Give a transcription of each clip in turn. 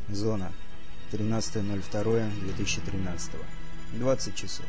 Зона. 13.02.2013. 20 часов.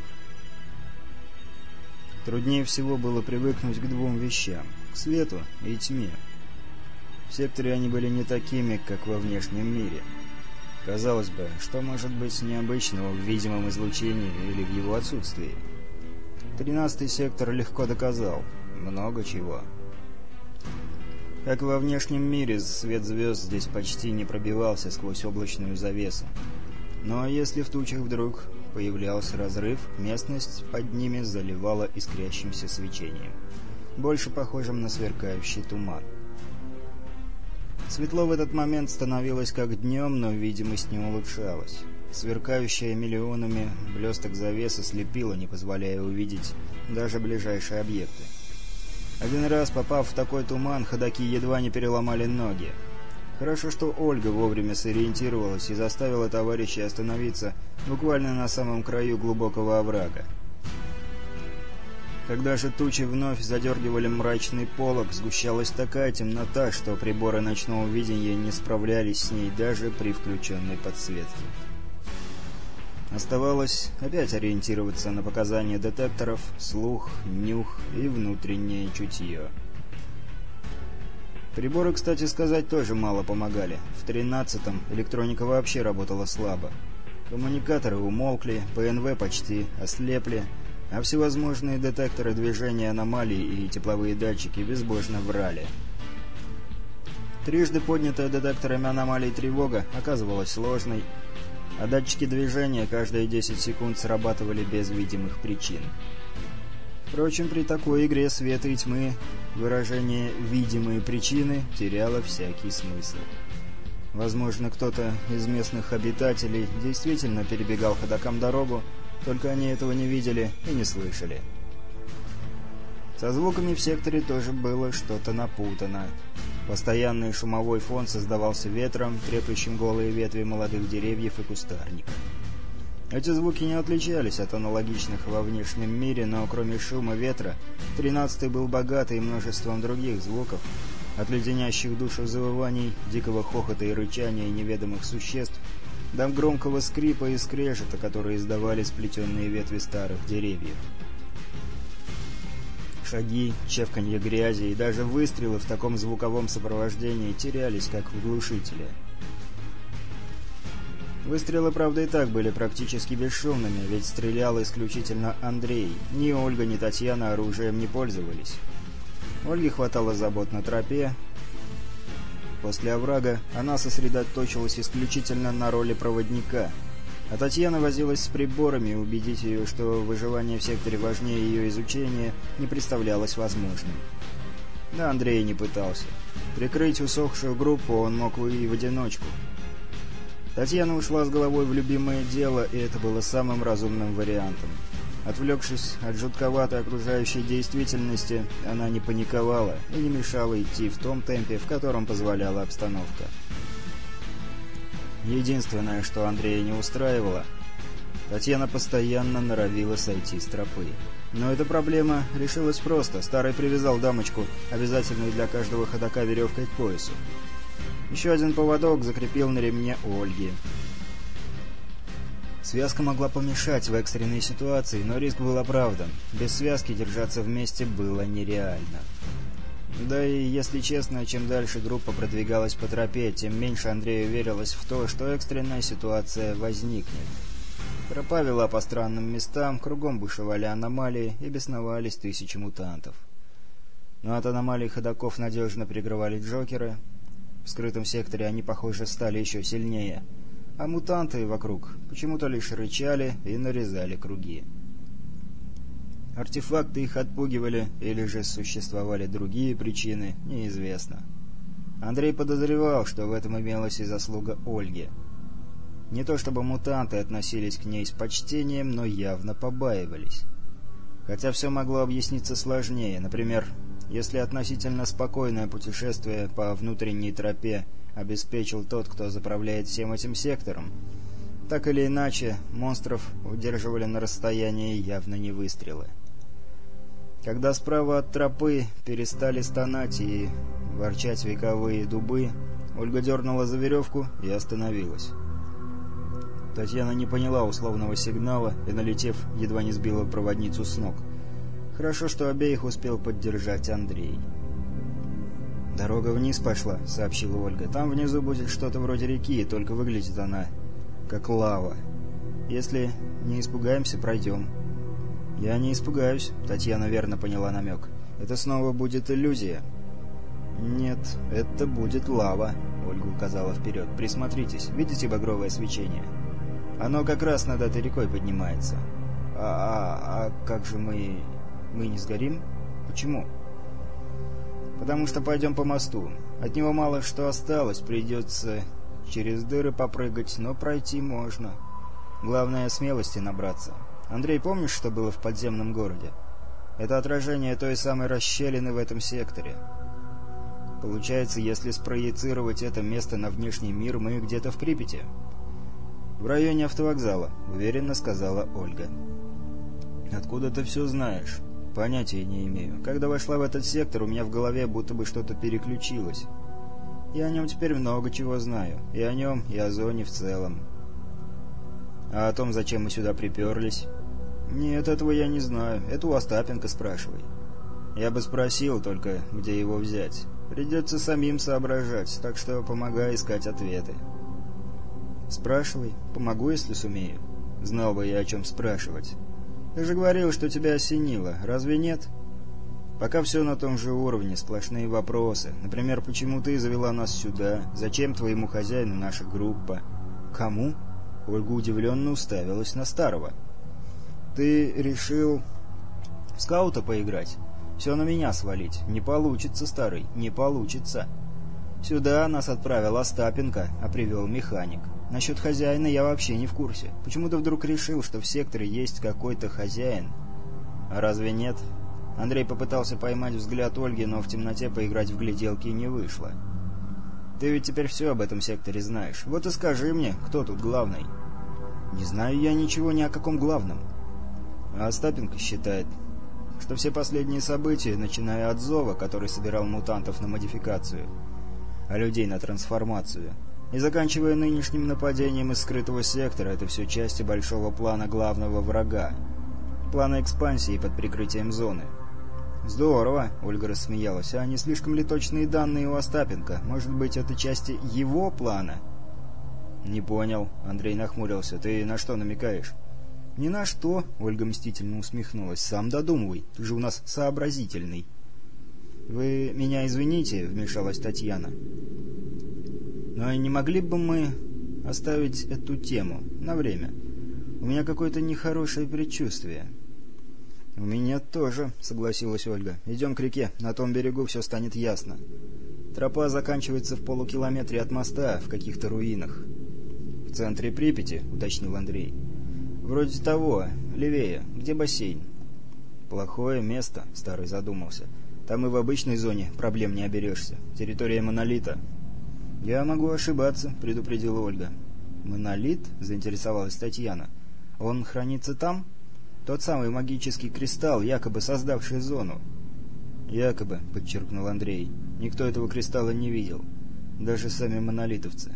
Труднее всего было привыкнуть к двум вещам – к свету и тьме. В секторе они были не такими, как во внешнем мире. Казалось бы, что может быть необычного в видимом излучении или в его отсутствии? 13-й сектор легко доказал много чего. Как во внешнем мире, свет звезд здесь почти не пробивался сквозь облачную завесу. Но если в тучах вдруг появлялся разрыв, местность под ними заливала искрящимся свечением, больше похожим на сверкающий туман. Светло в этот момент становилось как днем, но видимость не улучшалась. Сверкающая миллионами блесток завеса слепила, не позволяя увидеть даже ближайшие объекты. Один раз, попав в такой туман, ходаки едва не переломали ноги. Хорошо, что Ольга вовремя сориентировалась и заставила товарищей остановиться буквально на самом краю глубокого оврага. Когда же тучи вновь задергивали мрачный полог, сгущалась такая темнота, что приборы ночного видения не справлялись с ней даже при включенной подсветке. Оставалось опять ориентироваться на показания детекторов, слух, нюх и внутреннее чутье. Приборы, кстати сказать, тоже мало помогали. В 13-м электроника вообще работала слабо. Коммуникаторы умолкли, ПНВ почти ослепли, а всевозможные детекторы движения аномалий и тепловые датчики безбожно врали. Трижды поднятая детекторами аномалий тревога оказывалась ложной, а датчики движения каждые 10 секунд срабатывали без видимых причин. Впрочем, при такой игре света и тьмы выражение «видимые причины» теряло всякий смысл. Возможно, кто-то из местных обитателей действительно перебегал ходокам дорогу, только они этого не видели и не слышали. Со звуками в секторе тоже было что-то напутано. Постоянный шумовой фон создавался ветром, треплющим голые ветви молодых деревьев и кустарника. Эти звуки не отличались от аналогичных во внешнем мире, но кроме шума ветра, 13-й был богатый множеством других звуков, от леденящих душу завываний, дикого хохота и рычания неведомых существ, до громкого скрипа и скрежета, которые издавали сплетенные ветви старых деревьев. Шаги, чавканье грязи и даже выстрелы в таком звуковом сопровождении терялись, как в глушителе. Выстрелы, правда, и так были практически бесшумными, ведь стрелял исключительно Андрей. Ни Ольга, ни Татьяна оружием не пользовались. Ольге хватало забот на тропе. После оврага она сосредоточилась исключительно на роли проводника, а Татьяна возилась с приборами, и убедить ее, что выживание в секторе важнее ее изучения, не представлялось возможным. Да, Андрей не пытался. Прикрыть усохшую группу он мог и в одиночку. Татьяна ушла с головой в любимое дело, и это было самым разумным вариантом. Отвлекшись от жутковатой окружающей действительности, она не паниковала и не мешала идти в том темпе, в котором позволяла обстановка. Единственное, что Андрея не устраивало, Татьяна постоянно норовила сойти с тропы. Но эта проблема решилась просто. Старый привязал дамочку, обязательную для каждого ходока, веревкой к поясу. Еще один поводок закрепил на ремне Ольги. Связка могла помешать в экстренной ситуации, но риск был оправдан. Без связки держаться вместе было нереально. Да и, если честно, чем дальше группа продвигалась по тропе, тем меньше Андрею верилось в то, что экстренная ситуация возникнет. Тропа вела по странным местам, кругом бушевали аномалии и бесновались тысячи мутантов. Но от аномалий ходоков надежно прикрывали Джокеры. В скрытом секторе они, похоже, стали еще сильнее, а мутанты вокруг почему-то лишь рычали и нарезали круги. Артефакты их отпугивали, или же существовали другие причины, неизвестно. Андрей подозревал, что в этом имелась и заслуга Ольги. Не то чтобы мутанты относились к ней с почтением, но явно побаивались. Хотя все могло объясниться сложнее. Например, если относительно спокойное путешествие по внутренней тропе обеспечил тот, кто заправляет всем этим сектором, так или иначе монстров удерживали на расстоянии явно не выстрелы. Когда справа от тропы перестали стонать и ворчать вековые дубы, Ольга дернула за веревку и остановилась. Татьяна не поняла условного сигнала и, налетев, едва не сбила проводницу с ног. Хорошо, что обеих успел поддержать Андрей. «Дорога вниз пошла», — сообщила Ольга. «Там внизу будет что-то вроде реки, только выглядит она как лава. Если не испугаемся, пройдем». «Я не испугаюсь», — Татьяна верно поняла намек. «Это снова будет иллюзия». «Нет, это будет лава», — Ольга указала вперед. «Присмотритесь, видите багровое свечение? Оно как раз над этой рекой поднимается». А как же мы не сгорим? Почему?» «Потому что пойдем по мосту. От него мало что осталось, придется через дыры попрыгать, но пройти можно. Главное, смелости набраться. Андрей, помнишь, что было в подземном городе? Это отражение той самой расщелины в этом секторе. Получается, если спроецировать это место на внешний мир, мы где-то в Припяти». «В районе автовокзала», — уверенно сказала Ольга. «Откуда ты все знаешь?» «Понятия не имею. Когда вошла в этот сектор, у меня в голове будто бы что-то переключилось. Я о нем теперь много чего знаю. И о нем, и о зоне в целом». «А о том, зачем мы сюда приперлись?» «Нет, этого я не знаю. Это у Остапенко спрашивай». «Я бы спросил, только где его взять. Придется самим соображать, так что помогай искать ответы». «Спрашивай. Помогу, если сумею». «Знал бы я, о чем спрашивать». «Ты же говорил, что тебя осенило. Разве нет?» «Пока все на том же уровне, сплошные вопросы. Например, почему ты завела нас сюда? Зачем твоему хозяину наша группа?» «Кому?» Ольга удивленно уставилась на Старого. «Ты решил в скаута поиграть? Все на меня свалить. Не получится, Старый, не получится. Сюда нас отправил Остапенко, а привел механик. Насчет хозяина я вообще не в курсе. Почему ты вдруг решил, что в секторе есть какой-то хозяин?» «А разве нет?» Андрей попытался поймать взгляд Ольги, но в темноте поиграть в гляделки не вышло. «Ты ведь теперь все об этом секторе знаешь. Вот и скажи мне, кто тут главный?» «Не знаю я ничего ни о каком главном». А Остапенко считает, что все последние события, начиная от Зова, который собирал мутантов на модификацию, а людей на трансформацию, и заканчивая нынешним нападением из скрытого сектора, это все части большого плана главного врага. Плана экспансии под прикрытием зоны. «Здорово», — Ольга рассмеялась. «А не слишком ли точные данные у Остапенко? Может быть, это части его плана?» «Не понял», — Андрей нахмурился. «Ты на что намекаешь?» «Ни на что», — Ольга мстительно усмехнулась. «Сам додумывай, ты же у нас сообразительный». «Вы меня извините», — вмешалась Татьяна. «Но не могли бы мы оставить эту тему на время? У меня какое-то нехорошее предчувствие». «У меня тоже», — согласилась Ольга. «Идем к реке, на том берегу все станет ясно. Тропа заканчивается в полукилометре от моста, в каких-то руинах». «В центре Припяти», — уточнил Андрей. «Вроде того, левее, где бассейн». «Плохое место», — Старый задумался. «Там и в обычной зоне проблем не оберешься. Территория монолита». «Я могу ошибаться», — предупредила Ольга. «Монолит?» — заинтересовалась Татьяна. «Он хранится там? Тот самый магический кристалл, якобы создавший зону». «Якобы», — подчеркнул Андрей. «Никто этого кристалла не видел. Даже сами монолитовцы».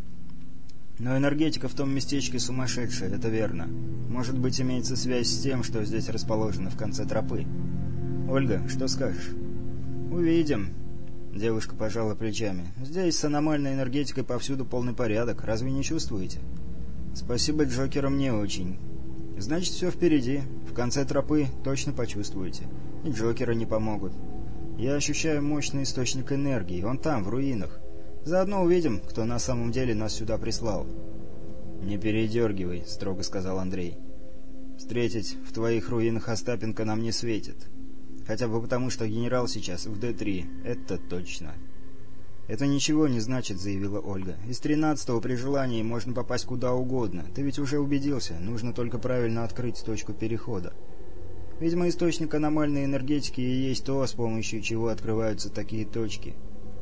«Но энергетика в том местечке сумасшедшая, это верно. Может быть, имеется связь с тем, что здесь расположено в конце тропы. Ольга, что скажешь?» «Увидим». Девушка пожала плечами. «Здесь с аномальной энергетикой повсюду полный порядок. Разве не чувствуете?» «Спасибо Джокерам не очень». «Значит, все впереди. В конце тропы точно почувствуете. И Джокеры не помогут. Я ощущаю мощный источник энергии. Он там, в руинах. Заодно увидим, кто на самом деле нас сюда прислал». «Не передергивай», — строго сказал Андрей. «Встретить в твоих руинах Остапенко нам не светит. Хотя бы потому, что генерал сейчас в Д-3. Это точно». «Это ничего не значит», — заявила Ольга. «Из 13-го при желании можно попасть куда угодно. Ты ведь уже убедился. Нужно только правильно открыть точку перехода. Видимо, источник аномальной энергетики и есть то, с помощью чего открываются такие точки».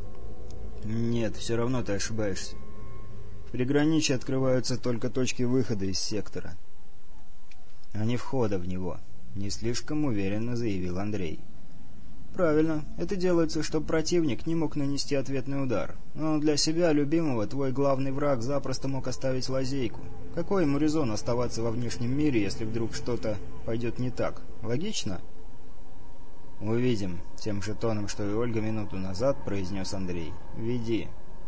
«Нет, все равно ты ошибаешься. В приграничье открываются только точки выхода из сектора, а не входа в него», — не слишком уверенно заявил Андрей. «Правильно. Это делается, чтобы противник не мог нанести ответный удар. Но для себя, любимого, твой главный враг запросто мог оставить лазейку. Какой ему резон оставаться во внешнем мире, если вдруг что-то пойдет не так? Логично?» «Увидим», — тем же тоном, что и Ольга минуту назад, произнес Андрей. «Веди».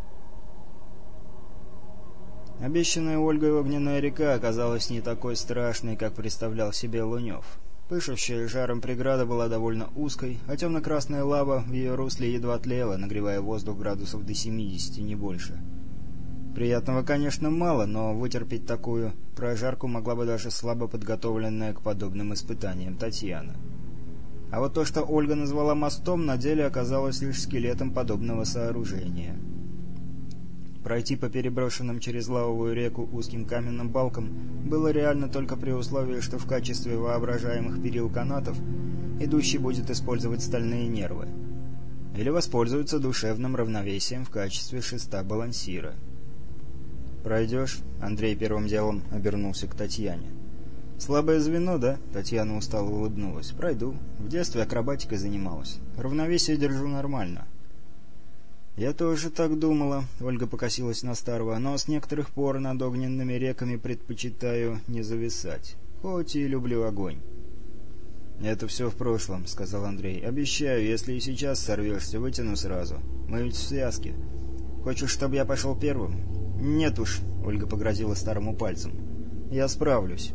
Обещанная Ольгой огненная река оказалась не такой страшной, как представлял себе Лунев. Пышущая жаром преграда была довольно узкой, а темно-красная лава в ее русле едва тлела, нагревая воздух градусов до 70, не больше. Приятного, конечно, мало, но вытерпеть такую прожарку могла бы даже слабо подготовленная к подобным испытаниям Татьяна. А вот то, что Ольга назвала мостом, на деле оказалось лишь скелетом подобного сооружения. Пройти по переброшенным через лавовую реку узким каменным балкам было реально только при условии, что в качестве воображаемых перил канатов идущий будет использовать стальные нервы. Или воспользуется душевным равновесием в качестве шеста балансира. «Пройдешь?» — Андрей первым делом обернулся к Татьяне. «Слабое звено, да?» — Татьяна устало улыбнулась. «Пройду. В детстве акробатикой занималась. Равновесие держу нормально». «Я тоже так думала», — Ольга покосилась на Старого, «но с некоторых пор над огненными реками предпочитаю не зависать. Хоть и люблю огонь». «Это все в прошлом», — сказал Андрей. «Обещаю, если и сейчас сорвешься, вытяну сразу. Мы ведь в связке. Хочешь, чтобы я пошел первым?» «Нет уж», — Ольга погрозила Старому пальцем. «Я справлюсь».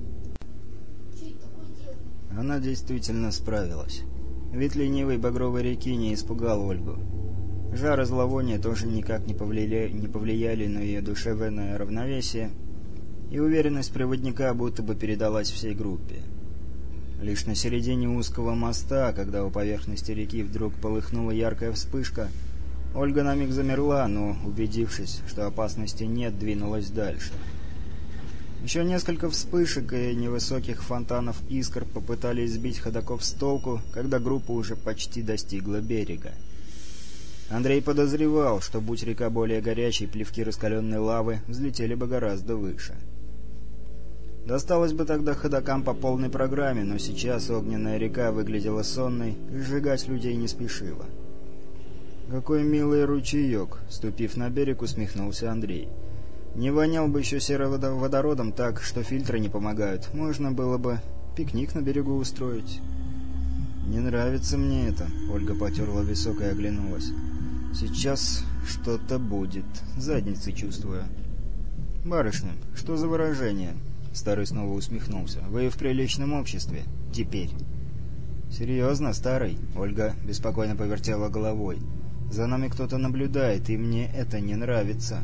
Она действительно справилась. Вид ленивой багровой реки не испугал Ольгу. Жар и зловоние тоже никак не повлияли на ее душевное равновесие, и уверенность проводника будто бы передалась всей группе. Лишь на середине узкого моста, когда у поверхности реки вдруг полыхнула яркая вспышка, Ольга на миг замерла, но, убедившись, что опасности нет, двинулась дальше. Еще несколько вспышек и невысоких фонтанов искр попытались сбить ходоков с толку, когда группа уже почти достигла берега. Андрей подозревал, что, будь река более горячей, плевки раскаленной лавы взлетели бы гораздо выше. Досталось бы тогда ходокам по полной программе, но сейчас огненная река выглядела сонной и сжигать людей не спешила. «Какой милый ручеек!» — ступив на берег, усмехнулся Андрей. «Не вонял бы еще сероводородом так, что фильтры не помогают. Можно было бы пикник на берегу устроить». «Не нравится мне это», — Ольга потерла висок и оглянулась. «Сейчас что-то будет. Задницы чувствую». «Барышня, что за выражение?» Старый снова усмехнулся. «Вы в приличном обществе. Теперь». «Серьезно, Старый?» Ольга беспокойно повертела головой. «За нами кто-то наблюдает, и мне это не нравится».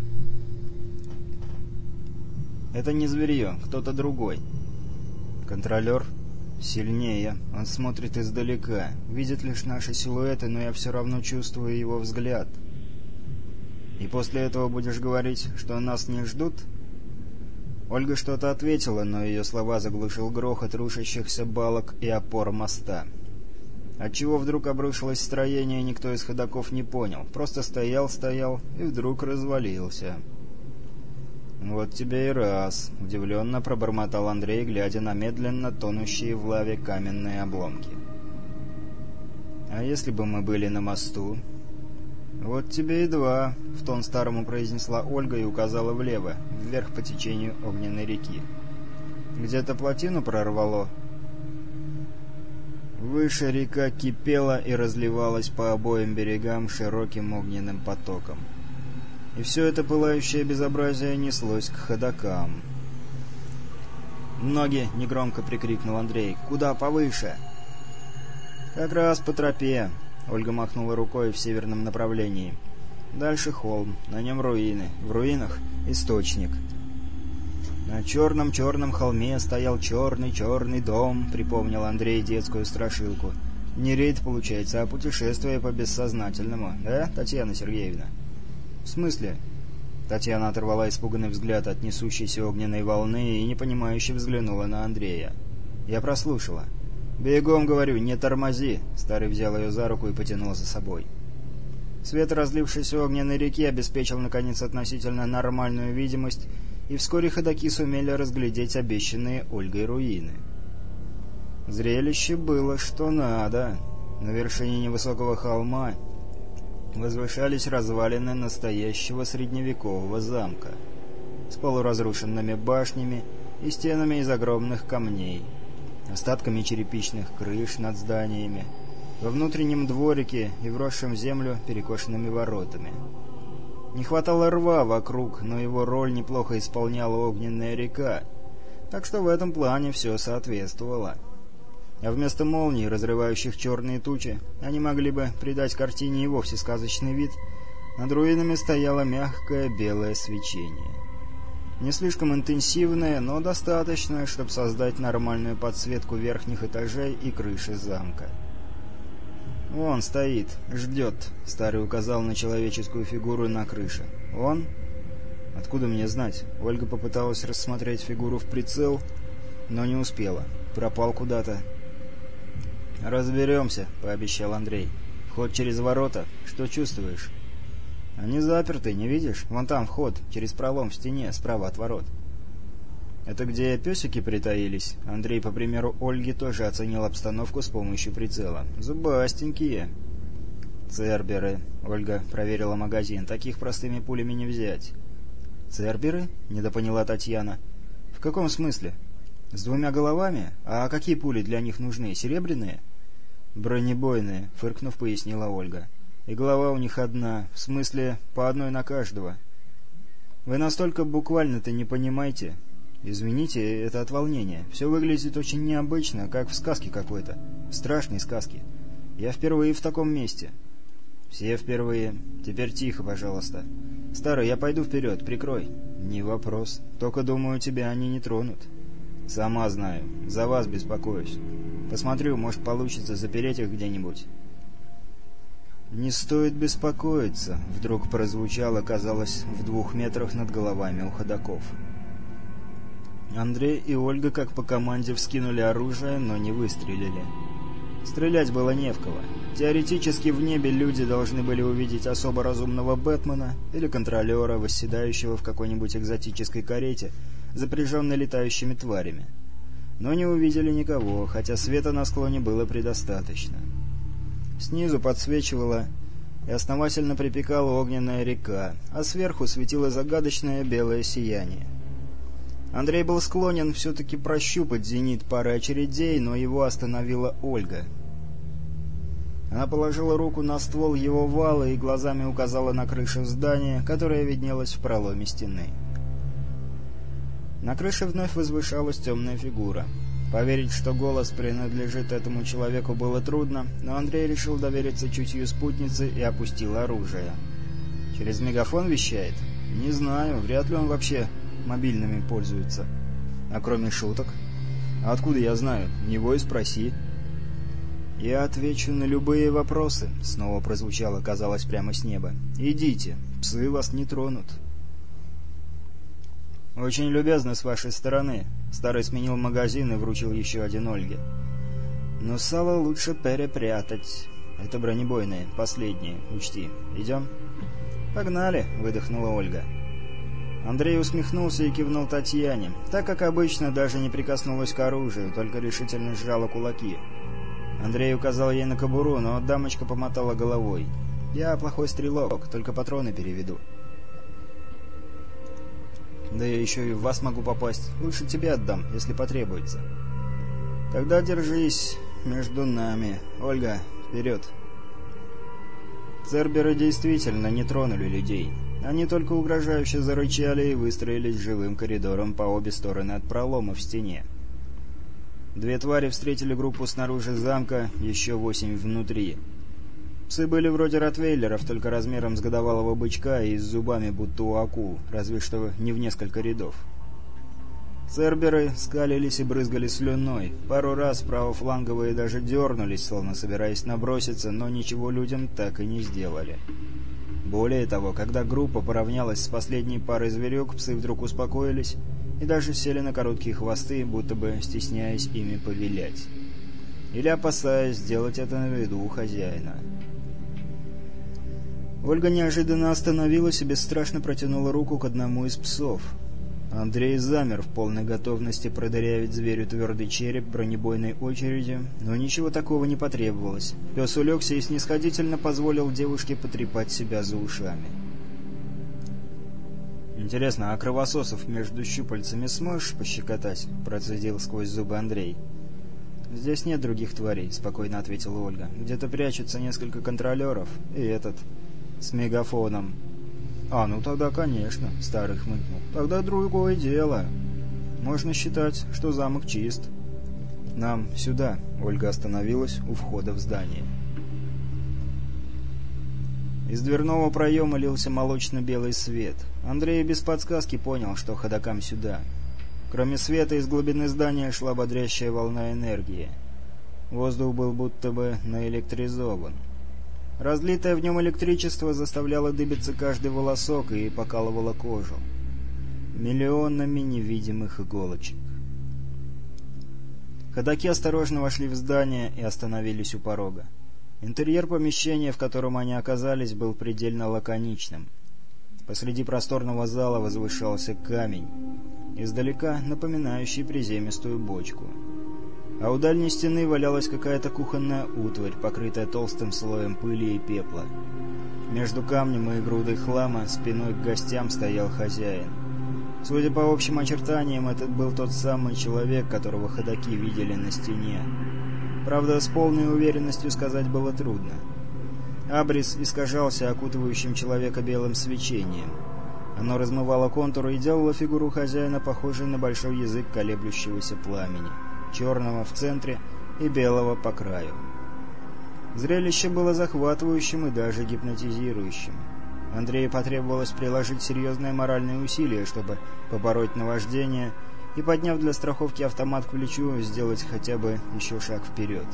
«Это не зверье, кто-то другой». «Контролер?» «Сильнее. Он смотрит издалека. Видит лишь наши силуэты, но я все равно чувствую его взгляд». «И после этого будешь говорить, что нас не ждут?» Ольга что-то ответила, но ее слова заглушил грохот рушащихся балок и опор моста. Отчего вдруг обрушилось строение, никто из ходоков не понял. Просто стоял и вдруг развалился. «Вот тебе и раз», — удивленно пробормотал Андрей, глядя на медленно тонущие в лаве каменные обломки. «А если бы мы были на мосту?» «Вот тебе и два», — в тон Старому произнесла Ольга и указала влево, вверх по течению огненной реки. «Где-то плотину прорвало». Выше река кипела и разливалась по обоим берегам широким огненным потоком. И все это пылающее безобразие неслось к ходокам. «Ноги!» — негромко прикрикнул Андрей. «Куда повыше?» «Как раз по тропе!» — Ольга махнула рукой в северном направлении. «Дальше холм, на нем руины. В руинах — источник». «На черном-черном холме стоял черный-черный дом», — припомнил Андрей детскую страшилку. «Не рейд, получается, а путешествие по бессознательному, да, Татьяна Сергеевна?» «В смысле?» Татьяна оторвала испуганный взгляд от несущейся огненной волны и непонимающе взглянула на Андрея. «Я прослушала». «Бегом, говорю, не тормози!» Старый взял ее за руку и потянул за собой. Свет разлившейся огненной реки обеспечил, наконец, относительно нормальную видимость, и вскоре ходоки сумели разглядеть обещанные Ольгой руины. Зрелище было что надо. На вершине невысокого холма возвышались развалины настоящего средневекового замка с полуразрушенными башнями и стенами из огромных камней, остатками черепичных крыш над зданиями, во внутреннем дворике и вросшем в землю перекошенными воротами. Не хватало рва вокруг, но его роль неплохо исполняла огненная река, так что в этом плане все соответствовало. А вместо молний, разрывающих черные тучи, они могли бы придать картине и вовсе сказочный вид. Над руинами стояло мягкое белое свечение. Не слишком интенсивное, но достаточное, чтобы создать нормальную подсветку верхних этажей и крыши замка. «Вон стоит, ждет», — старый указал на человеческую фигуру на крыше. «Он?» «Откуда мне знать?» Ольга попыталась рассмотреть фигуру в прицел, но не успела. Пропал куда-то. «Разберемся», — пообещал Андрей. «Вход через ворота. Что чувствуешь?» «Они заперты, не видишь? Вон там вход, через пролом в стене, справа от ворот». «Это где песики притаились?» Андрей, по примеру Ольги, тоже оценил обстановку с помощью прицела. «Зубастенькие». «Церберы», — Ольга проверила магазин. «Таких простыми пулями не взять». «Церберы?» — недопоняла Татьяна. «В каком смысле? С двумя головами? А какие пули для них нужны? Серебряные?» «Бронебойные», — фыркнув, пояснила Ольга. «И голова у них одна, в смысле, по одной на каждого». «Вы настолько буквально-то не понимаете?» «Извините, это от волнения. Все выглядит очень необычно, как в сказке какой-то. В страшной сказке. Я впервые в таком месте». «Все впервые. Теперь тихо, пожалуйста. Старый, я пойду вперед, прикрой». «Не вопрос. Только, думаю, тебя они не тронут». «Сама знаю. За вас беспокоюсь. Посмотрю, может, получится запереть их где-нибудь». «Не стоит беспокоиться», — вдруг прозвучало, казалось, в 2 метрах над головами у ходоков. Андрей и Ольга, как по команде, вскинули оружие, но не выстрелили. Стрелять было не в кого. Теоретически в небе люди должны были увидеть особо разумного Бэтмена или контролера, восседающего в какой-нибудь экзотической карете, запряженной летающими тварями. Но не увидели никого, хотя света на склоне было предостаточно. Снизу подсвечивала и основательно припекала огненная река, а сверху светило загадочное белое сияние. Андрей был склонен все-таки прощупать зенит пары очередей, но его остановила Ольга. Она положила руку на ствол его вала и глазами указала на крышу здания, которая виднелась в проломе стены. На крыше вновь возвышалась темная фигура. Поверить, что голос принадлежит этому человеку, было трудно, но Андрей решил довериться чутью спутницы и опустил оружие. «Через мегафон вещает?» «Не знаю, вряд ли он вообще мобильными пользуется. А кроме шуток?» «А откуда я знаю? Него и спроси». «Я отвечу на любые вопросы», — снова прозвучало, казалось, прямо с неба. «Идите, псы вас не тронут». «Очень любезно с вашей стороны». Старый сменил магазин и вручил еще один Ольге. «Но сало лучше перепрятать. Это бронебойные, последние, учти. Идем?» «Погнали», — выдохнула Ольга. Андрей усмехнулся и кивнул Татьяне. Так, как обычно, даже не прикоснулась к оружию, только решительно сжала кулаки. Андрей указал ей на кобуру, но дамочка помотала головой. «Я плохой стрелок, только патроны переведу». «Да я еще и в вас могу попасть. Лучше тебе отдам, если потребуется». «Тогда держись между нами. Ольга, вперед!» Церберы действительно не тронули людей. Они только угрожающе зарычали и выстроились живым коридором по обе стороны от пролома в стене. 2 твари встретили группу снаружи замка, еще 8 внутри. Псы были вроде ротвейлеров, только размером с годовалого бычка и с зубами будто у акул, разве что не в несколько рядов. Церберы скалились и брызгали слюной. Пару раз правофланговые даже дернулись, словно собираясь наброситься, но ничего людям так и не сделали. Более того, когда группа поравнялась с последней парой зверек, псы вдруг успокоились и даже сели на короткие хвосты, будто бы стесняясь ими повилять. Или опасаясь сделать это на виду у хозяина. Ольга неожиданно остановилась и бесстрашно протянула руку к одному из псов. Андрей замер в полной готовности продырявить зверю твердый череп бронебойной очередью, но ничего такого не потребовалось. Пес улегся и снисходительно позволил девушке потрепать себя за ушами. «Интересно, а кровососов между щупальцами сможешь пощекотать?» — процедил сквозь зубы Андрей. «Здесь нет других тварей», — спокойно ответила Ольга. «Где-то прячутся несколько контролеров, и этот, с мегафоном». «А, ну тогда, конечно», — старый хмыкнул. «Тогда другое дело. Можно считать, что замок чист». «Нам сюда», — Ольга остановилась у входа в здание. Из дверного проема лился молочно-белый свет. Андрей без подсказки понял, что ходокам сюда. Кроме света, из глубины здания шла бодрящая волна энергии. Воздух был будто бы наэлектризован. Разлитое в нем электричество заставляло дыбиться каждый волосок и покалывало кожу. Миллионами невидимых иголочек. Ходоки осторожно вошли в здание и остановились у порога. Интерьер помещения, в котором они оказались, был предельно лаконичным. Посреди просторного зала возвышался камень, издалека напоминающий приземистую бочку. А у дальней стены валялась какая-то кухонная утварь, покрытая толстым слоем пыли и пепла. Между камнем и грудой хлама спиной к гостям стоял хозяин. Судя по общим очертаниям, это был тот самый человек, которого ходоки видели на стене. Правда, с полной уверенностью сказать было трудно. Абрис искажался окутывающим человека белым свечением. Оно размывало контуры и делало фигуру хозяина похожей на большой язык колеблющегося пламени, черного в центре и белого по краю. Зрелище было захватывающим и даже гипнотизирующим. Андрею потребовалось приложить серьезные моральные усилия, чтобы побороть наваждение и, подняв для страховки автомат к плечу, сделать хотя бы еще шаг вперед.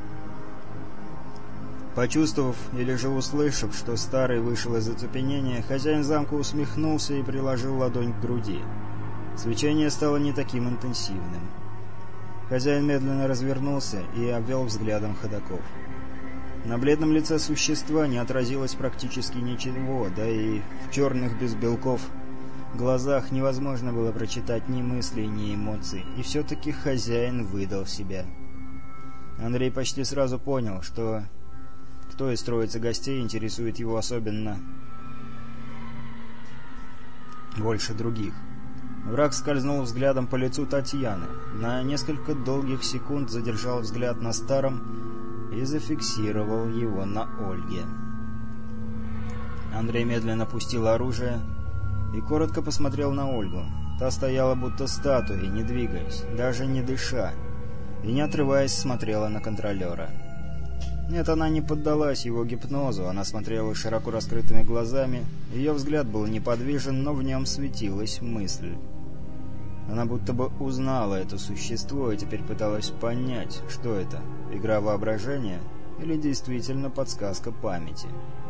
Почувствовав или же услышав, что старый вышел из оцепенения, хозяин замка усмехнулся и приложил ладонь к груди. Свечение стало не таким интенсивным. Хозяин медленно развернулся и обвел взглядом ходоков. На бледном лице существа не отразилось практически ничего, да и в черных без белков глазах невозможно было прочитать ни мыслей, ни эмоций, и все-таки хозяин выдал себя. Андрей почти сразу понял, что кто из троицы гостей интересует его особенно больше других. Враг скользнул взглядом по лицу Татьяны, на несколько долгих секунд задержал взгляд на старом и зафиксировал его на Ольге. Андрей медленно опустил оружие и коротко посмотрел на Ольгу. Та стояла будто статуя, не двигаясь, даже не дыша, и не отрываясь смотрела на контролера. Нет, она не поддалась его гипнозу, она смотрела широко раскрытыми глазами, ее взгляд был неподвижен, но в нем светилась мысль. Она будто бы узнала это существо и теперь пыталась понять, что это — игра воображения или действительно подсказка памяти.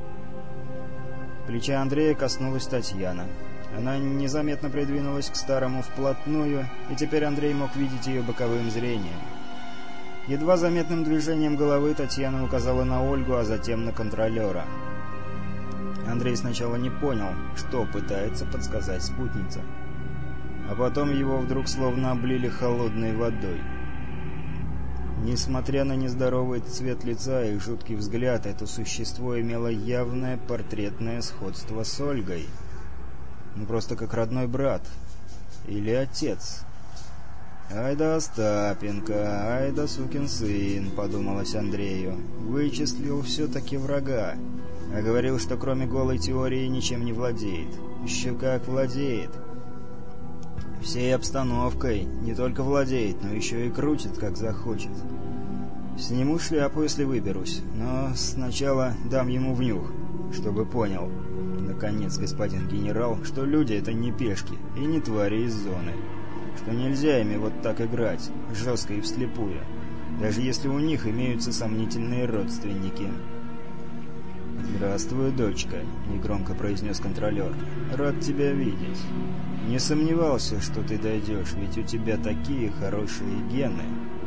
Плеча Андрея коснулась Татьяна. Она незаметно придвинулась к старому вплотную, и теперь Андрей мог видеть ее боковым зрением. Едва заметным движением головы Татьяна указала на Ольгу, а затем на контролера. Андрей сначала не понял, что пытается подсказать спутница. А потом его вдруг словно облили холодной водой. Несмотря на нездоровый цвет лица и жуткий взгляд, это существо имело явное портретное сходство с Ольгой. Ну, просто как родной брат. Или отец. «Ай да Остапенко, ай да сукин сын», — подумалось Андрею. «Вычислил все-таки врага. А говорил, что кроме голой теории ничем не владеет. Еще как владеет. Всей обстановкой не только владеет, но еще и крутит, как захочет. Сниму шляпу, если выберусь, но сначала дам ему внюх, чтобы понял, наконец, господин генерал, что люди — это не пешки и не твари из зоны, что нельзя ими вот так играть, жестко и вслепую, даже если у них имеются сомнительные родственники». «Здравствуй, дочка», — негромко произнес контролер. «Рад тебя видеть. Не сомневался, что ты дойдешь, ведь у тебя такие хорошие гены».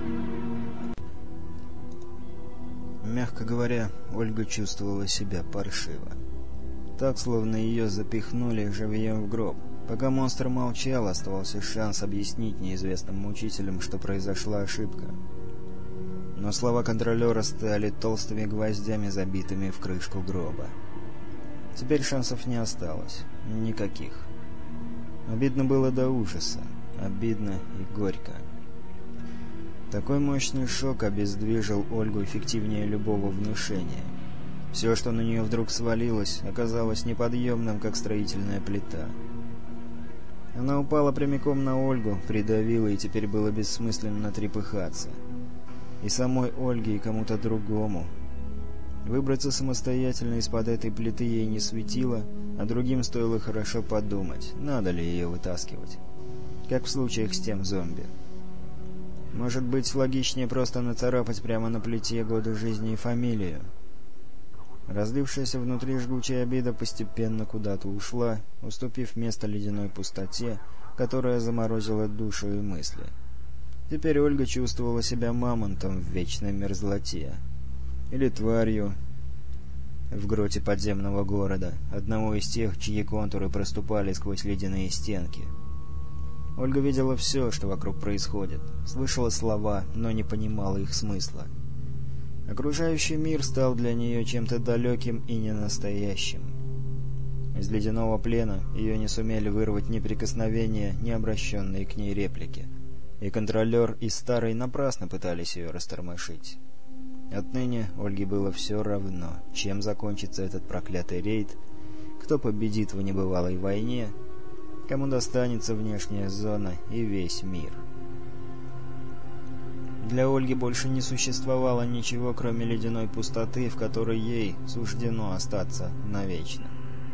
Мягко говоря, Ольга чувствовала себя паршиво. Так, словно ее запихнули живьем в гроб. Пока монстр молчал, оставался шанс объяснить неизвестным мучителям, что произошла ошибка. Но слова контролера стали толстыми гвоздями, забитыми в крышку гроба. Теперь шансов не осталось. Никаких. Обидно было до ужаса. Обидно и горько. Такой мощный шок обездвижил Ольгу эффективнее любого внушения. Все, что на нее вдруг свалилось, оказалось неподъемным, как строительная плита. Она упала прямиком на Ольгу, придавила, и теперь было бессмысленно трепыхаться. И самой Ольге, и кому-то другому. Выбраться самостоятельно из-под этой плиты ей не светило, а другим стоило хорошо подумать, надо ли ее вытаскивать. Как в случаях с тем зомби. Может быть, логичнее просто нацарапать прямо на плите годы жизни и фамилию. Разлившаяся внутри жгучая обида постепенно куда-то ушла, уступив место ледяной пустоте, которая заморозила душу и мысли. Теперь Ольга чувствовала себя мамонтом в вечной мерзлоте. Или тварью в гроте подземного города, одного из тех, чьи контуры проступали сквозь ледяные стенки. Ольга видела все, что вокруг происходит, слышала слова, но не понимала их смысла. Окружающий мир стал для нее чем-то далеким и ненастоящим. Из ледяного плена ее не сумели вырвать ни прикосновения, ни обращенные к ней реплики. И контролер, и старый напрасно пытались ее растормошить. Отныне Ольге было все равно, чем закончится этот проклятый рейд, кто победит в небывалой войне, кому достанется внешняя зона и весь мир. Для Ольги больше не существовало ничего, кроме ледяной пустоты, в которой ей суждено остаться навечно.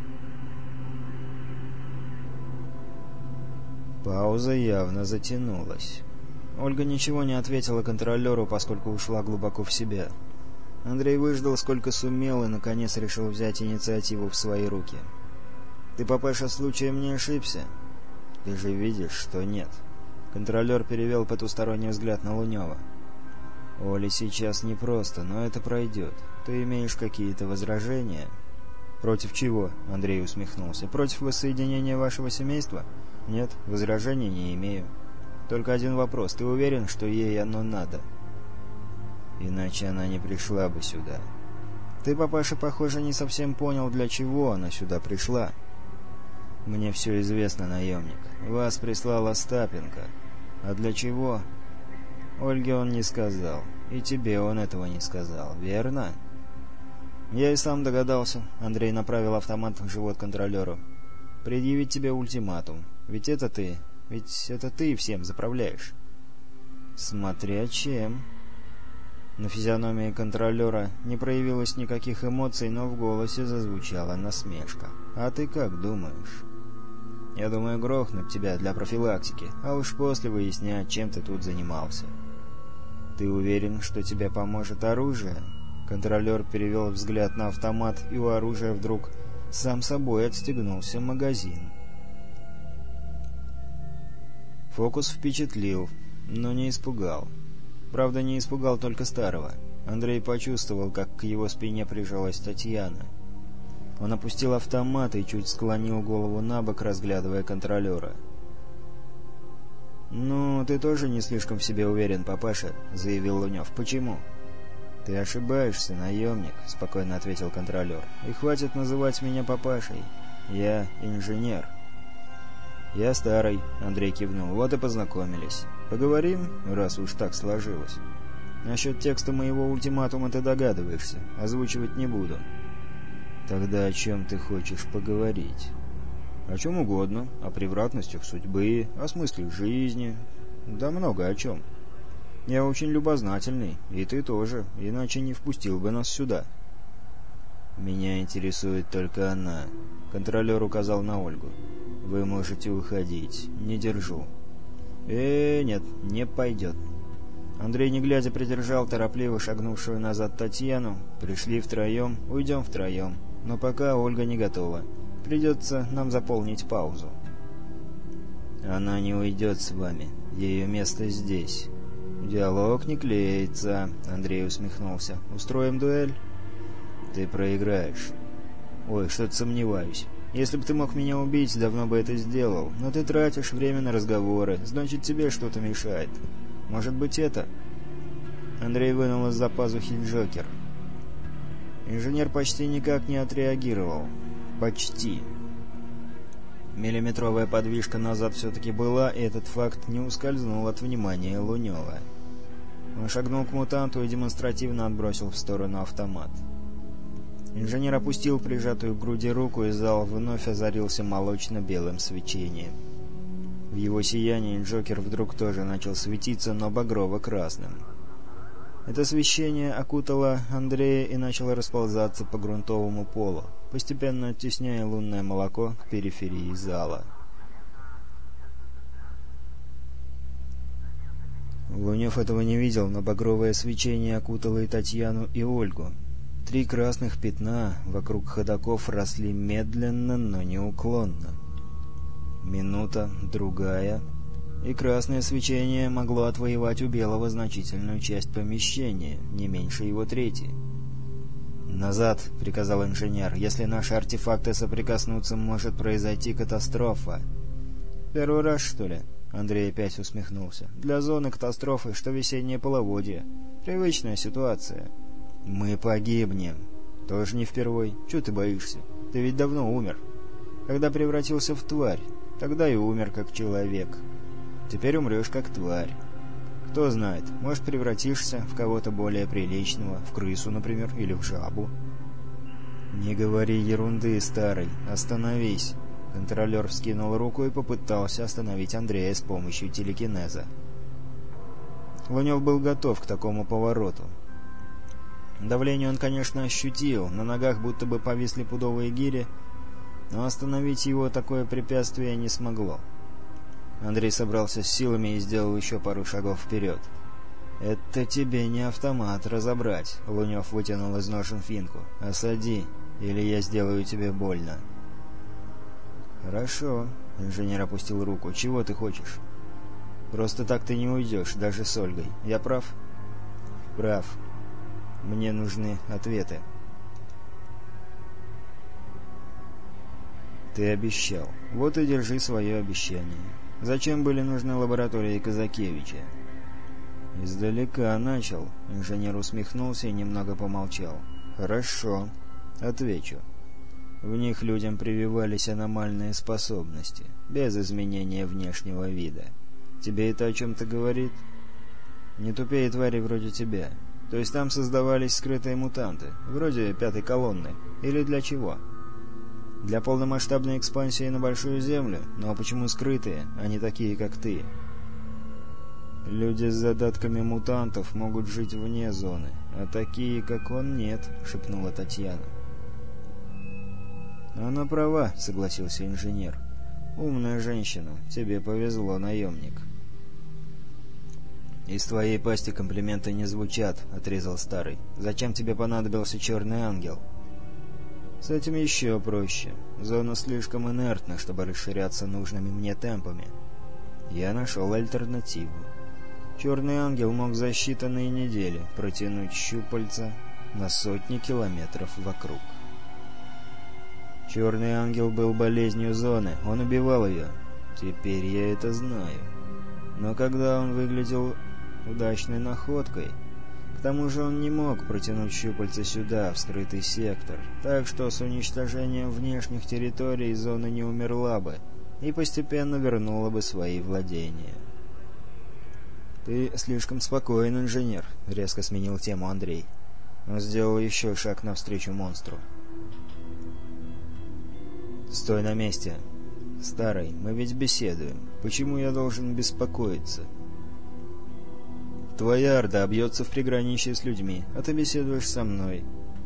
Пауза явно затянулась. Ольга ничего не ответила контролеру, поскольку ушла глубоко в себя. Андрей выждал сколько сумел и, наконец, решил взять инициативу в свои руки. «Ты, папаша, случаем не ошибся? Ты же видишь, что нет». Контролер перевел потусторонний взгляд на Лунева. «Оле сейчас непросто, но это пройдет. Ты имеешь какие-то возражения?» «Против чего?» — Андрей усмехнулся. «Против воссоединения вашего семейства?» «Нет, возражений не имею. Только один вопрос. Ты уверен, что ей оно надо?» «Иначе она не пришла бы сюда». «Ты, папаша, похоже, не совсем понял, для чего она сюда пришла». «Мне все известно, наемник. Вас прислал Остапенко. А для чего?» «Ольге он не сказал. И тебе он этого не сказал. Верно?» «Я и сам догадался». Андрей направил автомат в живот контролеру. «Предъявить тебе ультиматум. Ведь это ты всем заправляешь». «Смотря чем». На физиономии контролера не проявилось никаких эмоций, но в голосе зазвучала насмешка. «А ты как думаешь?» «Я думаю грохнуть тебя для профилактики, а уж после выяснять, чем ты тут занимался». «Ты уверен, что тебе поможет оружие?» Контролер перевел взгляд на автомат, и у оружия вдруг сам собой отстегнулся магазин. Фокус впечатлил, но не испугал. Правда, не испугал только старого. Андрей почувствовал, как к его спине прижалась Татьяна. Он опустил автомат и чуть склонил голову набок, разглядывая контролера. «Ну, ты тоже не слишком в себе уверен, папаша», — заявил Лунев. «Почему?» «Ты ошибаешься, наемник», — спокойно ответил контролер. «И хватит называть меня папашей. Я инженер». «Я старый», — Андрей кивнул. «Вот и познакомились. Поговорим, раз уж так сложилось. Насчет текста моего ультиматума ты догадываешься. Озвучивать не буду». «Тогда о чем ты хочешь поговорить?» «О чем угодно. О превратностях судьбы, о смысле жизни. Да много о чем. Я очень любознательный, и ты тоже, иначе не впустил бы нас сюда». «Меня интересует только она», — контролер указал на Ольгу. «Вы можете уходить. Не держу». Нет, не пойдет». Андрей, не глядя, придержал торопливо шагнувшую назад Татьяну. «Пришли втроем, уйдем втроем. Но пока Ольга не готова. Придется нам заполнить паузу». «Она не уйдет с вами. Ее место здесь». «Диалог не клеится», — Андрей усмехнулся. «Устроим дуэль?» «Ты проиграешь». «Ой, что-то сомневаюсь». Если бы ты мог меня убить, давно бы это сделал. Но ты тратишь время на разговоры, значит, тебе что-то мешает. Может быть, это?» Андрей вынул из-за пазухи Джокер. Инженер почти никак не отреагировал. Почти. Миллиметровая подвижка назад все-таки была, и этот факт не ускользнул от внимания Лунева. Он шагнул к мутанту и демонстративно отбросил в сторону автомат. Инженер опустил прижатую к груди руку, и зал вновь озарился молочно-белым свечением. В его сиянии Джокер вдруг тоже начал светиться, но багрово-красным. Это свечение окутало Андрея и начало расползаться по грунтовому полу, постепенно оттесняя лунное молоко к периферии зала. Лунев этого не видел, но багровое свечение окутало и Татьяну, и Ольгу. 3 красных пятна вокруг ходоков росли медленно, но неуклонно. Минута, другая, и красное свечение могло отвоевать у белого значительную часть помещения, не меньше его трети. «Назад!» — приказал инженер. «Если наши артефакты соприкоснутся, может произойти катастрофа». «Первый раз, что ли?» — Андрей опять усмехнулся. «Для зоны катастрофы, что весеннее половодье. Привычная ситуация». «Мы погибнем». «Тоже не впервой. Чего ты боишься? Ты ведь давно умер. Когда превратился в тварь, тогда и умер как человек. Теперь умрешь как тварь. Кто знает, может, превратишься в кого-то более приличного, в крысу, например, или в жабу». «Не говори ерунды, старый. Остановись». Контролер вскинул руку и попытался остановить Андрея с помощью телекинеза. Лунев был готов к такому повороту. Давление он, конечно, ощутил, на ногах будто бы повисли пудовые гири, но остановить его такое препятствие не смогло. Андрей собрался с силами и сделал еще пару шагов вперед. «Это тебе не автомат разобрать», — Лунев вытянул из ножен финку. «Осади, или я сделаю тебе больно». «Хорошо», — инженер опустил руку. «Чего ты хочешь?» «Просто так ты не уйдешь, даже с Ольгой. Я прав?» «Прав. Мне нужны ответы». «Ты обещал. Вот и держи свое обещание. Зачем были нужны лаборатории Казакевича?» «Издалека начал», — инженер усмехнулся и немного помолчал. «Хорошо. Отвечу. В них людям прививались аномальные способности, без изменения внешнего вида. Тебе это о чем-то говорит?» «Не тупее твари вроде тебя. То есть там создавались скрытые мутанты, вроде 5-й колонны. Или для чего?» «Для полномасштабной экспансии на Большую Землю? Но почему скрытые, а не такие, как ты?» «Люди с задатками мутантов могут жить вне зоны, а такие, как он, нет», — шепнула Татьяна. «Она права», — согласился инженер. «Умная женщина. Тебе повезло, наемник». «Из твоей пасти комплименты не звучат», — отрезал старый. «Зачем тебе понадобился черный ангел?» «С этим еще проще. Зона слишком инертна, чтобы расширяться нужными мне темпами. Я нашел альтернативу. Черный ангел мог за считанные недели протянуть щупальца на сотни километров вокруг. Черный ангел был болезнью зоны, он убивал ее. Теперь я это знаю. Но когда он выглядел удачной находкой, к тому же он не мог протянуть щупальца сюда, в скрытый сектор, так что с уничтожением внешних территорий зона не умерла бы и постепенно вернула бы свои владения». «Ты слишком спокоен, инженер», — резко сменил тему Андрей. Он сделал еще шаг навстречу монстру. «Стой на месте. Старый, мы ведь беседуем. Почему я должен беспокоиться?» «Твоя орда бьется в приграничье с людьми, а ты беседуешь со мной.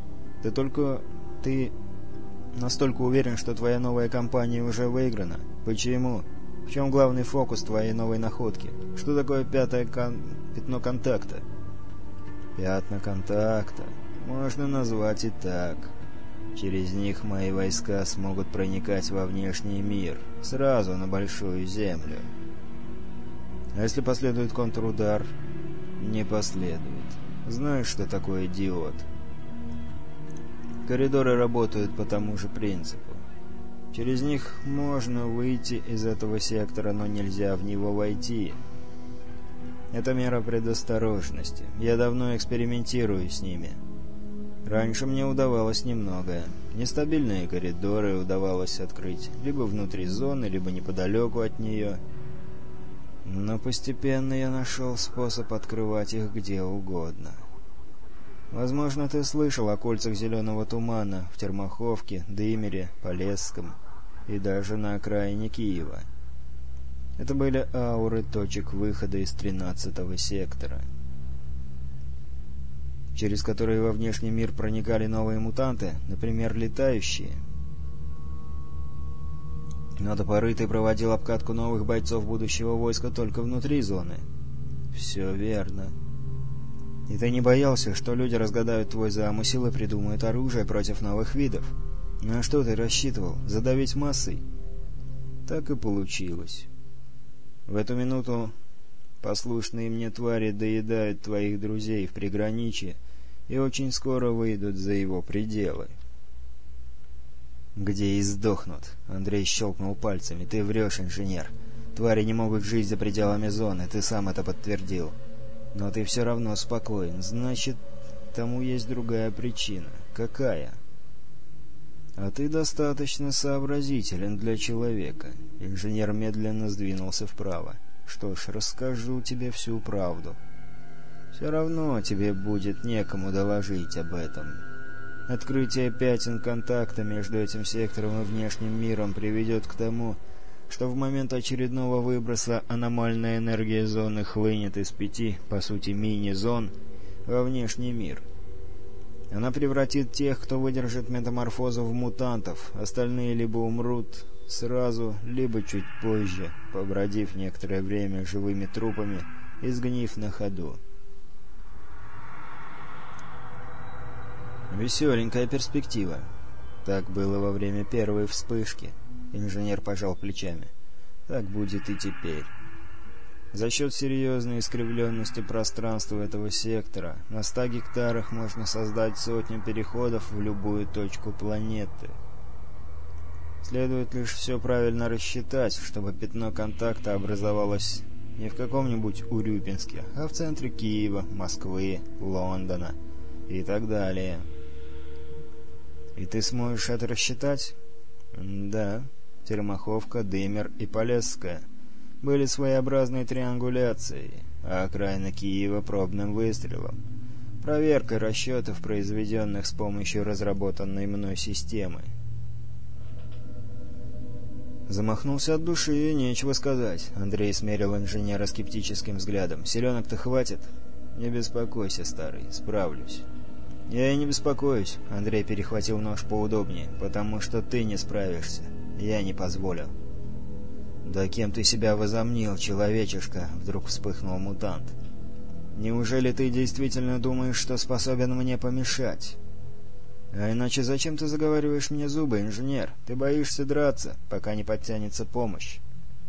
Ты настолько уверен, что твоя новая кампания уже выиграна. Почему? В чем главный фокус твоей новой находки? Что такое пятно контакта?» «Пятна контакта. Можно назвать и так. Через них мои войска смогут проникать во внешний мир, сразу на Большую Землю. А если последует контрудар?» «Не последует. Знаешь, что такое диод?» «Коридоры работают по тому же принципу. Через них можно выйти из этого сектора, но нельзя в него войти. Это мера предосторожности. Я давно экспериментирую с ними. Раньше мне удавалось немногое. Нестабильные коридоры удавалось открыть либо внутри зоны, либо неподалеку от нее. Но постепенно я нашел способ открывать их где угодно. Возможно, ты слышал о кольцах зеленого тумана в Термаховке, Дымере, Полесском и даже на окраине Киева. Это были ауры точек выхода из 13-го сектора, через которые во внешний мир проникали новые мутанты, например, летающие. Но до поры ты проводил обкатку новых бойцов будущего войска только внутри зоны. Все верно. И ты не боялся, что люди разгадают твой замысел и придумают оружие против новых видов? На что ты рассчитывал? Задавить массой? Так и получилось. В эту минуту послушные мне твари доедают твоих друзей в приграничье и очень скоро выйдут за его пределы. «Где и сдохнут?» — Андрей щелкнул пальцами. «Ты врешь, инженер. Твари не могут жить за пределами зоны, ты сам это подтвердил. Но ты все равно спокоен. Значит, тому есть другая причина. Какая?» «А ты достаточно сообразителен для человека». Инженер медленно сдвинулся вправо. «Что ж, расскажу тебе всю правду. Все равно тебе будет некому доложить об этом. Открытие пятен контакта между этим сектором и внешним миром приведет к тому, что в момент очередного выброса аномальная энергия зоны хлынет из 5, по сути, мини-зон во внешний мир. Она превратит тех, кто выдержит метаморфозу, в мутантов, остальные либо умрут сразу, либо чуть позже, побродив некоторое время живыми трупами и сгнив на ходу. Веселенькая перспектива. Так было во время первой вспышки. Инженер пожал плечами. Так будет и теперь. За счет серьезной искривленности пространства этого сектора на 100 гектарах можно создать сотню переходов в любую точку планеты. Следует лишь все правильно рассчитать, чтобы пятно контакта образовалось не в каком-нибудь Урюпинске, а в центре Киева, Москвы, Лондона и так далее. И ты сможешь это рассчитать? Да. Термаховка, Дымер и Полесская были своеобразной триангуляцией, а окраина Киева — пробным выстрелом, проверкой расчетов, произведенных с помощью разработанной мной системы. Замахнулся от души, нечего сказать. Андрей смерил инженера скептическим взглядом. «Селенок-то хватит?» «Не беспокойся, старый, справлюсь». «Я и не беспокоюсь», — Андрей перехватил нож поудобнее, «потому что ты не справишься. Я не позволю». «Да кем ты себя возомнил, человечишка?» — вдруг вспыхнул мутант. «Неужели ты действительно думаешь, что способен мне помешать? А иначе зачем ты заговариваешь мне зубы, инженер? Ты боишься драться, пока не подтянется помощь».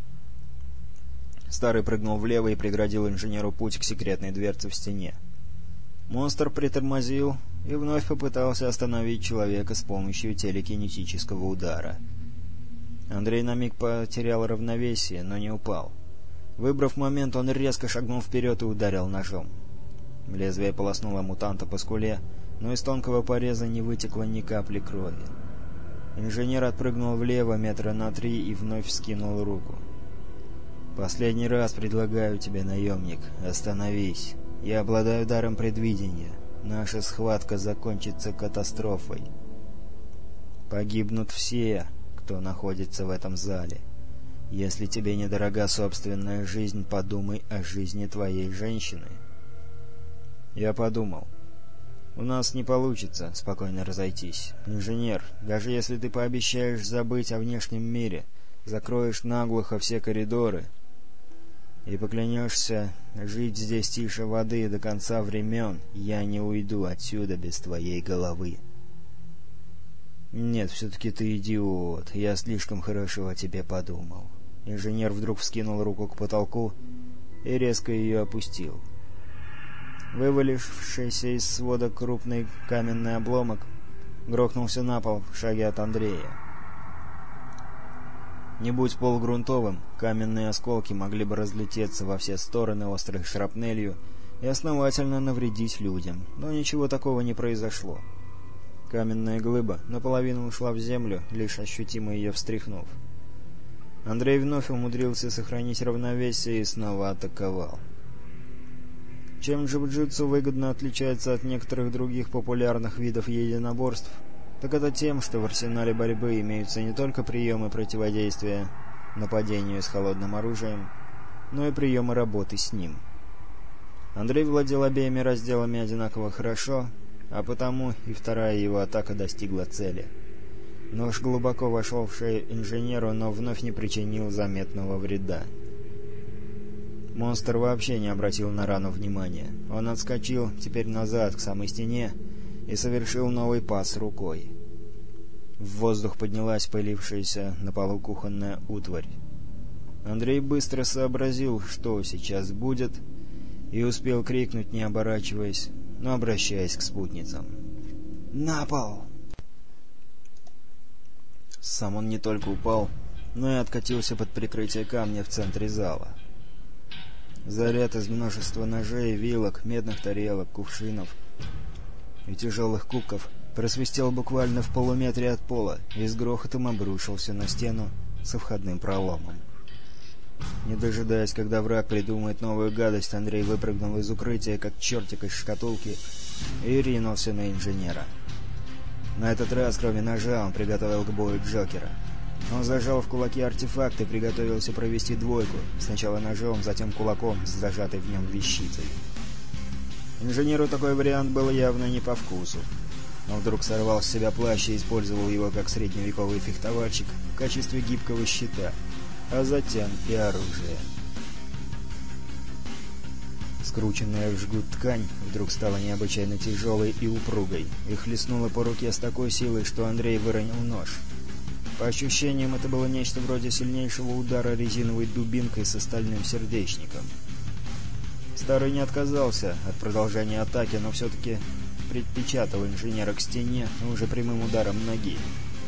Старый прыгнул влево и преградил инженеру путь к секретной дверце в стене. Монстр притормозил и вновь попытался остановить человека с помощью телекинетического удара. Андрей на миг потерял равновесие, но не упал. Выбрав момент, он резко шагнул вперед и ударил ножом. Лезвие полоснуло мутанта по скуле, но из тонкого пореза не вытекло ни капли крови. Инженер отпрыгнул влево метра на 3 и вновь вскинул руку. «Последний раз предлагаю тебе, наемник, остановись. Я обладаю даром предвидения. Наша схватка закончится катастрофой. Погибнут все, кто находится в этом зале. Если тебе недорога собственная жизнь, подумай о жизни твоей женщины». Я подумал. «У нас не получится спокойно разойтись. Инженер, даже если ты пообещаешь забыть о внешнем мире, закроешь наглухо все коридоры и поклянешься жить здесь тише воды до конца времен, я не уйду отсюда без твоей головы». «Нет, все-таки ты идиот. Я слишком хорошо о тебе подумал». Инженер вдруг вскинул руку к потолку и резко ее опустил. Вывалившийся из свода крупный каменный обломок грохнулся на пол в шаге от Андрея. Не будь пол грунтовым, каменные осколки могли бы разлететься во все стороны острой шрапнелью и основательно навредить людям, но ничего такого не произошло. Каменная глыба наполовину ушла в землю, лишь ощутимо ее встряхнув. Андрей вновь умудрился сохранить равновесие и снова атаковал. Чем джиу-джитсу выгодно отличается от некоторых других популярных видов единоборств, так это тем, что в арсенале борьбы имеются не только приемы противодействия нападению с холодным оружием, но и приемы работы с ним. Андрей владел обеими разделами одинаково хорошо, а потому и вторая его атака достигла цели. Нож глубоко вошел в шею инженеру, но вновь не причинил заметного вреда. Монстр вообще не обратил на рану внимания. Он отскочил теперь назад, к самой стене, и совершил новый пас рукой. В воздух поднялась пылившаяся на полу кухонная утварь. Андрей быстро сообразил, что сейчас будет, и успел крикнуть, не оборачиваясь, но обращаясь к спутницам. «На пол!» Сам он не только упал, но и откатился под прикрытие камня в центре зала. Заряд из множества ножей, вилок, медных тарелок, кувшинов и тяжелых кубков просвистел буквально в полуметре от пола и с грохотом обрушился на стену со входным проломом. Не дожидаясь, когда враг придумает новую гадость, Андрей выпрыгнул из укрытия, как чертик из шкатулки, и ринулся на инженера. На этот раз, кроме ножа, он приготовил к бою Джокера. Он зажал в кулаке артефакт и приготовился провести двойку, сначала ножом, затем кулаком с зажатой в нем вещицей. Инженеру такой вариант был явно не по вкусу. Он вдруг сорвал с себя плащ и использовал его как средневековый фехтовальщик в качестве гибкого щита, а затем и оружие. Скрученная в жгут ткань вдруг стала необычайно тяжелой и упругой и хлестнула по руке с такой силой, что Андрей выронил нож. По ощущениям, это было нечто вроде сильнейшего удара резиновой дубинкой с стальным сердечником. Старый не отказался от продолжения атаки, но все-таки припечатал инженера к стене, но уже прямым ударом ноги.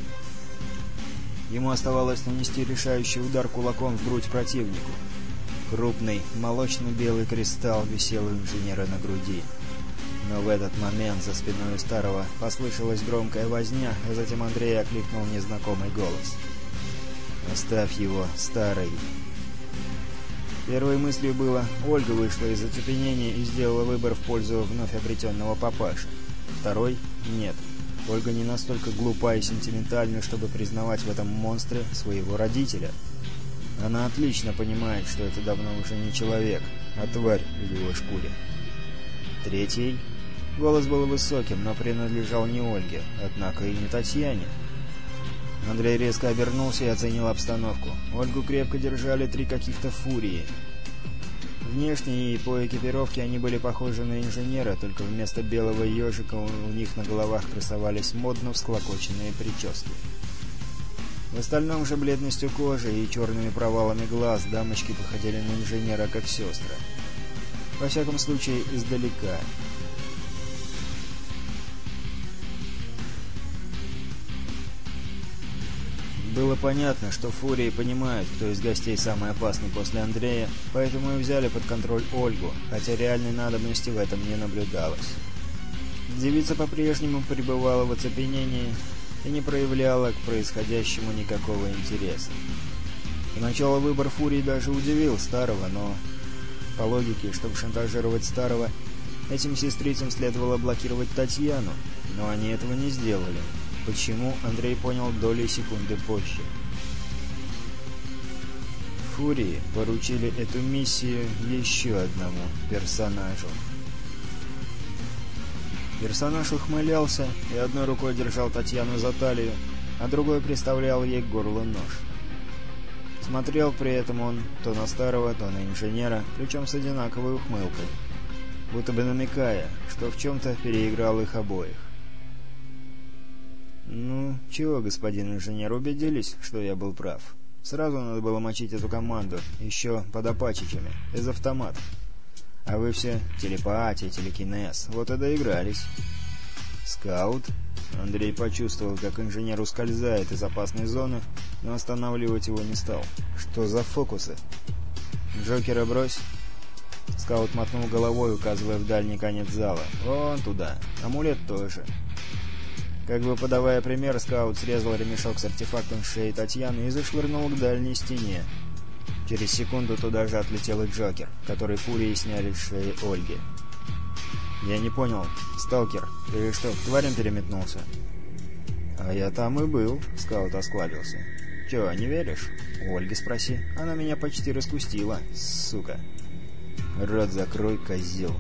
Ему оставалось нанести решающий удар кулаком в грудь противнику. Крупный, молочно-белый кристалл висел у инженера на груди. Но в этот момент за спиной старого послышалась громкая возня, а затем Андрей окликнул незнакомый голос. «Оставь его, старый!» Первой мыслью было: Ольга вышла из оцепенения и сделала выбор в пользу вновь обретенного папаши. Второй — нет. Ольга не настолько глупа и сентиментальна, чтобы признавать в этом монстре своего родителя. Она отлично понимает, что это давно уже не человек, а тварь в его шкуре. Третий. Голос был высоким, но принадлежал не Ольге, однако и не Татьяне. Андрей резко обернулся и оценил обстановку. Ольгу крепко держали три каких-то фурии. Внешне и по экипировке они были похожи на инженера, только вместо белого ежика у них на головах красовались модно всклокоченные прически. В остальном же бледностью кожи и черными провалами глаз дамочки походили на инженера как сестры. Во всяком случае, издалека. Было понятно, что фурии понимают, кто из гостей самый опасный после Андрея, поэтому и взяли под контроль Ольгу, хотя реальной надобности в этом не наблюдалось. Девица по-прежнему пребывала в оцепенении и не проявляла к происходящему никакого интереса. Поначалу выбор фурий даже удивил старого, но по логике, чтобы шантажировать старого, этим сестрицам следовало блокировать Татьяну, но они этого не сделали. Почему, Андрей понял долей секунды позже. Фурии поручили эту миссию еще одному персонажу. Персонаж ухмылялся и одной рукой держал Татьяну за талию, а другой приставлял ей к горлу нож. Смотрел при этом он то на старого, то на инженера, причем с одинаковой ухмылкой, будто бы намекая, что в чем-то переиграл их обоих. «Ну, чего, господин инженер, убедились, что я был прав? Сразу надо было мочить эту команду, еще под апачичами, из автомата. А вы все телепатия, телекинез, вот и доигрались. Скаут?» Андрей почувствовал, как инженер ускользает из опасной зоны, но останавливать его не стал. «Что за фокусы?» «Джокера брось!» Скаут мотнул головой, указывая в дальний конец зала. «Вон туда. Амулет тоже». Как бы подавая пример, скаут срезал ремешок с артефактом с шеи Татьяны и зашвырнул к дальней стене. Через секунду туда же отлетел и Джокер, который фурией сняли с шеи Ольги. «Я не понял. Сталкер, ты что, к тварям переметнулся?» «А я там и был», — скаут осклабился. «Чё, не веришь? У Ольги спроси. Она меня почти распустила, сука». «Рот закрой, козел».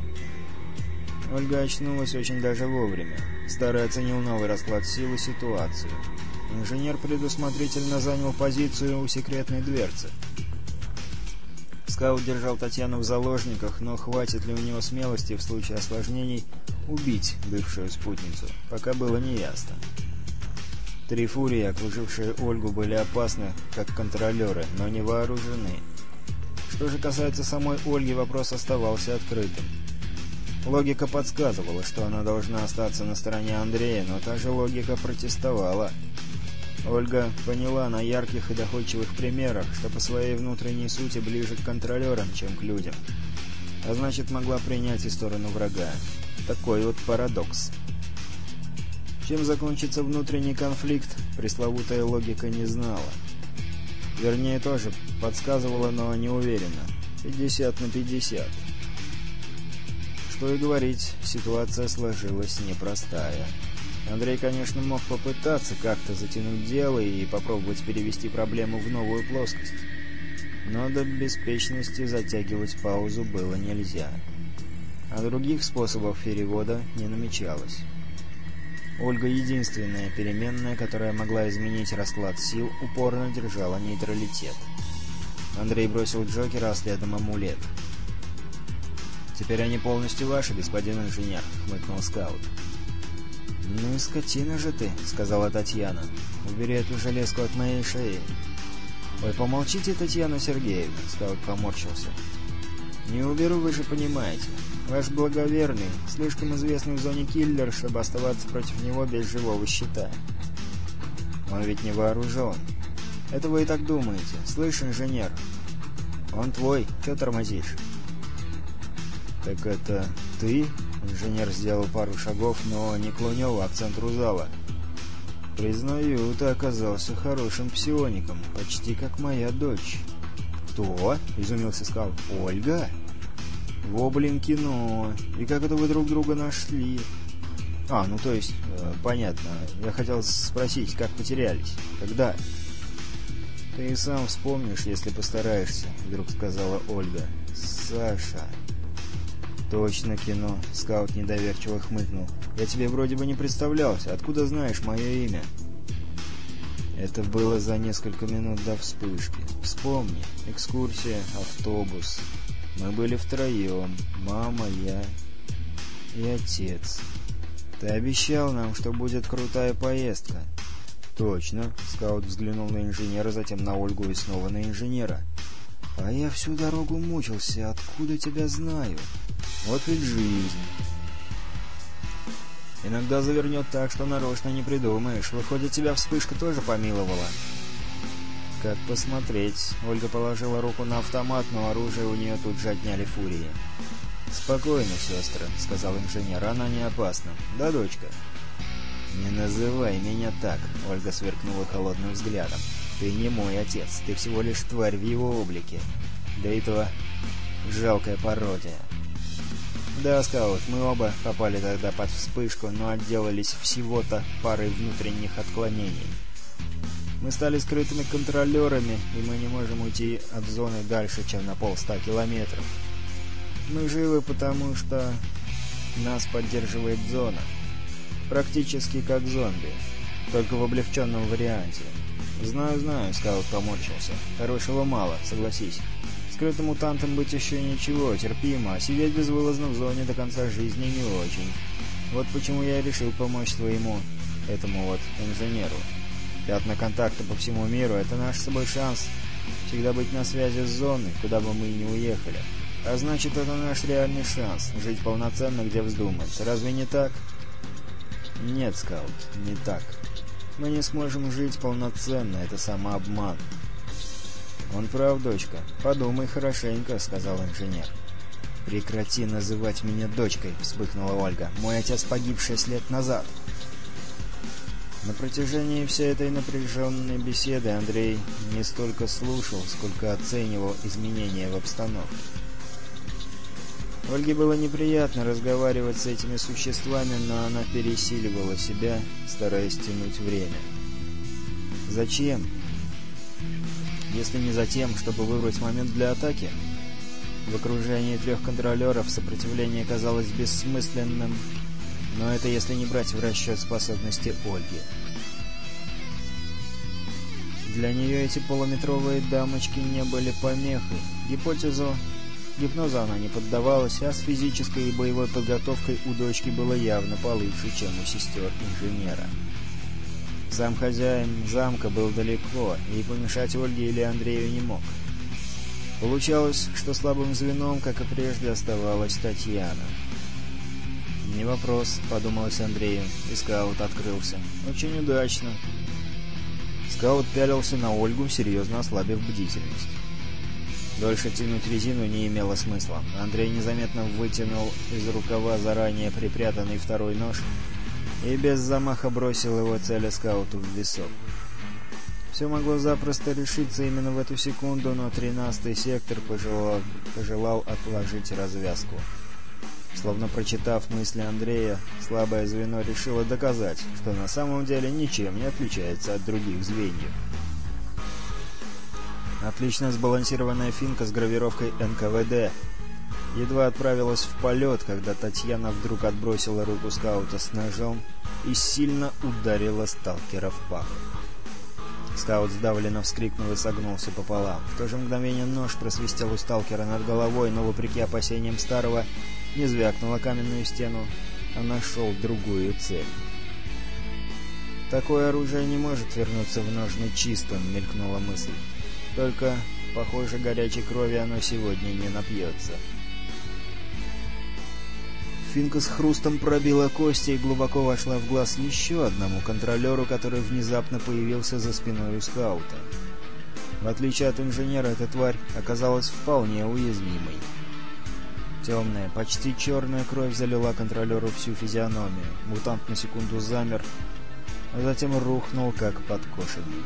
Ольга очнулась очень даже вовремя. Старый оценил новый расклад сил и ситуацию. Инженер предусмотрительно занял позицию у секретной дверцы. Скаут держал Татьяну в заложниках, но хватит ли у него смелости в случае осложнений убить бывшую спутницу, пока было неясно. Три фурии, окружившие Ольгу, были опасны, как контролеры, но не вооружены. Что же касается самой Ольги, вопрос оставался открытым. Логика подсказывала, что она должна остаться на стороне Андрея, но та же логика протестовала. Ольга поняла на ярких и доходчивых примерах, что по своей внутренней сути ближе к контролерам, чем к людям. А значит, могла принять и сторону врага. Такой вот парадокс. Чем закончится внутренний конфликт, пресловутая логика не знала. Вернее, тоже подсказывала, но не уверенно. 50 на 50. Что и говорить, ситуация сложилась непростая. Андрей, конечно, мог попытаться как-то затянуть дело и попробовать перевести проблему в новую плоскость. Но до беспечности затягивать паузу было нельзя. А других способов перевода не намечалось. Ольга, единственная переменная, которая могла изменить расклад сил, упорно держала нейтралитет. Андрей бросил Джокера, а следом амулет. «Теперь они полностью ваши, господин инженер», — хмыкнул скаут. «Ну и скотина же ты», — сказала Татьяна. «Убери эту железку от моей шеи». «Ой, помолчите, Татьяна Сергеевна», — скаут поморщился. «Не уберу, вы же понимаете. Ваш благоверный, слишком известный в зоне киллер, чтобы оставаться против него без живого щита. Он ведь не вооружен. Это вы и так думаете. Слышь, инженер, он твой, чё тормозишь?» «Так это ты?» Инженер сделал пару шагов, но не к Лунёву, а к центру зала. «Признаю, ты оказался хорошим псиоником, почти как моя дочь». «Кто?» — изумился скаут. «Ольга?» «Во, блин, кино! И как это вы друг друга нашли?» «Ну то есть, понятно. Я хотел спросить, как потерялись? Когда?» «Ты и сам вспомнишь, если постараешься», — вдруг сказала Ольга. «Саша...» «Точно кино», — скаут недоверчиво хмыкнул. «Я тебе вроде бы не представлялся. Откуда знаешь мое имя?» Это было за несколько минут до вспышки. Вспомни. Экскурсия, автобус. Мы были втроем. Мама, я и отец. Ты обещал нам, что будет крутая поездка. Точно. Скаут взглянул на инженера, затем на Ольгу и снова на инженера. А я всю дорогу мучился. Откуда тебя знаю? Вот ведь жизнь. Иногда завернет так, что нарочно не придумаешь. Выходит, тебя вспышка тоже помиловала. Как посмотреть. Ольга положила руку на автомат, но оружие у нее тут же отняли фурии. «Спокойно, сестра», — сказал инженер, — «она не опасна. Да, дочка?» «Не называй меня так», — Ольга сверкнула холодным взглядом. «Ты не мой отец, ты всего лишь тварь в его облике. Да и то жалкая пародия». «Да, скаут, мы оба попали тогда под вспышку, но отделались всего-то парой внутренних отклонений. Мы стали скрытыми контролерами, и мы не можем уйти от зоны дальше, чем на 150 километров. Мы живы, потому что нас поддерживает зона. Практически как зомби, только в облегченном варианте. Знаю, скаут поморщился. Хорошего мало, согласись. Скрытым мутантом быть еще ничего, терпимо, а сидеть безвылазно в зоне до конца жизни не очень. Вот почему я решил помочь этому вот инженеру. Пятна контакта по всему миру — это наш с собой шанс всегда быть на связи с зоной, куда бы мы ни уехали. А значит, это наш реальный шанс жить полноценно, где вздумается. Разве не так?» «Нет, Скаут, не так. Мы не сможем жить полноценно, это самообман». «Он прав, дочка. Подумай хорошенько», — сказал инженер. «Прекрати называть меня дочкой», — вспыхнула Ольга. «Мой отец погиб 6 лет назад». На протяжении всей этой напряженной беседы Андрей не столько слушал, сколько оценивал изменения в обстановке. Ольге было неприятно разговаривать с этими существами, но она пересиливала себя, стараясь тянуть время. Зачем? Если не за тем, чтобы выбрать момент для атаки? В окружении 3 контролеров сопротивление казалось бессмысленным, но это если не брать в расчет способности Ольги. Для нее эти полуметровые дамочки не были помехой. Гипнозу она не поддавалась, а с физической и боевой подготовкой у дочки было явно получше, чем у сестер инженера. Сам хозяин замка был далеко, и помешать Ольге или Андрею не мог. Получалось, что слабым звеном, как и прежде, оставалась Татьяна. «Не вопрос», — подумалось Андрею, и скаут открылся. «Очень удачно». Скаут пялился на Ольгу, серьезно ослабив бдительность. Дольше тянуть резину не имело смысла. Андрей незаметно вытянул из рукава заранее припрятанный второй нож и без замаха бросил его, целя скауту в висок. Все могло запросто решиться именно в эту секунду, но 13-й сектор пожелал отложить развязку. Словно прочитав мысли Андрея, слабое звено решило доказать, что на самом деле ничем не отличается от других звеньев. Отлично сбалансированная финка с гравировкой НКВД едва отправилась в полет, когда Татьяна вдруг отбросила руку скаута с ножом и сильно ударила сталкера в пах. Скаут сдавленно вскрикнул и согнулся пополам. В то же мгновение нож просвистел у сталкера над головой, но, вопреки опасениям старого, не звякнул о каменную стену, а нашел другую цель. «Такое оружие не может вернуться в ножны чистым», — мелькнула мысль. «Только, похоже, горячей крови оно сегодня не напьется». Финка с хрустом пробила кости и глубоко вошла в глаз еще одному контролеру, который внезапно появился за спиной у скаута. В отличие от инженера, эта тварь оказалась вполне уязвимой. Темная, почти черная кровь залила контролеру всю физиономию. Мутант на секунду замер, а затем рухнул, как подкошенный.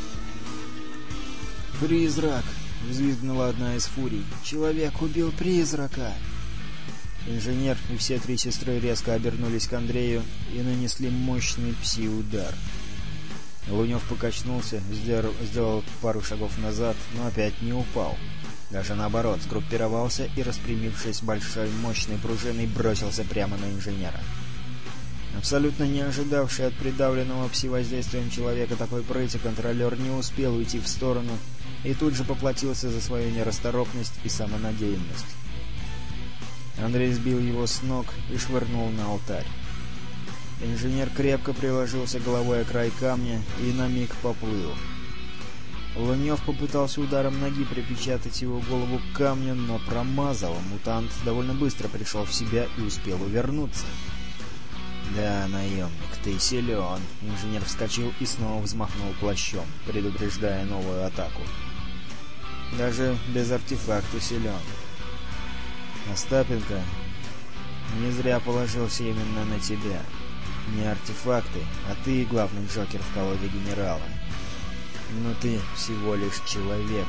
«Призрак!» — взвизгнула одна из фурий. «Человек убил призрака!» Инженер и все 3 сестры резко обернулись к Андрею и нанесли мощный пси-удар. Лунев покачнулся, сделал пару шагов назад, но опять не упал. Даже наоборот, сгруппировался и, распрямившись большой мощной пружиной, бросился прямо на инженера. Абсолютно не ожидавший от придавленного пси-воздействием человека такой прыти, контролер не успел уйти в сторону и тут же поплатился за свою нерасторопность и самонадеянность. Андрей сбил его с ног и швырнул на алтарь. Инженер крепко приложился головой о край камня и на миг поплыл. Лунев попытался ударом ноги припечатать его голову к камню, но промазал. Мутант довольно быстро пришел в себя и успел увернуться. «Да, наемник, ты силен!» Инженер вскочил и снова взмахнул плащом, предупреждая новую атаку. «Даже без артефакта силен. Остапенко не зря положился именно на тебя. Не артефакты, а ты главный Джокер в колоде генерала. Но ты всего лишь человек».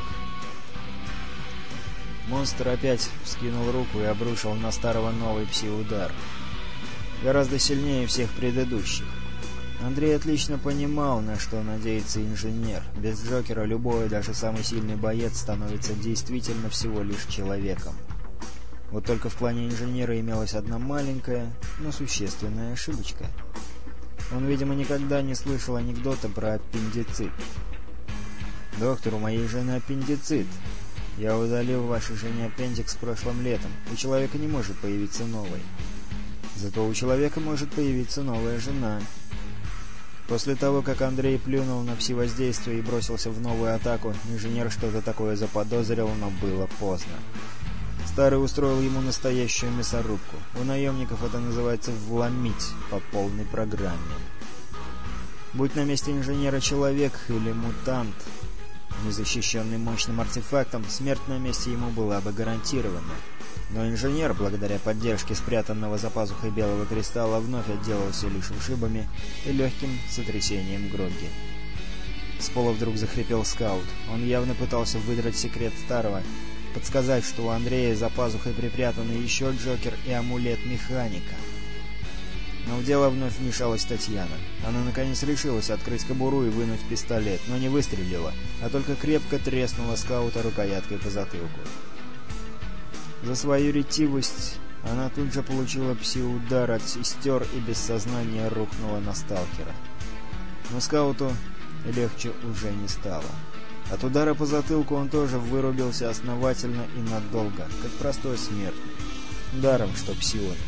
Монстр опять вскинул руку и обрушил на старого новый пси-удар. Гораздо сильнее всех предыдущих. Андрей отлично понимал, на что надеется инженер. Без Джокера любой, даже самый сильный боец становится действительно всего лишь человеком. Вот только в плане инженера имелась одна маленькая, но существенная ошибочка. Он, видимо, никогда не слышал анекдота про аппендицит. «Доктор, у моей жены аппендицит. Я удалил вашей жене аппендикс прошлым летом. У человека не может появиться новый. Зато у человека может появиться новая жена». После того, как Андрей плюнул на пси-воздействие и бросился в новую атаку, инженер что-то такое заподозрил, но было поздно. Старый устроил ему настоящую мясорубку. У наемников это называется «вломить» по полной программе. Будь на месте инженера человек или мутант, незащищенный мощным артефактом, смерть на месте ему была бы гарантирована. Но инженер, благодаря поддержке спрятанного за пазухой белого кристалла, вновь отделался лишь ушибами и легким сотрясением Грогги. С пола вдруг захрипел скаут. Он явно пытался выдрать секрет Старого, подсказать, что у Андрея за пазухой припрятаны еще Джокер и амулет механика. Но в дело вновь вмешалась Татьяна. Она наконец решилась открыть кобуру и вынуть пистолет, но не выстрелила, а только крепко треснула скаута рукояткой по затылку. За свою ретивость она тут же получила пси-удар от сестер и без сознания рухнула на сталкера. Но скауту легче уже не стало. От удара по затылку он тоже вырубился основательно и надолго, как простой смертный. Даром, что псионик.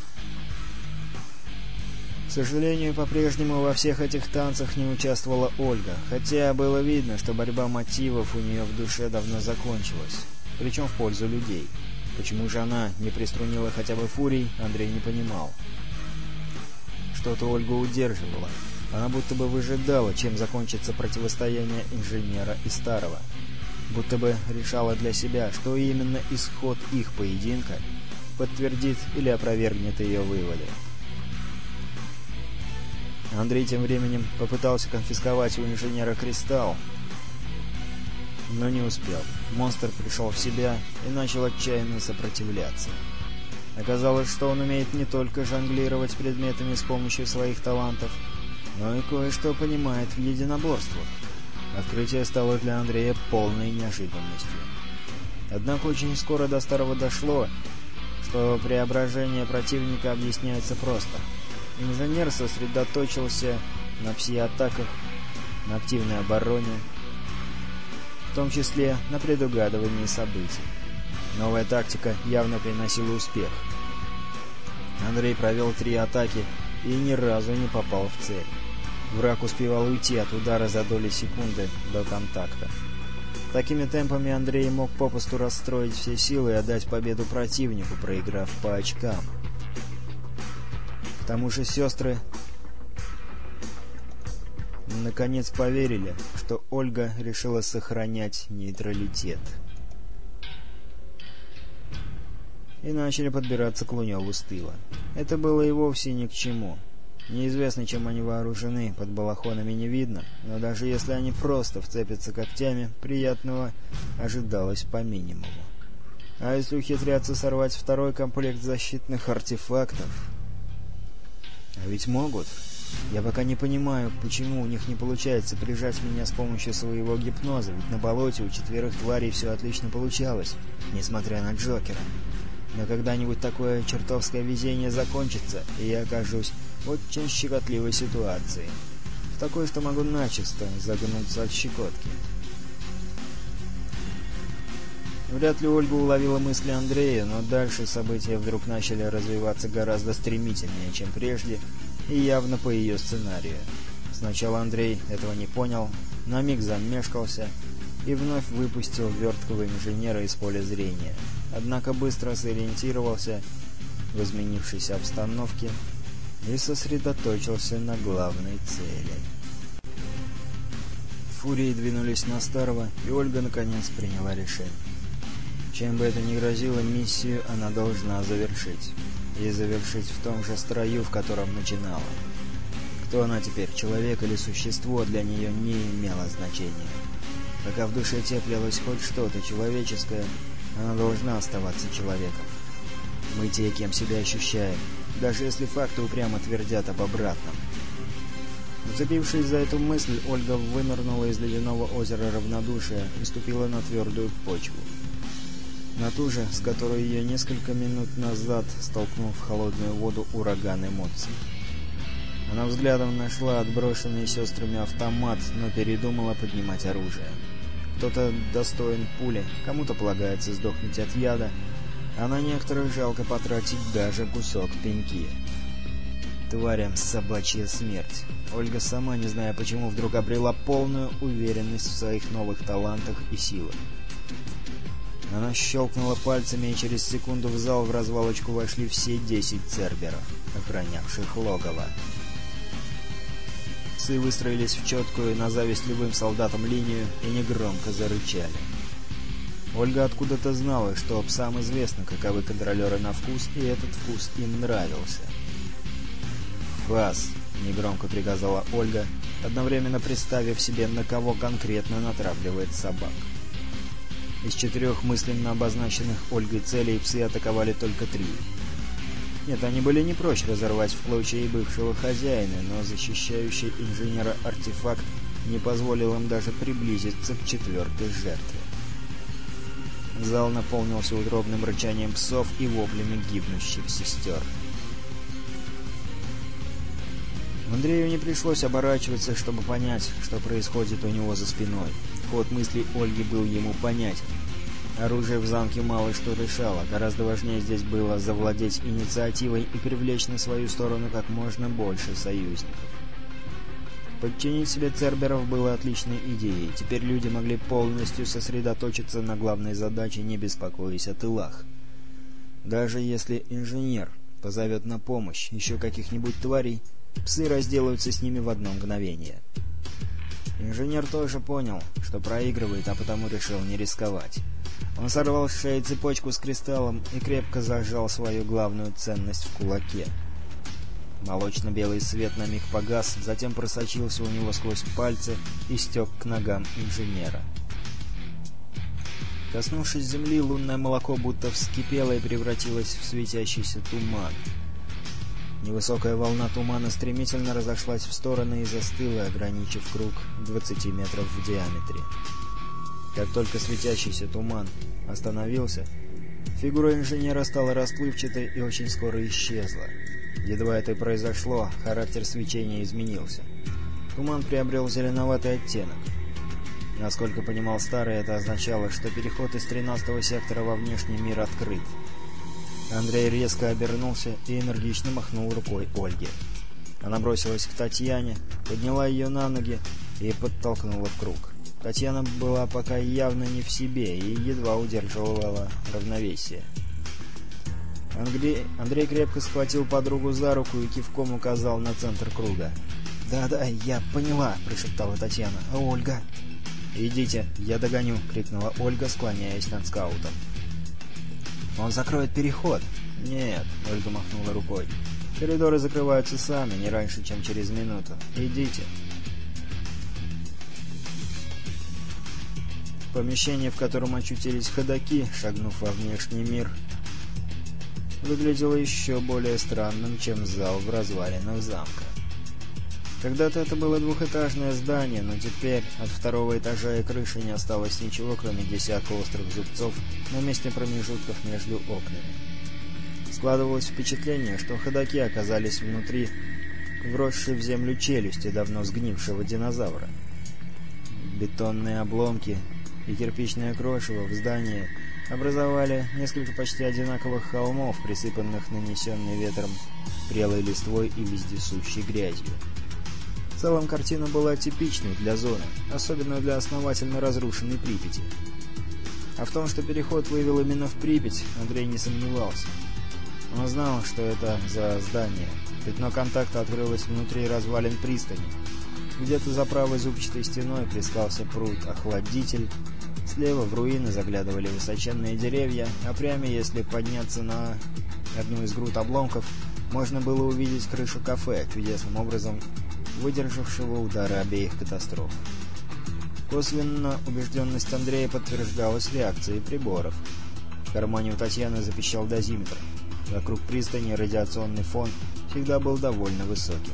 К сожалению, по-прежнему во всех этих танцах не участвовала Ольга, хотя было видно, что борьба мотивов у нее в душе давно закончилась, причем в пользу людей. Почему же она не приструнила хотя бы фурий, Андрей не понимал. Что-то Ольгу удерживало. Она будто бы выжидала, чем закончится противостояние инженера и Старого. Будто бы решала для себя, что именно исход их поединка подтвердит или опровергнет ее выводы. Андрей тем временем попытался конфисковать у инженера кристалл, но не успел. Монстр пришел в себя и начал отчаянно сопротивляться. Оказалось, что он умеет не только жонглировать предметами с помощью своих талантов, но и кое-что понимает в единоборствах. Открытие стало для Андрея полной неожиданностью. Однако очень скоро до Старого дошло, что преображение противника объясняется просто. Инженер сосредоточился на пси-атаках, на активной обороне, в том числе на предугадывании событий. Новая тактика явно приносила успех. Андрей провел 3 атаки и ни разу не попал в цель. Враг успевал уйти от удара за доли секунды до контакта. Такими темпами Андрей мог попусту расстроить все силы и отдать победу противнику, проиграв по очкам. К тому же сестры наконец поверили, что Ольга решила сохранять нейтралитет. И начали подбираться к Луневу с тыла. Это было и вовсе ни к чему. Неизвестно, чем они вооружены, под балахонами не видно, но даже если они просто вцепятся когтями, приятного ожидалось по минимуму. А если ухитрятся сорвать второй комплект защитных артефактов? А ведь могут. Я пока не понимаю, почему у них не получается прижать меня с помощью своего гипноза, ведь на болоте у 4 тварей все отлично получалось, несмотря на Джокера. Но когда-нибудь такое чертовское везение закончится, и я окажусь в очень щекотливой ситуации. В такой, что могу начисто загнуться от щекотки. Вряд ли Ольга уловила мысли Андрея, но дальше события вдруг начали развиваться гораздо стремительнее, чем прежде, и явно по ее сценарию. Сначала Андрей этого не понял, на миг замешкался и вновь выпустил верткого инженера из поля зрения. Однако быстро сориентировался в изменившейся обстановке и сосредоточился на главной цели. Фурии двинулись на Старого, и Ольга наконец приняла решение. Чем бы это ни грозило, миссию она должна завершить. И завершить в том же строю, в котором начинала. Кто она теперь, человек или существо, для нее не имело значения. Пока в душе теплилось хоть что-то человеческое, она должна оставаться человеком. Мы те, кем себя ощущаем, даже если факты упрямо твердят об обратном. Уцепившись за эту мысль, Ольга вынырнула из ледяного озера равнодушия и ступила на твердую почву. На ту же, с которой ее несколько минут назад столкнул в холодную воду ураган эмоций. Она взглядом нашла отброшенный сестрами автомат, но передумала поднимать оружие. Кто-то достоин пули, кому-то полагается сдохнуть от яда, а на некоторых жалко потратить даже кусок пеньки. Тварям собачья смерть. Ольга, сама не зная почему, вдруг обрела полную уверенность в своих новых талантах и силах. Она щелкнула пальцами, и через секунду в зал в развалочку вошли все 10 церберов, охранявших логово. Псы выстроились в четкую, на зависть любым солдатам, линию и негромко зарычали. Ольга откуда-то знала, что псам известно, каковы контролеры на вкус, и этот вкус им нравился. «Фас!» — негромко приказала Ольга, одновременно представив себе, на кого конкретно натравливает собак. Из 4 мысленно обозначенных Ольгой целей псы атаковали только 3. Нет, они были не прочь разорвать в клочья и бывшего хозяина, но защищающий инженера артефакт не позволил им даже приблизиться к 4-й жертве. Зал наполнился утробным рычанием псов и воплями гибнущих сестер. Андрею не пришлось оборачиваться, чтобы понять, что происходит у него за спиной. Ход мыслей Ольги был ему понятен. Оружие в замке мало что решало. Гораздо важнее здесь было завладеть инициативой и привлечь на свою сторону как можно больше союзников. Подчинить себе церберов было отличной идеей. Теперь люди могли полностью сосредоточиться на главной задаче, не беспокоясь о тылах. Даже если инженер позовет на помощь еще каких-нибудь тварей, псы разделаются с ними в одно мгновение. Инженер тоже понял, что проигрывает, а потому решил не рисковать. Он сорвал с шеи цепочку с кристаллом и крепко зажал свою главную ценность в кулаке. Молочно-белый свет на миг погас, затем просочился у него сквозь пальцы и стек к ногам инженера. Коснувшись земли, лунное молоко будто вскипело и превратилось в светящийся туман. Невысокая волна тумана стремительно разошлась в стороны и застыла, ограничив круг 20 метров в диаметре. Как только светящийся туман остановился, фигура инженера стала расплывчатой и очень скоро исчезла. Едва это произошло, характер свечения изменился. Туман приобрел зеленоватый оттенок. Насколько понимал Старый, это означало, что переход из 13-го сектора во внешний мир открыт. Андрей резко обернулся и энергично махнул рукой Ольге. Она бросилась к Татьяне, подняла ее на ноги и подтолкнула в круг. Татьяна была пока явно не в себе и едва удерживала равновесие. Андрей крепко схватил подругу за руку и кивком указал на центр круга. «Да-да, я поняла», — прошептала Татьяна. «А Ольга?» «Идите, я догоню», — крикнула Ольга, склоняясь над скаутом. «Он закроет переход». «Нет», — Ольга махнула рукой. «Коридоры закрываются сами, не раньше, чем через минуту. Идите». Помещение, в котором очутились ходаки, шагнув во внешний мир, выглядело еще более странным, чем зал в развалинах замка. Когда-то это было двухэтажное здание, но теперь от второго этажа и крыши не осталось ничего, кроме десятка острых зубцов на месте промежутков между окнами. Складывалось впечатление, что ходаки оказались внутри вросшей в землю челюсти давно сгнившего динозавра. Бетонные обломки и кирпичное крошево в здании образовали несколько почти одинаковых холмов, присыпанных нанесенной ветром прелой листвой и вездесущей грязью. В целом картина была типичной для зоны, особенно для основательно разрушенной Припяти. А в том, что переход вывел именно в Припять, Андрей не сомневался. Он знал, что это за здание. Пятно контакта открылось внутри развалин пристани. Где-то за правой зубчатой стеной плескался пруд-охладитель. Слева в руины заглядывали высоченные деревья, а прямо, если подняться на одну из груд обломков, можно было увидеть крышу кафе, чудесным образом выдержавшего удары обеих катастроф. Косвенно убежденность Андрея подтверждалась реакцией приборов. В кармане у Татьяны запищал дозиметр. Вокруг пристани радиационный фон всегда был довольно высоким.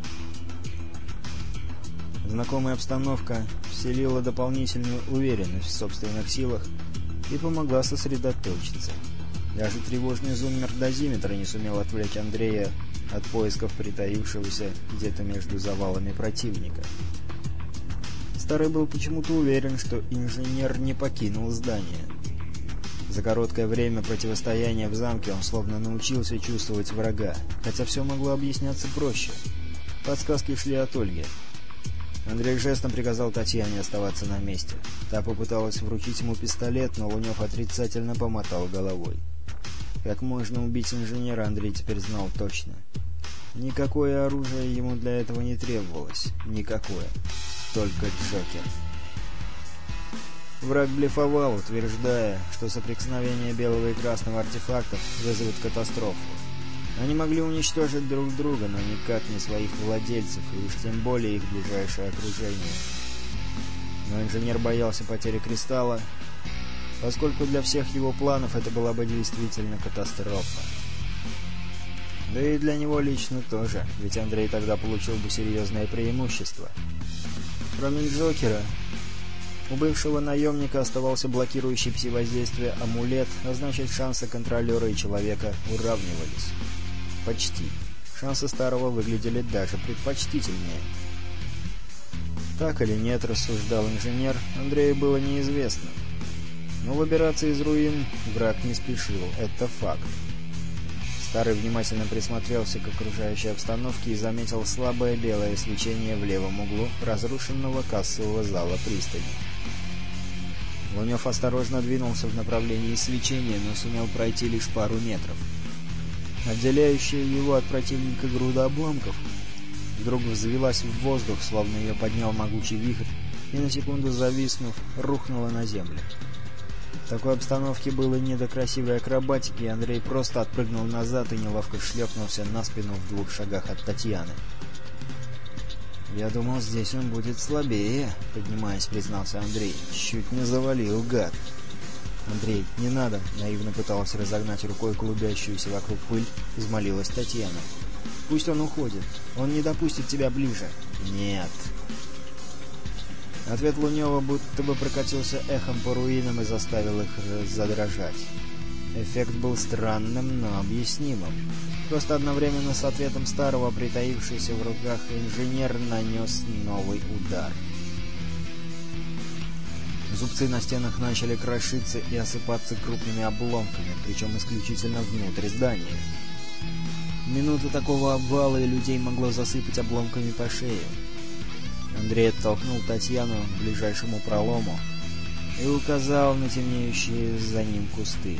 Знакомая обстановка вселила дополнительную уверенность в собственных силах и помогла сосредоточиться. Даже тревожный зуммер дозиметра не сумел отвлечь Андрея от поисков притаившегося где-то между завалами противника. Старый был почему-то уверен, что инженер не покинул здание. За короткое время противостояния в замке он словно научился чувствовать врага, хотя все могло объясняться проще. Подсказки шли от Ольги. Андрей жестом приказал Татьяне оставаться на месте. Та попыталась вручить ему пистолет, но Лунев отрицательно помотал головой. Как можно убить инженера, Андрей теперь знал точно. Никакое оружие ему для этого не требовалось. Никакое. Только Джокер. Враг блефовал, утверждая, что соприкосновение белого и красного артефактов вызовет катастрофу. Они могли уничтожить друг друга, но никак не своих владельцев, и уж тем более их ближайшее окружение. Но инженер боялся потери кристалла, поскольку для всех его планов это была бы действительно катастрофа. Да и для него лично тоже, ведь Андрей тогда получил бы серьезное преимущество. Кроме Джокера, у бывшего наемника оставался блокирующий пси-воздействие амулет, а значит шансы контролера и человека уравнивались. Почти. Шансы старого выглядели даже предпочтительнее. Так или нет, рассуждал инженер, Андрею было неизвестно. Но выбираться из руин враг не спешил, это факт. Старый внимательно присмотрелся к окружающей обстановке и заметил слабое белое свечение в левом углу разрушенного кассового зала пристани. Лунев осторожно двинулся в направлении свечения, но сумел пройти лишь пару метров. Отделяющая его от противника груда обломков вдруг взвилась в воздух, словно ее поднял могучий вихрь, и на секунду зависнув, рухнула на землю. В такой обстановке было не до красивой акробатики, и Андрей просто отпрыгнул назад и неловко шлепнулся на спину в 2 шагах от Татьяны. «Я думал, здесь он будет слабее», — поднимаясь, признался Андрей. «Чуть не завалил, гад». «Андрей, не надо!» — наивно пыталась разогнать рукой клубящуюся вокруг пыль, взмолилась Татьяна. «Пусть он уходит. Он не допустит тебя ближе». «Нет». Ответ Лунева будто бы прокатился эхом по руинам и заставил их задрожать. Эффект был странным, но объяснимым. Просто одновременно с ответом старого, притаившийся в руках инженер нанес новый удар. Зубцы на стенах начали крошиться и осыпаться крупными обломками, причем исключительно внутрь здания. Минута такого обвала, и людей могло засыпать обломками по шее. Андрей оттолкнул Татьяну к ближайшему пролому и указал на темнеющие за ним кусты.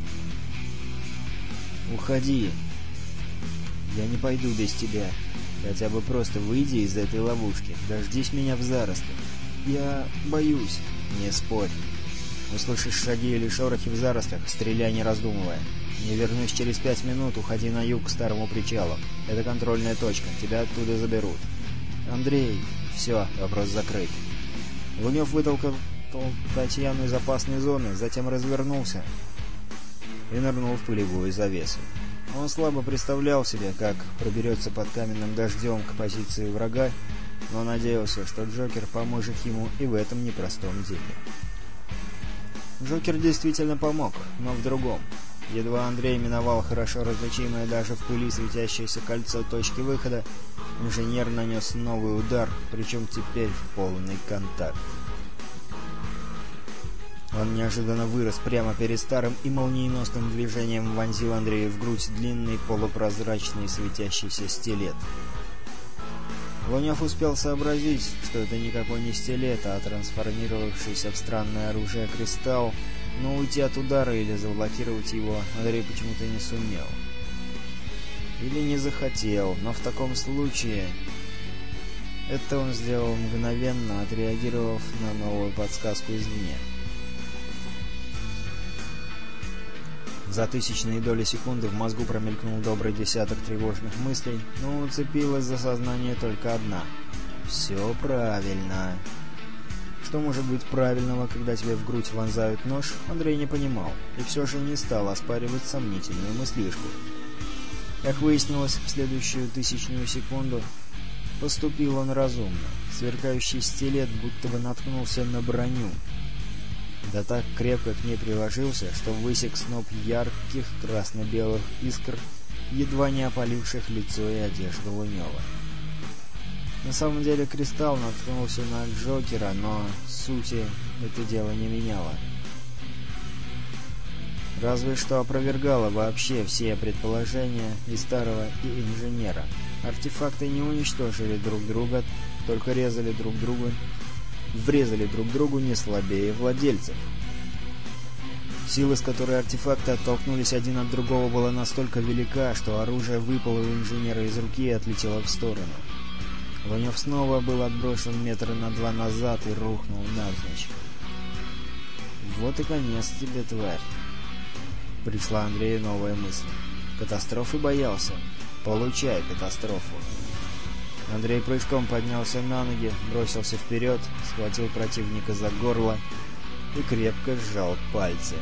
«Уходи. Я не пойду без тебя. Хотя бы просто выйди из этой ловушки. Дождись меня в зарослях. Я боюсь». «Не спорь. Услышишь шаги или шорохи в зарослях, стреляй не раздумывая. Не вернусь через 5 минут, уходи на юг к старому причалу. Это контрольная точка, тебя оттуда заберут». «Андрей...» «Все, вопрос закрыт». Лунев вытолкал Татьяну из опасной зоны, затем развернулся и нырнул в пылевую завесу. Он слабо представлял себе, как проберется под каменным дождем к позиции врага, но надеялся, что Джокер поможет ему и в этом непростом деле. Джокер действительно помог, но в другом. Едва Андрей миновал хорошо различимое даже в пыли светящееся кольцо точки выхода, инженер нанес новый удар, причем теперь в полный контакт. Он неожиданно вырос прямо перед старым и молниеносным движением вонзил Андрею в грудь длинный полупрозрачный светящийся стилет. Лунев успел сообразить, что это никакой не стилет, а трансформировавшийся в странное оружие кристалл, но уйти от удара или заблокировать его Андрей почему-то не сумел. Или не захотел, но в таком случае это он сделал мгновенно, отреагировав на новую подсказку извне. За тысячные доли секунды в мозгу промелькнул добрый десяток тревожных мыслей, но уцепилась за сознание только одна. «Все правильно». Что может быть правильного, когда тебе в грудь вонзают нож, Андрей не понимал, и все же не стал оспаривать сомнительную мыслишку. Как выяснилось, в следующую тысячную секунду поступил он разумно. Сверкающий стилет будто бы наткнулся на броню. Да так крепко к ней приложился, что высек сноп ярких красно-белых искр, едва не опаливших лицо и одежду Лунева. На самом деле кристалл наткнулся на Джокера, но сути это дело не меняло. Разве что опровергало вообще все предположения и старого, и инженера. Артефакты не уничтожили друг друга, только врезали друг другу не слабее владельцев. Сила, с которой артефакты оттолкнулись один от другого, была настолько велика, что оружие выпало у инженера из руки и отлетело в сторону. Ванев снова был отброшен метра на 2 назад и рухнул навзничь. «Вот и конец тебе, тварь!» Пришла Андрею новая мысль. Катастрофы боялся. Получай катастрофу. Андрей прыжком поднялся на ноги, бросился вперед, схватил противника за горло и крепко сжал пальцы.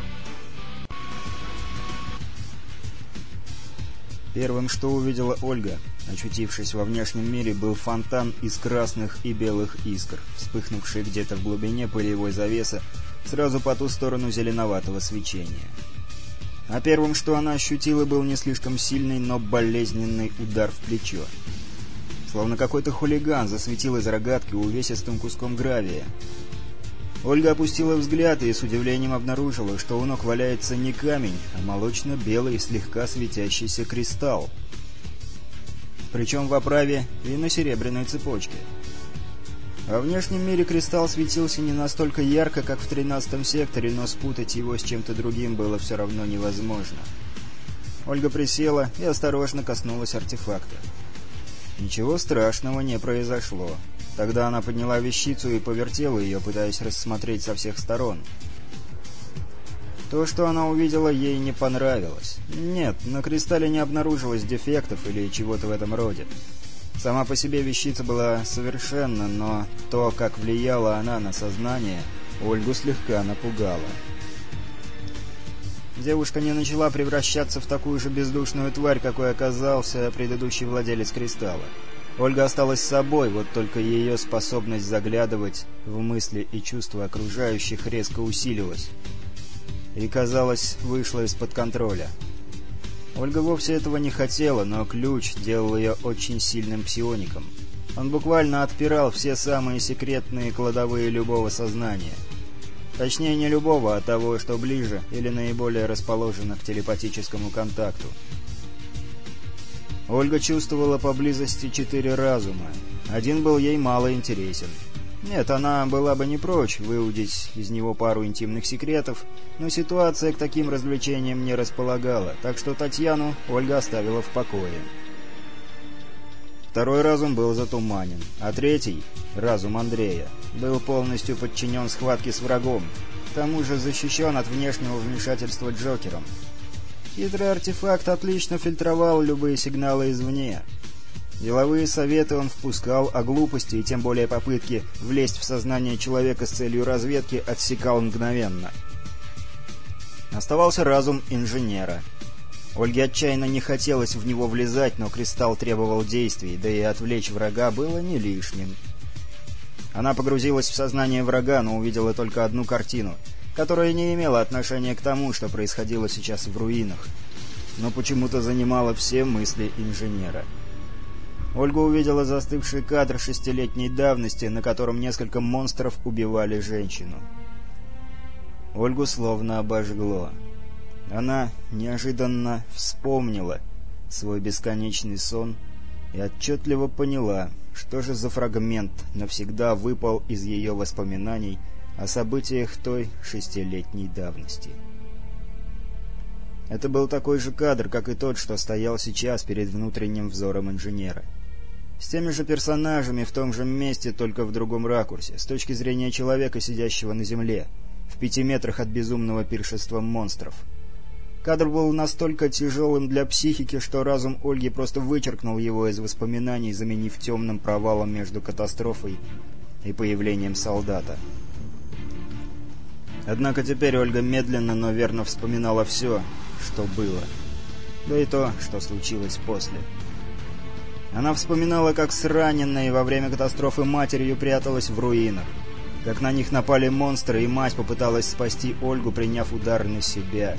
Первым, что увидела Ольга, очутившись во внешнем мире, был фонтан из красных и белых искр, вспыхнувший где-то в глубине пылевой завесы, сразу по ту сторону зеленоватого свечения. А первым, что она ощутила, был не слишком сильный, но болезненный удар в плечо. Словно какой-то хулиган засветил из рогатки увесистым куском гравия. Ольга опустила взгляд и с удивлением обнаружила, что у ног валяется не камень, а молочно-белый, слегка светящийся кристалл. Причем в оправе и на серебряной цепочке. Во внешнем мире кристалл светился не настолько ярко, как в 13-м секторе, но спутать его с чем-то другим было все равно невозможно. Ольга присела и осторожно коснулась артефакта. Ничего страшного не произошло. Тогда она подняла вещицу и повертела ее, пытаясь рассмотреть со всех сторон. То, что она увидела, ей не понравилось. Нет, на кристалле не обнаружилось дефектов или чего-то в этом роде. Сама по себе вещица была совершенна, но то, как влияла она на сознание, Ольгу слегка напугало. Девушка не начала превращаться в такую же бездушную тварь, какой оказался предыдущий владелец кристалла. Ольга осталась собой, вот только ее способность заглядывать в мысли и чувства окружающих резко усилилась. И, казалось, вышла из-под контроля. Ольга вовсе этого не хотела, но ключ делал ее очень сильным псиоником. Он буквально отпирал все самые секретные кладовые любого сознания. Точнее, не любого, а того, что ближе или наиболее расположено к телепатическому контакту. Ольга чувствовала поблизости 4 разума. Один был ей мало интересен. Нет, она была бы не прочь выудить из него пару интимных секретов, но ситуация к таким развлечениям не располагала, так что Татьяну Ольга оставила в покое. Второй разум был затуманен, а третий, разум Андрея, был полностью подчинен схватке с врагом, к тому же защищен от внешнего вмешательства Джокером. Хитрый артефакт отлично фильтровал любые сигналы извне. Деловые советы он впускал, а глупости и тем более попытки влезть в сознание человека с целью разведки отсекал мгновенно. Оставался разум инженера. Ольге отчаянно не хотелось в него влезать, но кристалл требовал действий, да и отвлечь врага было не лишним. Она погрузилась в сознание врага, но увидела только одну картину, которая не имела отношения к тому, что происходило сейчас в руинах, но почему-то занимала все мысли инженера. Ольга увидела застывший кадр 6-летней давности, на котором несколько монстров убивали женщину. Ольгу словно обожгло. Она неожиданно вспомнила свой бесконечный сон и отчетливо поняла, что же за фрагмент навсегда выпал из ее воспоминаний о событиях той 6-летней давности. Это был такой же кадр, как и тот, что стоял сейчас перед внутренним взором инженера. С теми же персонажами в том же месте, только в другом ракурсе, с точки зрения человека, сидящего на земле, в 5 метрах от безумного пиршества монстров. Кадр был настолько тяжелым для психики, что разум Ольги просто вычеркнул его из воспоминаний, заменив темным провалом между катастрофой и появлением солдата. Однако теперь Ольга медленно, но верно вспоминала все, что было, да и то, что случилось после. Она вспоминала, как с раненной во время катастрофы матерью пряталась в руинах, как на них напали монстры, и мать попыталась спасти Ольгу, приняв удар на себя.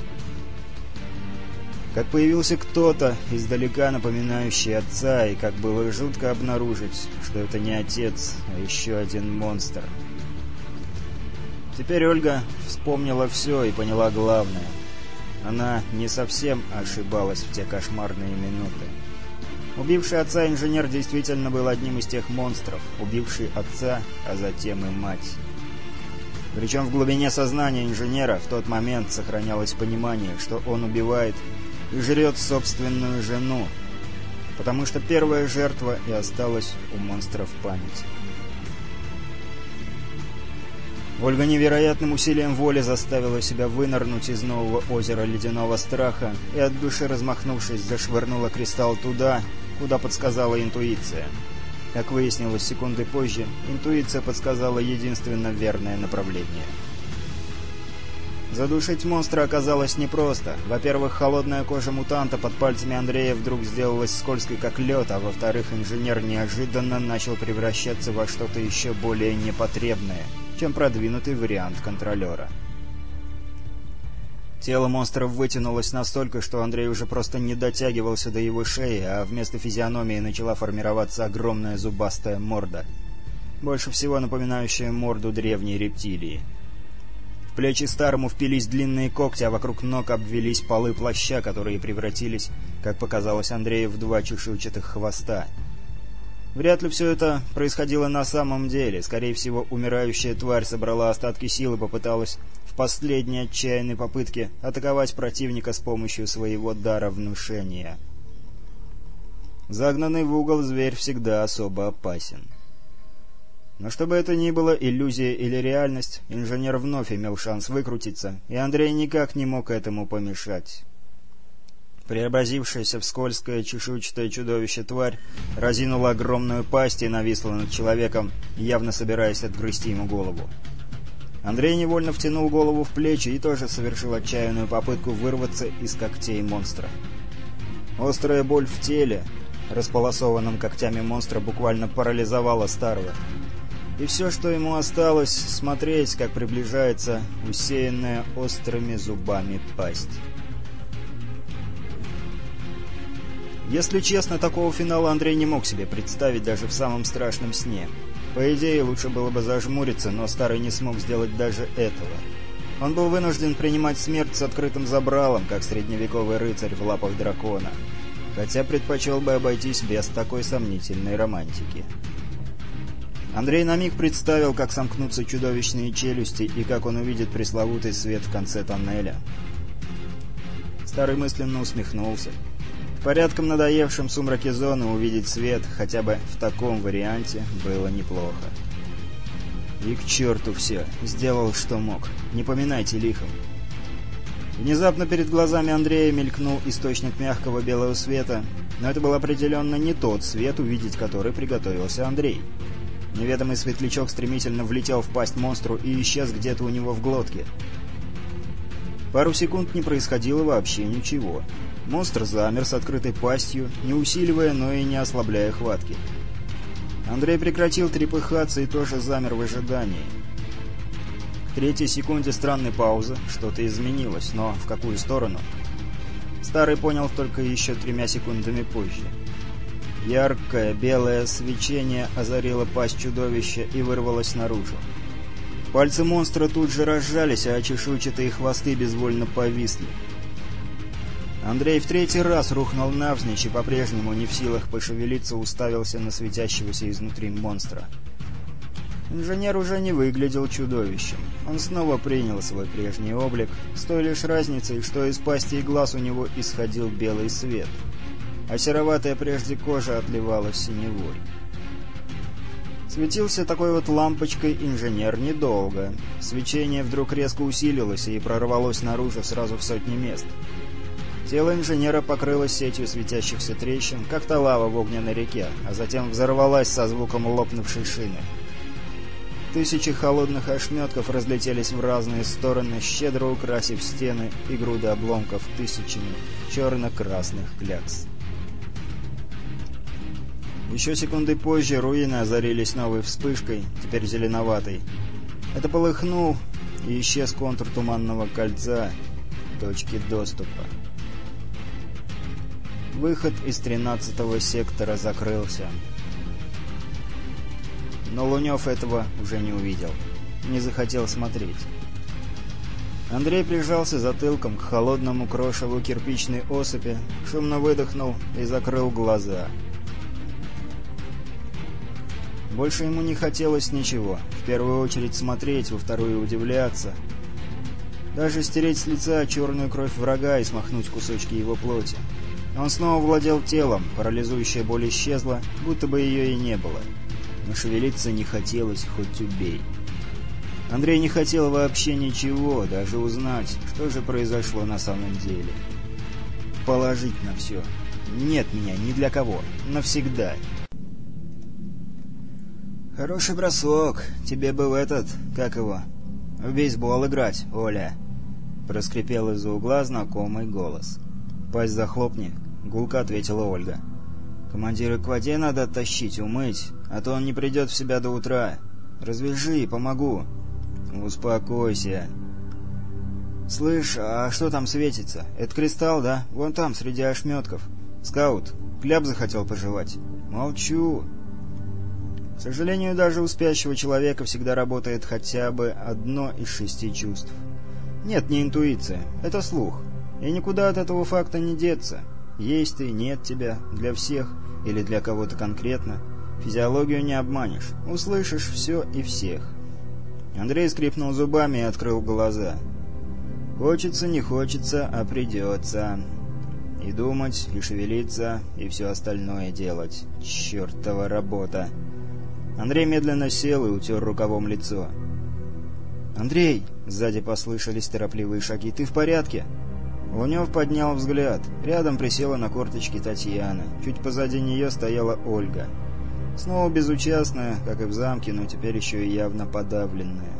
Как появился кто-то, издалека напоминающий отца, и как было жутко обнаружить, что это не отец, а еще один монстр. Теперь Ольга вспомнила все и поняла главное. Она не совсем ошибалась в те кошмарные минуты. Убивший отца инженер действительно был одним из тех монстров, убивший отца, а затем и мать. Причем в глубине сознания инженера в тот момент сохранялось понимание, что он убивает и жрет собственную жену, потому что первая жертва и осталась у монстра в памяти. Ольга невероятным усилием воли заставила себя вынырнуть из нового озера ледяного страха и от души размахнувшись, зашвырнула кристалл туда, куда подсказала интуиция. Как выяснилось секунды позже, интуиция подсказала единственно верное направление. Задушить монстра оказалось непросто. Во-первых, холодная кожа мутанта под пальцами Андрея вдруг сделалась скользкой как лед, а во-вторых, инженер неожиданно начал превращаться во что-то еще более непотребное, чем продвинутый вариант контролера. Тело монстра вытянулось настолько, что Андрей уже просто не дотягивался до его шеи, а вместо физиономии начала формироваться огромная зубастая морда, больше всего напоминающая морду древней рептилии. В плечи старому впились длинные когти, а вокруг ног обвелись полы плаща, которые превратились, как показалось Андрею, в два чешуйчатых хвоста. Вряд ли все это происходило на самом деле. Скорее всего, умирающая тварь собрала остатки сил и попыталась в последней отчаянной попытке атаковать противника с помощью своего дара внушения. Загнанный в угол зверь всегда особо опасен. Но чтобы это ни было, иллюзия или реальность, инженер вновь имел шанс выкрутиться, и Андрей никак не мог этому помешать. Преобразившаяся в скользкое чешуйчатое чудовище тварь разинула огромную пасть и нависла над человеком, явно собираясь отгрызти ему голову. Андрей невольно втянул голову в плечи и тоже совершил отчаянную попытку вырваться из когтей монстра. Острая боль в теле, располосованном когтями монстра, буквально парализовала старого. И все, что ему осталось, смотреть, как приближается усеянная острыми зубами пасть. Если честно, такого финала Андрей не мог себе представить даже в самом страшном сне. По идее, лучше было бы зажмуриться, но старый не смог сделать даже этого. Он был вынужден принимать смерть с открытым забралом, как средневековый рыцарь в лапах дракона. Хотя предпочел бы обойтись без такой сомнительной романтики. Андрей на миг представил, как сомкнутся чудовищные челюсти и как он увидит пресловутый свет в конце тоннеля. Старый мысленно усмехнулся. В порядком надоевшем сумраке зоны увидеть свет хотя бы в таком варианте было неплохо. И к черту все. Сделал, что мог. Не поминайте лихом. Внезапно перед глазами Андрея мелькнул источник мягкого белого света, но это был определенно не тот свет, увидеть который приготовился Андрей. Неведомый светлячок стремительно влетел в пасть монстру и исчез где-то у него в глотке. Пару секунд не происходило вообще ничего. Монстр замер с открытой пастью, не усиливая, но и не ослабляя хватки. Андрей прекратил трепыхаться и тоже замер в ожидании. К третьей секунде странной паузы что-то изменилось, но в какую сторону? Старый понял только еще 3 секундами позже. Яркое белое свечение озарило пасть чудовища и вырвалось наружу. Пальцы монстра тут же разжались, а чешуйчатые хвосты безвольно повисли. Андрей в 3-й раз рухнул навзничь и по-прежнему не в силах пошевелиться, уставился на светящегося изнутри монстра. Инженер уже не выглядел чудовищем. Он снова принял свой прежний облик, с той лишь разницей, что из пасти и глаз у него исходил белый свет, а сероватая прежде кожа отливала синевой. Светился такой вот лампочкой инженер недолго. Свечение вдруг резко усилилось и прорвалось наружу сразу в сотни мест. Тело инженера покрылось сетью светящихся трещин, как та лава в огненной реке, а затем взорвалась со звуком лопнувшей шины. Тысячи холодных ошметков разлетелись в разные стороны, щедро украсив стены и груды обломков тысячами черно-красных клякс. Еще секунды позже руины озарились новой вспышкой, теперь зеленоватой. Это полыхнул и исчез контур туманного кольца, точки доступа. Выход из 13-го сектора закрылся. Но Лунев этого уже не увидел. Не захотел смотреть. Андрей прижался затылком к холодному крошеву кирпичной осыпи, шумно выдохнул и закрыл глаза. Больше ему не хотелось ничего. В первую очередь смотреть, во вторую удивляться. Даже стереть с лица черную кровь врага и смахнуть кусочки его плоти. Он снова владел телом, парализующая боль исчезла, будто бы ее и не было. Но шевелиться не хотелось, хоть убей. Андрей не хотел вообще ничего, даже узнать, что же произошло на самом деле. Положить на все. Нет меня ни для кого. Навсегда. «Хороший бросок. Тебе бы в этот... как его? В бейсбол играть, Оля!» Проскрипел из-за угла знакомый голос. «Пасть захлопни», — гулко ответила Ольга. «Командира к воде надо оттащить, умыть, а то он не придет в себя до утра. Развяжи, помогу». «Успокойся». «Слышь, а что там светится? Это кристалл, да? Вон там, среди ошметков. Скаут, кляп захотел пожевать?» «Молчу». К сожалению, даже у спящего человека всегда работает хотя бы одно из 6 чувств. Нет, не интуиция, это слух. И никуда от этого факта не деться. Есть ты, нет тебя, для всех или для кого-то конкретно. Физиологию не обманешь, услышишь все и всех. Андрей скрипнул зубами и открыл глаза. Хочется, не хочется, а придется. И думать, и шевелиться, и все остальное делать. Чертова работа. Андрей медленно сел и утер рукавом лицо. «Андрей!» — сзади послышались торопливые шаги. «Ты в порядке?» Лунев поднял взгляд. Рядом присела на корточки Татьяна. Чуть позади нее стояла Ольга. Снова безучастная, как и в замке, но теперь еще и явно подавленная.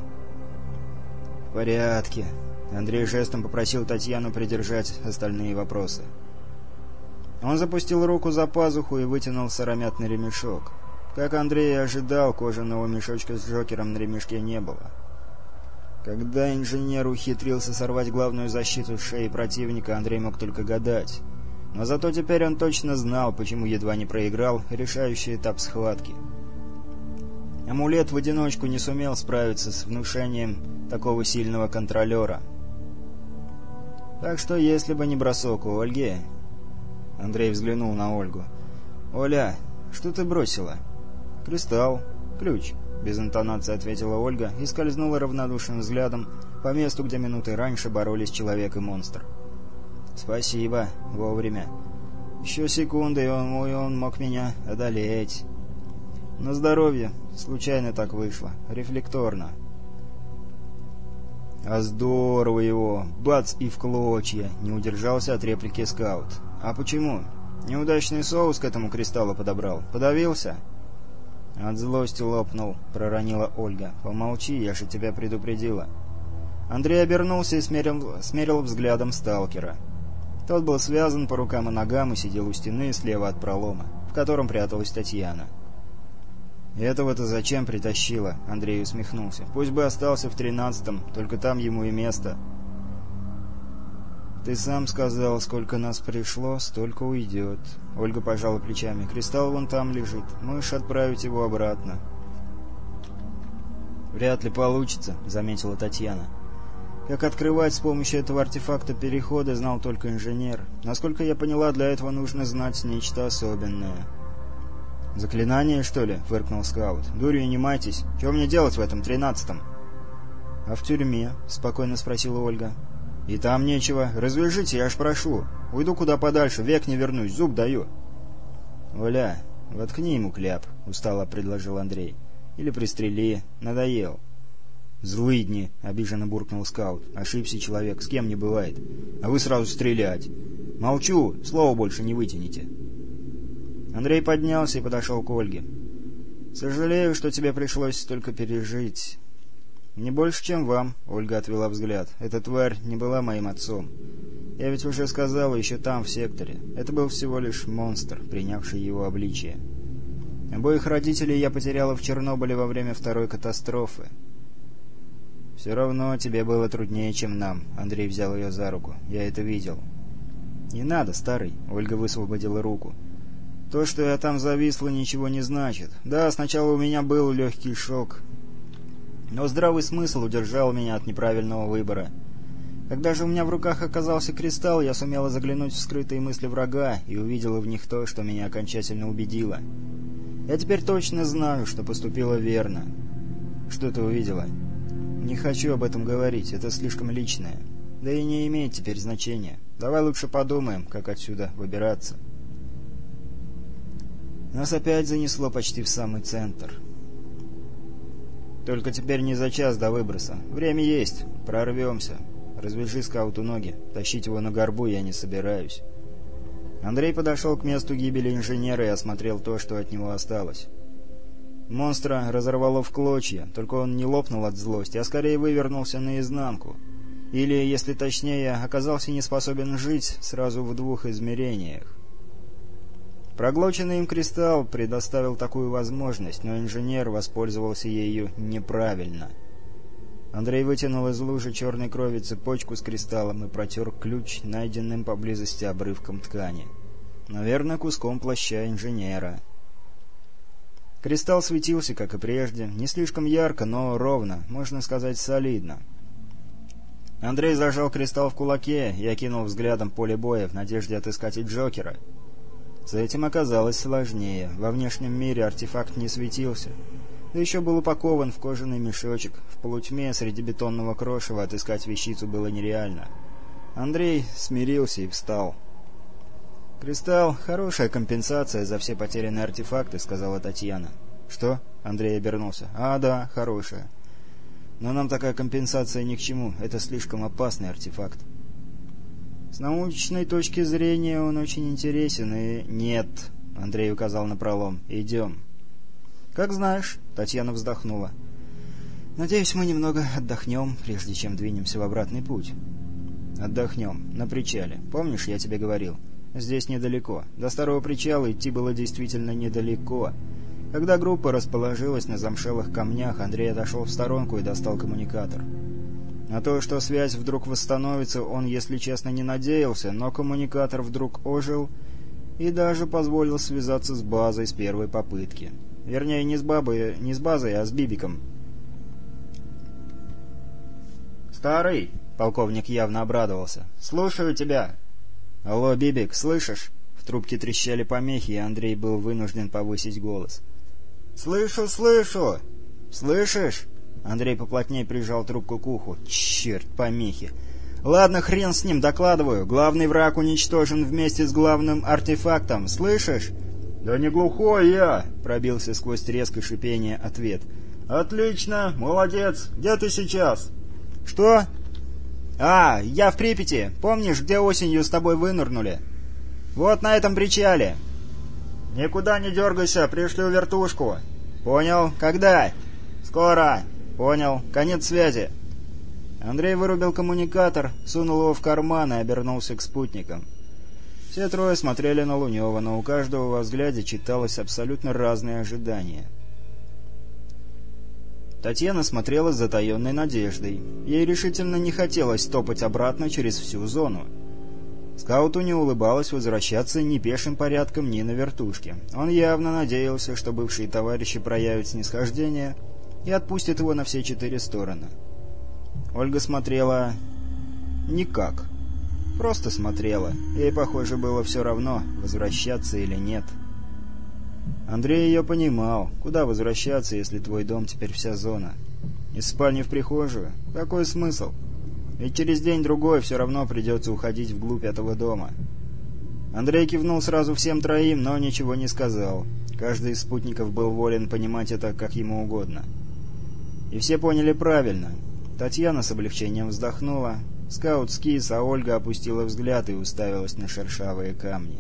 «В порядке». Андрей жестом попросил Татьяну придержать остальные вопросы. Он запустил руку за пазуху и вытянул сыромятный ремешок. Как Андрей и ожидал, кожаного мешочка с Джокером на ремешке не было. Когда инженер ухитрился сорвать главную защиту с шеи противника, Андрей мог только гадать. Но зато теперь он точно знал, почему едва не проиграл решающий этап схватки. Амулет в одиночку не сумел справиться с внушением такого сильного контролера. Так что, если бы не бросок у Ольги... Андрей взглянул на Ольгу. «Оля, что ты бросила?» «Кристалл. Ключ», — без интонации ответила Ольга и скользнула равнодушным взглядом по месту, где минуты раньше боролись человек и монстр. «Спасибо. Вовремя. Еще секунды, и он мог меня одолеть. На здоровье. Случайно так вышло. Рефлекторно». «А здорово его! Бац и в клочья!» — не удержался от реплики скаут. «А почему? Неудачный соус к этому кристаллу подобрал. Подавился?» «От злости лопнул», — проронила Ольга. «Помолчи, я же тебя предупредила». Андрей обернулся и смерил взглядом сталкера. Тот был связан по рукам и ногам и сидел у стены слева от пролома, в котором пряталась Татьяна. «Этого-то зачем притащила?» — Андрей усмехнулся. «Пусть бы остался в 13-м, только там ему и место». «Ты сам сказал, сколько нас пришло, столько уйдет». Ольга пожала плечами. «Кристалл вон там лежит. Можешь отправить его обратно». «Вряд ли получится», — заметила Татьяна. «Как открывать с помощью этого артефакта переходы, знал только инженер. Насколько я поняла, для этого нужно знать нечто особенное». «Заклинание, что ли?» — фыркнул скаут. «Дурью не майтесь. Чего мне делать в этом 13-м?» «А в тюрьме?» — спокойно спросила Ольга. «И там нечего. Развяжите, я ж прошу. Уйду куда подальше, век не вернусь, зуб даю». «Оля, воткни ему кляп», — устало предложил Андрей. «Или пристрели. Надоел». «Злыдни», — обиженно буркнул скаут. «Ошибся человек, с кем не бывает. А вы сразу стрелять». «Молчу, слова больше не вытяните». Андрей поднялся и подошел к Ольге. «Сожалею, что тебе пришлось столько пережить». «Не больше, чем вам», — Ольга отвела взгляд. «Эта тварь не была моим отцом. Я ведь уже сказала еще там, в секторе. Это был всего лишь монстр, принявший его обличие. Обоих родителей я потеряла в Чернобыле во время второй катастрофы». «Все равно тебе было труднее, чем нам», — Андрей взял ее за руку. «Я это видел». «Не надо, старый», — Ольга высвободила руку. «То, что я там зависла, ничего не значит. Да, сначала у меня был легкий шок, но здравый смысл удержал меня от неправильного выбора. Когда же у меня в руках оказался кристалл, я сумела заглянуть в скрытые мысли врага и увидела в них то, что меня окончательно убедило. Я теперь точно знаю, что поступила верно. Что ты увидела? Не хочу об этом говорить, это слишком личное. Да и не имеет теперь значения. Давай лучше подумаем, как отсюда выбираться. Нас опять занесло почти в самый центр. Только теперь не за час до выброса. Время есть, прорвемся. Развяжи скауту ноги. Тащить его на горбу я не собираюсь. Андрей подошел к месту гибели инженера и осмотрел то, что от него осталось. Монстра разорвало в клочья, только он не лопнул от злости, а скорее вывернулся наизнанку. Или, если точнее, оказался не способен жить сразу в двух измерениях. Проглоченный им кристалл предоставил такую возможность, но инженер воспользовался ею неправильно. Андрей вытянул из лужи черной крови цепочку с кристаллом и протер ключ, найденным поблизости обрывком ткани. Наверное, куском плаща инженера. Кристалл светился, как и прежде, не слишком ярко, но ровно, можно сказать, солидно. Андрей зажал кристалл в кулаке и окинул взглядом поле боя в надежде отыскать и Джокера. С этим оказалось сложнее. Во внешнем мире артефакт не светился. Да еще был упакован в кожаный мешочек. В полутьме среди бетонного крошева отыскать вещицу было нереально. Андрей смирился и встал. «Кристалл — хорошая компенсация за все потерянные артефакты», — сказала Татьяна. «Что?» — Андрей обернулся. «А, да, хорошая. Но нам такая компенсация ни к чему. Это слишком опасный артефакт». «С научной точки зрения он очень интересен и...» «Нет», — Андрей указал на пролом. «Идем». «Как знаешь», — Татьяна вздохнула. «Надеюсь, мы немного отдохнем, прежде чем двинемся в обратный путь». «Отдохнем. На причале. Помнишь, я тебе говорил? Здесь недалеко. До старого причала идти было действительно недалеко». Когда группа расположилась на замшелых камнях, Андрей отошел в сторонку и достал коммуникатор. На то, что связь вдруг восстановится, он, если честно, не надеялся, но коммуникатор вдруг ожил и даже позволил связаться с базой с первой попытки. Вернее, не с базой, а с Бибиком. «Старый!» — полковник явно обрадовался. «Слушаю тебя!» «Алло, Бибик, слышишь?» В трубке трещали помехи, и Андрей был вынужден повысить голос. «Слышу, слышу!» «Слышишь?» Андрей поплотнее прижал трубку к уху. «Черт, помехи!» «Ладно, хрен с ним, докладываю. Главный враг уничтожен вместе с главным артефактом. Слышишь?» «Да не глухой я!» — пробился сквозь треск и шипение ответ. «Отлично! Молодец! Где ты сейчас?» «Что?» «А, я в Припяти. Помнишь, где осенью с тобой вынырнули?» «Вот на этом причале». «Никуда не дергайся, пришлю вертушку». «Понял. Когда?» «Скоро». «Понял. Конец связи». Андрей вырубил коммуникатор, сунул его в карман и обернулся к спутникам. Все трое смотрели на Лунева, но у каждого во взгляде читалось абсолютно разные ожидания. Татьяна смотрела с затаенной надеждой. Ей решительно не хотелось топать обратно через всю зону. Скауту не улыбалось возвращаться ни пешим порядком, ни на вертушке. Он явно надеялся, что бывшие товарищи проявят снисхождение и отпустят его на все 4 стороны. Ольга смотрела... никак. Просто смотрела. Ей, похоже, было все равно, возвращаться или нет. Андрей ее понимал. Куда возвращаться, если твой дом теперь вся зона? Из спальни в прихожую? Какой смысл? Ведь через день-другой все равно придется уходить вглубь этого дома. Андрей кивнул сразу всем троим, но ничего не сказал. Каждый из спутников был волен понимать это как ему угодно. И все поняли правильно. Татьяна с облегчением вздохнула. Скаут скис, а Ольга опустила взгляд и уставилась на шершавые камни.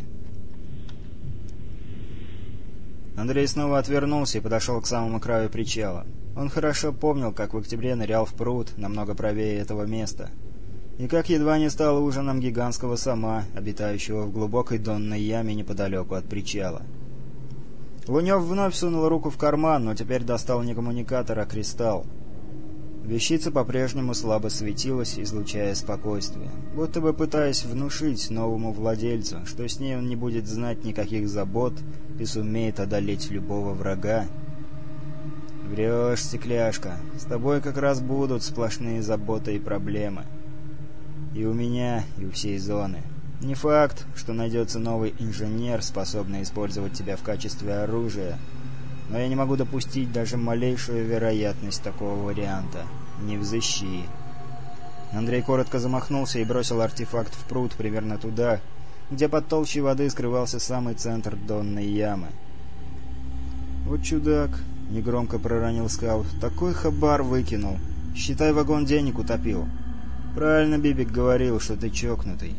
Андрей снова отвернулся и подошел к самому краю причала. Он хорошо помнил, как в октябре нырял в пруд, намного правее этого места, и как едва не стал ужином гигантского сома, обитающего в глубокой донной яме неподалеку от причала. Лунев вновь сунул руку в карман, но теперь достал не коммуникатор, а кристалл. Вещица по-прежнему слабо светилась, излучая спокойствие, будто бы пытаясь внушить новому владельцу, что с ней он не будет знать никаких забот и сумеет одолеть любого врага. «Врешь, стекляшка. С тобой как раз будут сплошные заботы и проблемы». И у меня, и у всей зоны. Не факт, что найдется новый инженер, способный использовать тебя в качестве оружия, но я не могу допустить даже малейшую вероятность такого варианта. Не взыщи. Андрей коротко замахнулся и бросил артефакт в пруд примерно туда, где под толщей воды скрывался самый центр донной ямы. «Вот чудак», — негромко проронил скаут, — «такой хабар выкинул. Считай, вагон денег утопил. Правильно Бибик говорил, что ты чокнутый».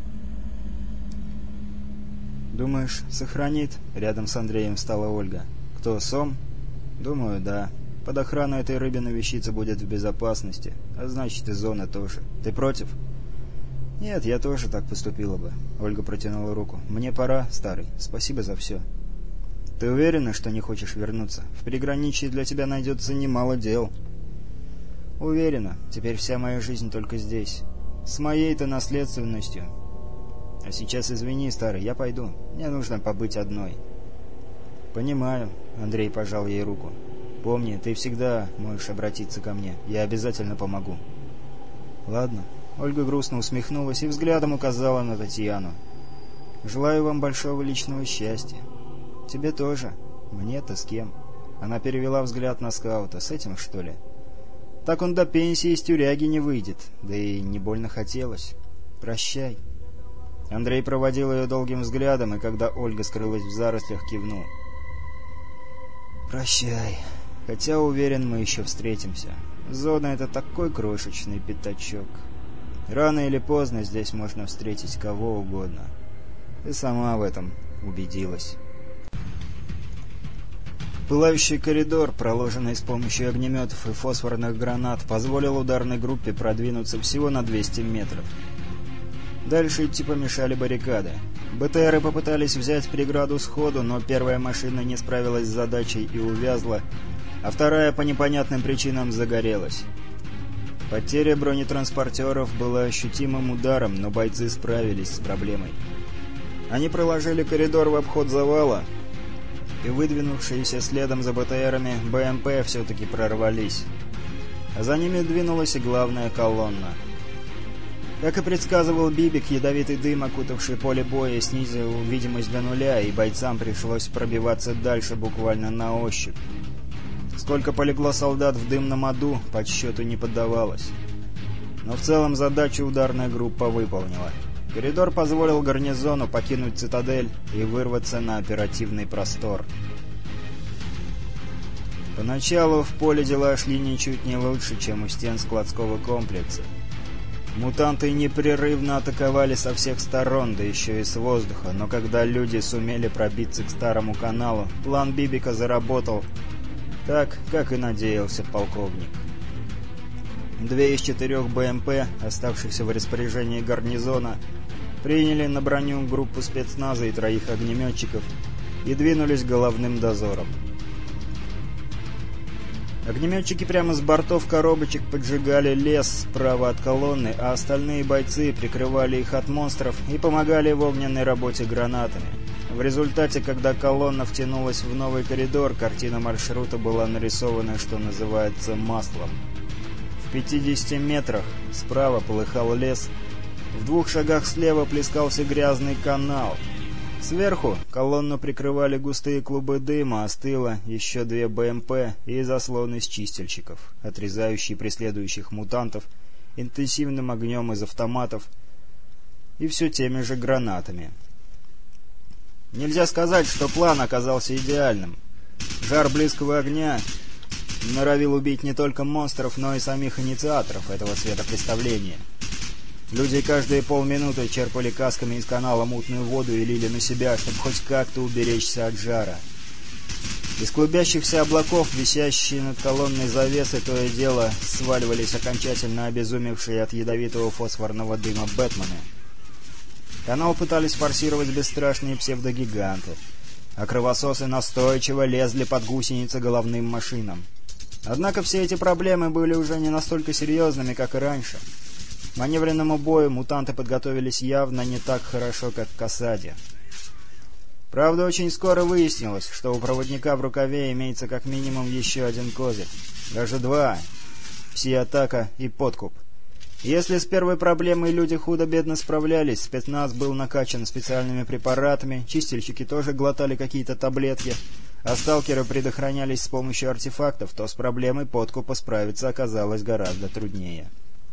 «Думаешь, сохранит?» — рядом с Андреем встала Ольга. «Кто, Сом?» «Думаю, да. Под охраной этой рыбиной вещица будет в безопасности, а значит и зона тоже. Ты против?» «Нет, я тоже так поступила бы». Ольга протянула руку. «Мне пора, старый. Спасибо за все». «Ты уверена, что не хочешь вернуться? В приграничье для тебя найдется немало дел». «Уверена. Теперь вся моя жизнь только здесь. С моей-то наследственностью. А сейчас извини, старый, я пойду. Мне нужно побыть одной». «Понимаю», — Андрей пожал ей руку. «Помни, ты всегда можешь обратиться ко мне. Я обязательно помогу». «Ладно». Ольга грустно усмехнулась и взглядом указала на Татьяну. «Желаю вам большого личного счастья». «Тебе тоже. Мне-то с кем?» Она перевела взгляд на скаута. «С этим, что ли?» «Так он до пенсии из тюряги не выйдет. Да и не больно хотелось. Прощай». Андрей проводил ее долгим взглядом, и когда Ольга скрылась в зарослях, кивнул. «Прощай. Хотя, уверен, мы еще встретимся. Зона — это такой крошечный пятачок. Рано или поздно здесь можно встретить кого угодно. Ты сама в этом убедилась». Пылающий коридор, проложенный с помощью огнеметов и фосфорных гранат, позволил ударной группе продвинуться всего на 200 метров. Дальше идти помешали баррикады. БТРы попытались взять преграду сходу, но первая машина не справилась с задачей и увязла, а вторая по непонятным причинам загорелась. Потеря бронетранспортеров была ощутимым ударом, но бойцы справились с проблемой. Они проложили коридор в обход завала, и выдвинувшиеся следом за БТРами БМП все-таки прорвались. А за ними двинулась и главная колонна. Как и предсказывал Бибик, ядовитый дым, окутавший поле боя, снизил видимость до нуля, и бойцам пришлось пробиваться дальше буквально на ощупь. Сколько полегло солдат в дымном аду, подсчету не поддавалось. Но в целом задачу ударная группа выполнила. Коридор позволил гарнизону покинуть цитадель и вырваться на оперативный простор. Поначалу в поле дела шли ничуть не лучше, чем у стен складского комплекса. Мутанты непрерывно атаковали со всех сторон, да еще и с воздуха, но когда люди сумели пробиться к старому каналу, план Бибика заработал так, как и надеялся полковник. 2 из 4 БМП, оставшихся в распоряжении гарнизона, приняли на броню группу спецназа и 3 огнеметчиков и двинулись головным дозором. Огнеметчики прямо с бортов коробочек поджигали лес справа от колонны, а остальные бойцы прикрывали их от монстров и помогали в огненной работе гранатами. В результате, когда колонна втянулась в новый коридор, картина маршрута была нарисована, что называется, маслом. В 50 метрах справа полыхал лес, в 2 шагах слева плескался грязный канал. Сверху колонну прикрывали густые клубы дыма, а с тыла еще 2 БМП и заслон из чистильщиков, отрезающие преследующих мутантов интенсивным огнем из автоматов и все теми же гранатами. Нельзя сказать, что план оказался идеальным. Жар близкого огня норовил убить не только монстров, но и самих инициаторов этого светопреставления. Люди каждые полминуты черпали касками из канала мутную воду и лили на себя, чтобы хоть как-то уберечься от жара. Из клубящихся облаков, висящие над колонной завесы, то и дело сваливались окончательно обезумевшие от ядовитого фосфорного дыма бэтмены. Канал пытались форсировать бесстрашные псевдогиганты, а кровососы настойчиво лезли под гусеницы головным машинам. Однако все эти проблемы были уже не настолько серьезными, как и раньше. К маневренному бою мутанты подготовились явно не так хорошо, как к осаде. Правда, очень скоро выяснилось, что у проводника в рукаве имеется как минимум еще один козырь. Даже 2. Пси-атака и подкуп. Если с первой проблемой люди худо-бедно справлялись, спецназ был накачан специальными препаратами, чистильщики тоже глотали какие-то таблетки, а сталкеры предохранялись с помощью артефактов, то с проблемой подкупа справиться оказалось гораздо труднее.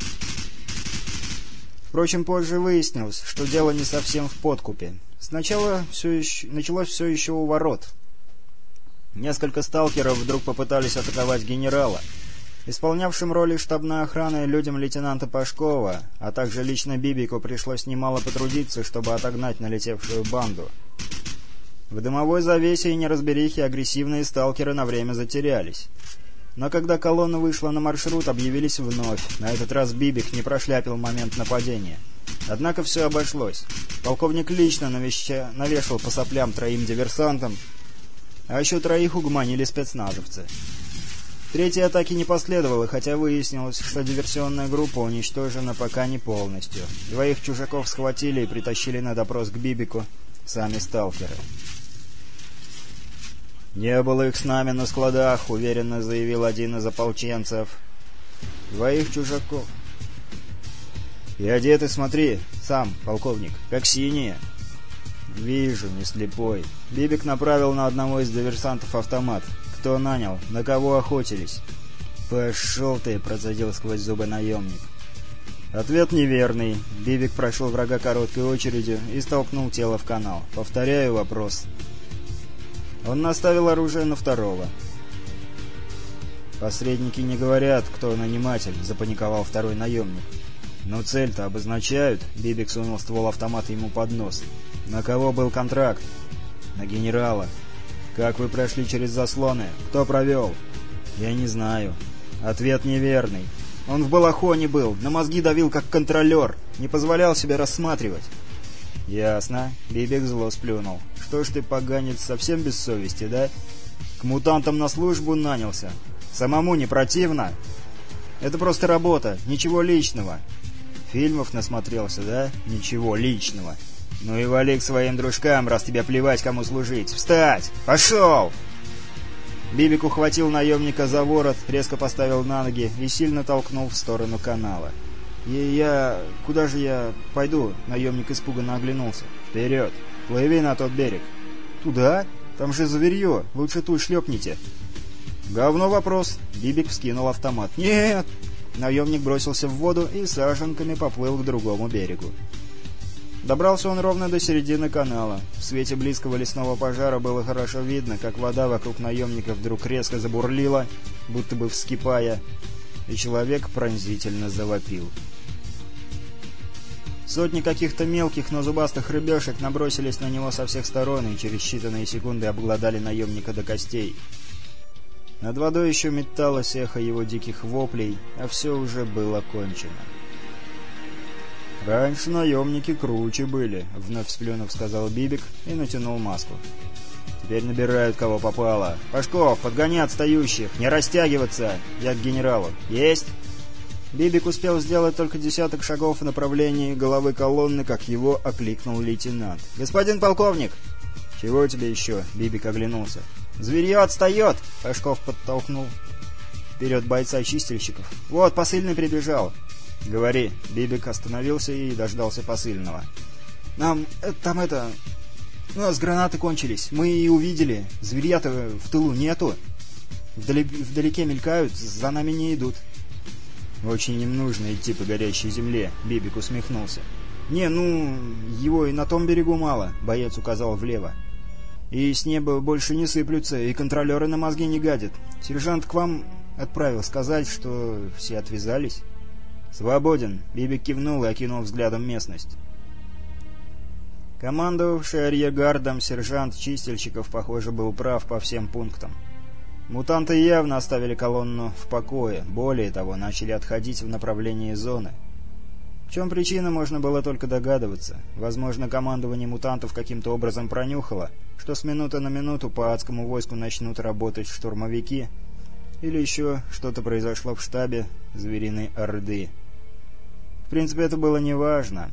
Впрочем, позже выяснилось, что дело не совсем в подкупе. Сначала началось все еще у ворот. Несколько сталкеров вдруг попытались атаковать генерала. Исполнявшим роли штабной охраны людям лейтенанта Пашкова, а также лично Бибику пришлось немало потрудиться, чтобы отогнать налетевшую банду. В дымовой завесе и неразберихе агрессивные сталкеры на время затерялись. Но когда колонна вышла на маршрут, объявились вновь. На этот раз Бибик не прошляпил момент нападения. Однако все обошлось. Полковник лично навешал по соплям 3 диверсантам, а еще 3 угомонили спецназовцы. Третьей атаки не последовало, хотя выяснилось, что диверсионная группа уничтожена пока не полностью. 2 чужаков схватили и притащили на допрос к Бибику сами сталкеры. «Не было их с нами на складах», — уверенно заявил один из ополченцев. 2 чужаков. «И одеты, смотри, сам, полковник, как синие». «Вижу, не слепой». Бибик направил на одного из диверсантов автомат. «Кто нанял? На кого охотились?» «Пошел ты!» — процедил сквозь зубы наемник. Ответ неверный. Бибик прошел врага короткой очередью и столкнул тело в канал. Повторяю вопрос. Он наставил оружие на второго. «Посредники не говорят, кто наниматель», — запаниковал второй наемник. «Но цель-то обозначают?» — Бибик сунул ствол автомата ему под нос. «На кого был контракт?» «На генерала». «Как вы прошли через заслоны? Кто провел?» «Я не знаю». Ответ неверный. Он в балахоне был, на мозги давил как контролер, не позволял себе рассматривать. «Ясно». Бибик зло сплюнул. «Что ж ты, поганец, совсем без совести, да? К мутантам на службу нанялся. Самому не противно? Это просто работа, ничего личного. Фильмов насмотрелся, да? Ничего личного. Ну и вали к своим дружкам, раз тебе плевать, кому служить. Встать! Пошел!» Бибик ухватил наемника за ворот, резко поставил на ноги и сильно толкнул в сторону канала. Куда же я пойду?» Наемник испуганно оглянулся. «Вперед! Плыви на тот берег!» «Туда? Там же зверье! Лучше тут шлепните!» «Говно вопрос!» Бибик вскинул автомат. «Нет!» Наемник бросился в воду и саженками поплыл к другому берегу. Добрался он ровно до середины канала. В свете близкого лесного пожара было хорошо видно, как вода вокруг наемника вдруг резко забурлила, будто бы вскипая, и человек пронзительно завопил. Сотни каких-то мелких, но зубастых рыбешек набросились на него со всех сторон и через считанные секунды обглодали наемника до костей. Над водой еще металось эхо его диких воплей, а все уже было кончено. «Раньше наемники круче были», — вновь сплюнув, сказал Бибик и натянул маску. «Теперь набирают, кого попало. Пашков, подгони отстающих, не растягиваться! Я к генералу. Есть!» Бибик успел сделать только 10 шагов в направлении головы колонны, как его окликнул лейтенант. «Господин полковник!» «Чего тебе еще?» — Бибик оглянулся. «Зверье отстает!» — Пашков подтолкнул вперед бойца чистильщиков. «Вот, посыльный прибежал!» «Говори». Бибик остановился и дождался посыльного. «Нам... У нас гранаты кончились. Мы и увидели. Зверья-то в тылу нету. Вдалеке мелькают, за нами не идут». «Очень им нужно идти по горящей земле», — Бибик усмехнулся. Его и на том берегу мало», — боец указал влево. «И с неба больше не сыплются, и контролеры на мозги не гадят. Сержант к вам отправил сказать, что все отвязались». «Свободен», — Бибик кивнул и окинул взглядом местность. Командовавший арьергардом сержант чистильщиков, похоже, был прав по всем пунктам. Мутанты явно оставили колонну в покое, более того, начали отходить в направлении зоны. В чем причина, можно было только догадываться. Возможно, командование мутантов каким-то образом пронюхало, что с минуты на минуту по адскому войску начнут работать штурмовики, или еще что-то произошло в штабе Звериной Орды. В принципе, это было неважно.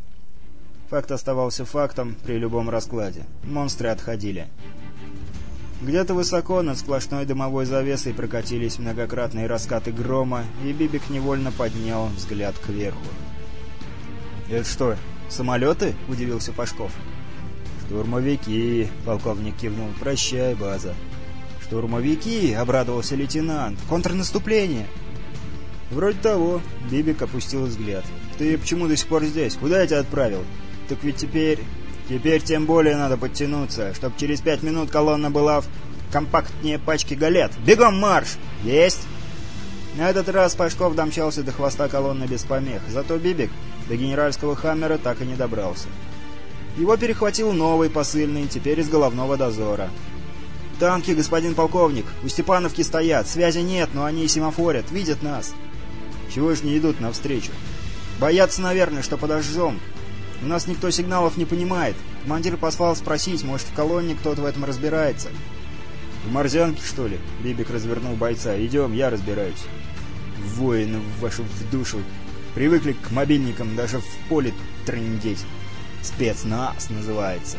Факт оставался фактом при любом раскладе. Монстры отходили. Где-то высоко над сплошной дымовой завесой прокатились многократные раскаты грома, и Бибик невольно поднял взгляд кверху. «Это что, самолеты?» — удивился Пашков. «Штурмовики», — полковник кивнул. «Прощай, база». «Штурмовики!» — обрадовался лейтенант. «Контрнаступление!» «Вроде того», — Бибик опустил взгляд. «Ты почему до сих пор здесь? Куда я тебя отправил?» «Так ведь теперь тем более надо подтянуться, чтоб через 5 минут колонна была в компактнее пачки галет. Бегом марш!» «Есть!» На этот раз Пашков домчался до хвоста колонны без помех, зато Бибик до генеральского «Хаммера» так и не добрался. Его перехватил новый посыльный, теперь из головного дозора. «Танки, господин полковник, у Степановки стоят, связи нет, но они семафорят, видят нас». «Чего ж не идут навстречу?» «Боятся, наверное, что подожжем. У нас никто сигналов не понимает. Командир послал спросить, может, в колонне кто-то в этом разбирается». «В морзянке, что ли?» — Бибик развернул бойца. «Идем, я разбираюсь». «Воины вашу в душу. Привыкли к мобильникам даже в поле трындеть. Спецназ называется».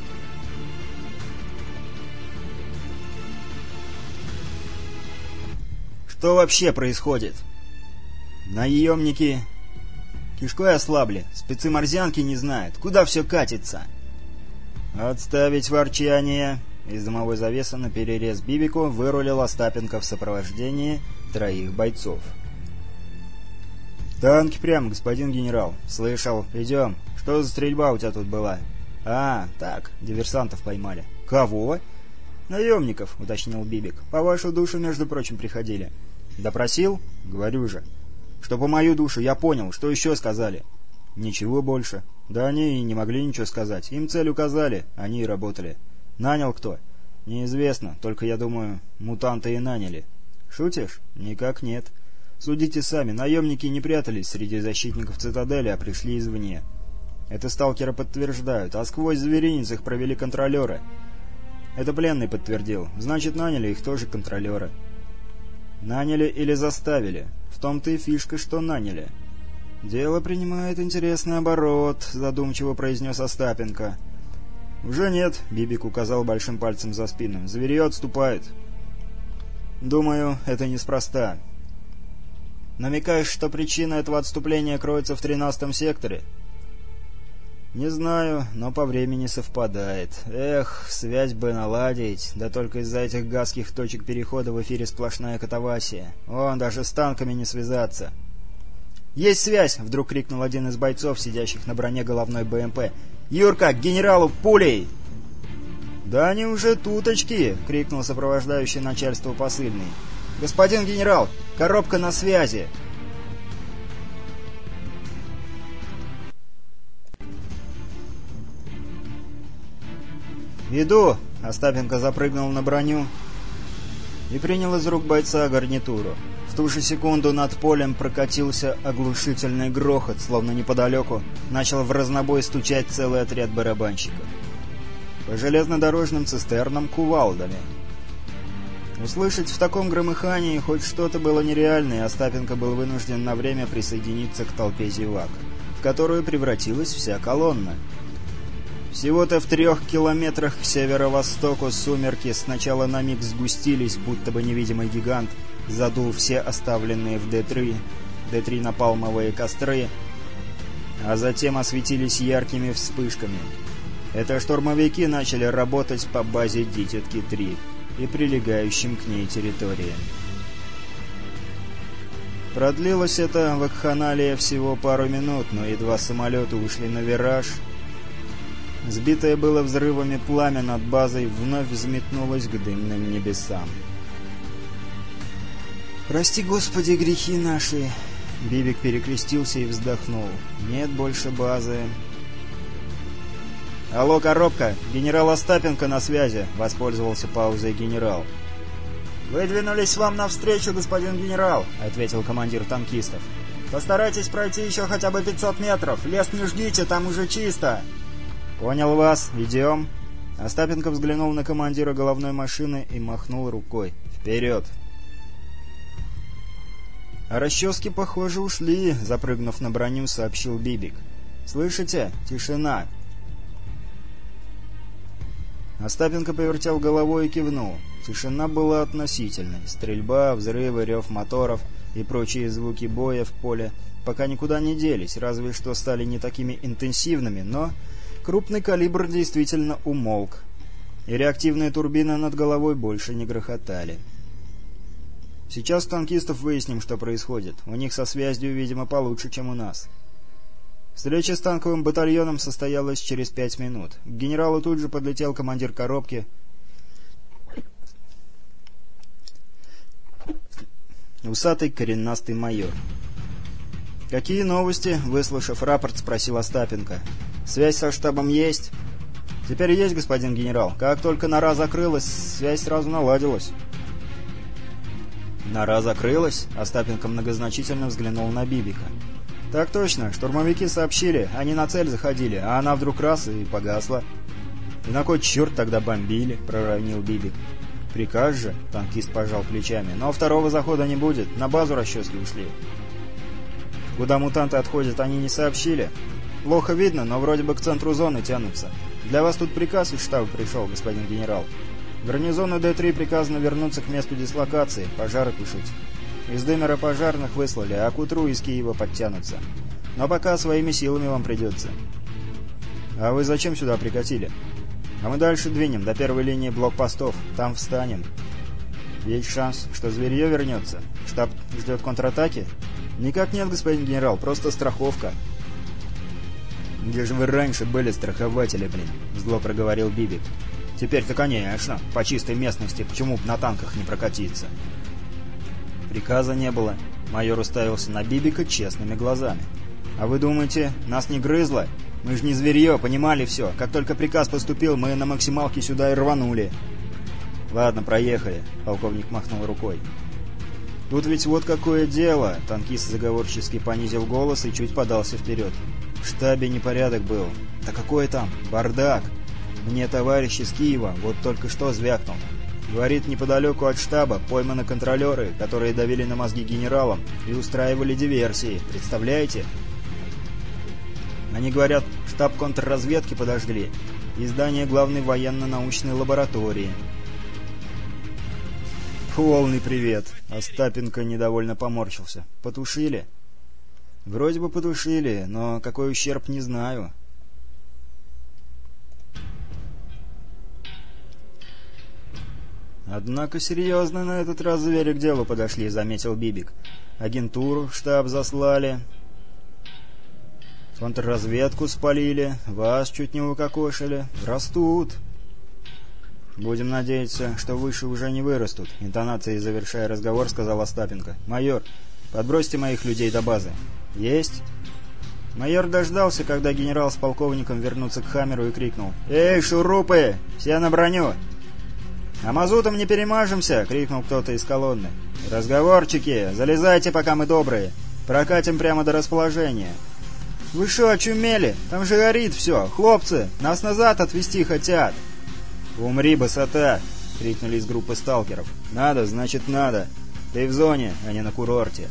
Что вообще происходит? Наемники кишкой ослабли, спецы морзянки не знают, куда все катится. Отставить ворчание. Из дымовой завесы на перерез Бибику вырулил Остапенко в сопровождении 3 бойцов. «Танки прямо, господин генерал. Слышал. Идем. Что за стрельба у тебя тут была?» «А, так, диверсантов поймали». «Кого?» «Наемников», — уточнил Бибик. «По вашу душу, между прочим, приходили». «Допросил?» «Говорю же». «Что по мою душу, я понял. Что еще сказали?» «Ничего больше». «Да они и не могли ничего сказать. Им цель указали, они и работали». «Нанял кто?» «Неизвестно. Только, я думаю, мутанты и наняли». «Шутишь?» «Никак нет». «Судите сами. Наемники не прятались среди защитников цитадели, а пришли извне». «Это сталкеры подтверждают. А сквозь зверинец их провели контролеры». «Это пленный подтвердил. Значит, наняли их тоже контролеры». «Наняли или заставили? В том-то и фишка, что наняли». «Дело принимает интересный оборот», — задумчиво произнес Остапенко. «Уже нет», — Бибик указал большим пальцем за спину. «Зверье отступает». «Думаю, это неспроста». «Намекаешь, что причина этого отступления кроется в 13-м секторе?» «Не знаю, но по времени совпадает. Эх, связь бы наладить, да только из-за этих газских точек перехода в эфире сплошная катавасия. Вон, даже с танками не связаться». «Есть связь!» — вдруг крикнул один из бойцов, сидящих на броне головной БМП. «Юрка, к генералу пулей!» «Да они уже туточки!» — крикнул сопровождающий начальство посыльный. «Господин генерал, коробка на связи!» «Иду!» — Остапенко запрыгнул на броню и принял из рук бойца гарнитуру. В ту же секунду над полем прокатился оглушительный грохот, словно неподалеку начал в разнобой стучать целый отряд барабанщиков. По железнодорожным цистернам кувалдами. Услышать в таком громыхании хоть что-то было нереально, и Остапенко был вынужден на время присоединиться к толпе зевак, в которую превратилась вся колонна. Всего-то в 3 километрах к северо-востоку сумерки сначала на миг сгустились, будто бы невидимый гигант задул все оставленные в Д-3 напалмовые костры, а затем осветились яркими вспышками. Это штурмовики начали работать по базе Дитятки-3 и прилегающим к ней территориям. Продлилось это вакханалия всего пару минут, но едва самолеты ушли на вираж, сбитое было взрывами пламя над базой вновь взметнулось к дымным небесам. «Прости, Господи, грехи наши!» Бибик перекрестился и вздохнул. «Нет больше базы». «Алло, коробка! Генерал Остапенко на связи!» — воспользовался паузой генерал. «Выдвинулись вам навстречу, господин генерал!» — ответил командир танкистов. «Постарайтесь пройти еще хотя бы 500 метров. Лес не ждите, там уже чисто!» «Понял вас. Идем». Остапенко взглянул на командира головной машины и махнул рукой. «Вперед!» «А расчески, похоже, ушли», — запрыгнув на броню, сообщил Бибик. «Слышите? Тишина». Остапенко повертел головой и кивнул. Тишина была относительной. Стрельба, взрывы, рев моторов и прочие звуки боя в поле пока никуда не делись, разве что стали не такими интенсивными, но крупный калибр действительно умолк, и реактивные турбины над головой больше не грохотали. Сейчас у танкистов выясним, что происходит. У них со связью, видимо, получше, чем у нас. Встреча с танковым батальоном состоялась через 5 минут. К генералу тут же подлетел командир коробки. Усатый коренастый майор. «Какие новости?» — выслушав рапорт, спросил Остапенко. «Связь со штабом есть?» «Теперь есть, господин генерал. Как только нора закрылась, связь сразу наладилась». «Нора закрылась?» — Остапенко многозначительно взглянул на Бибика. «Так точно. Штурмовики сообщили. Они на цель заходили, а она вдруг раз и погасла». «И на кой черт тогда бомбили?» — проронил Бибик. «Приказ же?» — танкист пожал плечами. «Но второго захода не будет. На базу расчески ушли». Куда мутанты отходят, они не сообщили. Плохо видно, но вроде бы к центру зоны тянутся. Для вас тут приказ из штаба пришел, господин генерал. Гарнизону Д-3 приказано вернуться к месту дислокации, пожары тушить. Из Дымера пожарных выслали, а к утру из Киева подтянутся. Но пока своими силами вам придется. А вы зачем сюда прикатили? А мы дальше двинем, до первой линии блокпостов. Там встанем. Есть шанс, что зверье вернется? Штаб ждет контратаки? Никак нет, господин генерал, просто страховка. Где же вы раньше были страхователи, блин? Зло проговорил Бибик. Теперь-то, конечно, по чистой местности, почему б на танках не прокатиться? Приказа не было. Майор уставился на Бибика честными глазами. А вы думаете, нас не грызло? Мы же не зверье, понимали все. Как только приказ поступил, мы на максималке сюда и рванули. Ладно, проехали. Полковник махнул рукой. Тут ведь вот какое дело. Танкист заговорчески понизил голос и чуть подался вперед. В штабе непорядок был. Да какой там? Бардак. Мне товарищ из Киева вот только что звякнул. Говорит, неподалеку от штаба пойманы контролеры, которые давили на мозги генералам и устраивали диверсии. Представляете? Они говорят, штаб контрразведки подожгли и здание главной военно-научной лаборатории. «Полный привет!» — Остапенко недовольно поморщился. «Потушили?» «Вроде бы потушили, но какой ущерб, не знаю». «Однако серьезно на этот раз звери к делу подошли», — заметил Бибик. «Агентуру в штаб заслали, контрразведку спалили, вас чуть не укокошили. Растут». «Будем надеяться, что выше уже не вырастут», — интонацией завершая разговор, сказал Остапенко. «Майор, подбросьте моих людей до базы». «Есть». Майор дождался, когда генерал с полковником вернутся к «Хаммеру» и крикнул: «Эй, шурупы! Все на броню!» «А мазутом не перемажемся!» — крикнул кто-то из колонны. «Разговорчики! Залезайте, пока мы добрые! Прокатим прямо до расположения!» «Вы шо, очумели? Там же горит все! Хлопцы, нас назад отвезти хотят!» «Умри, босота!» — крикнули из группы сталкеров. «Надо, значит надо! Ты в зоне, а не на курорте!»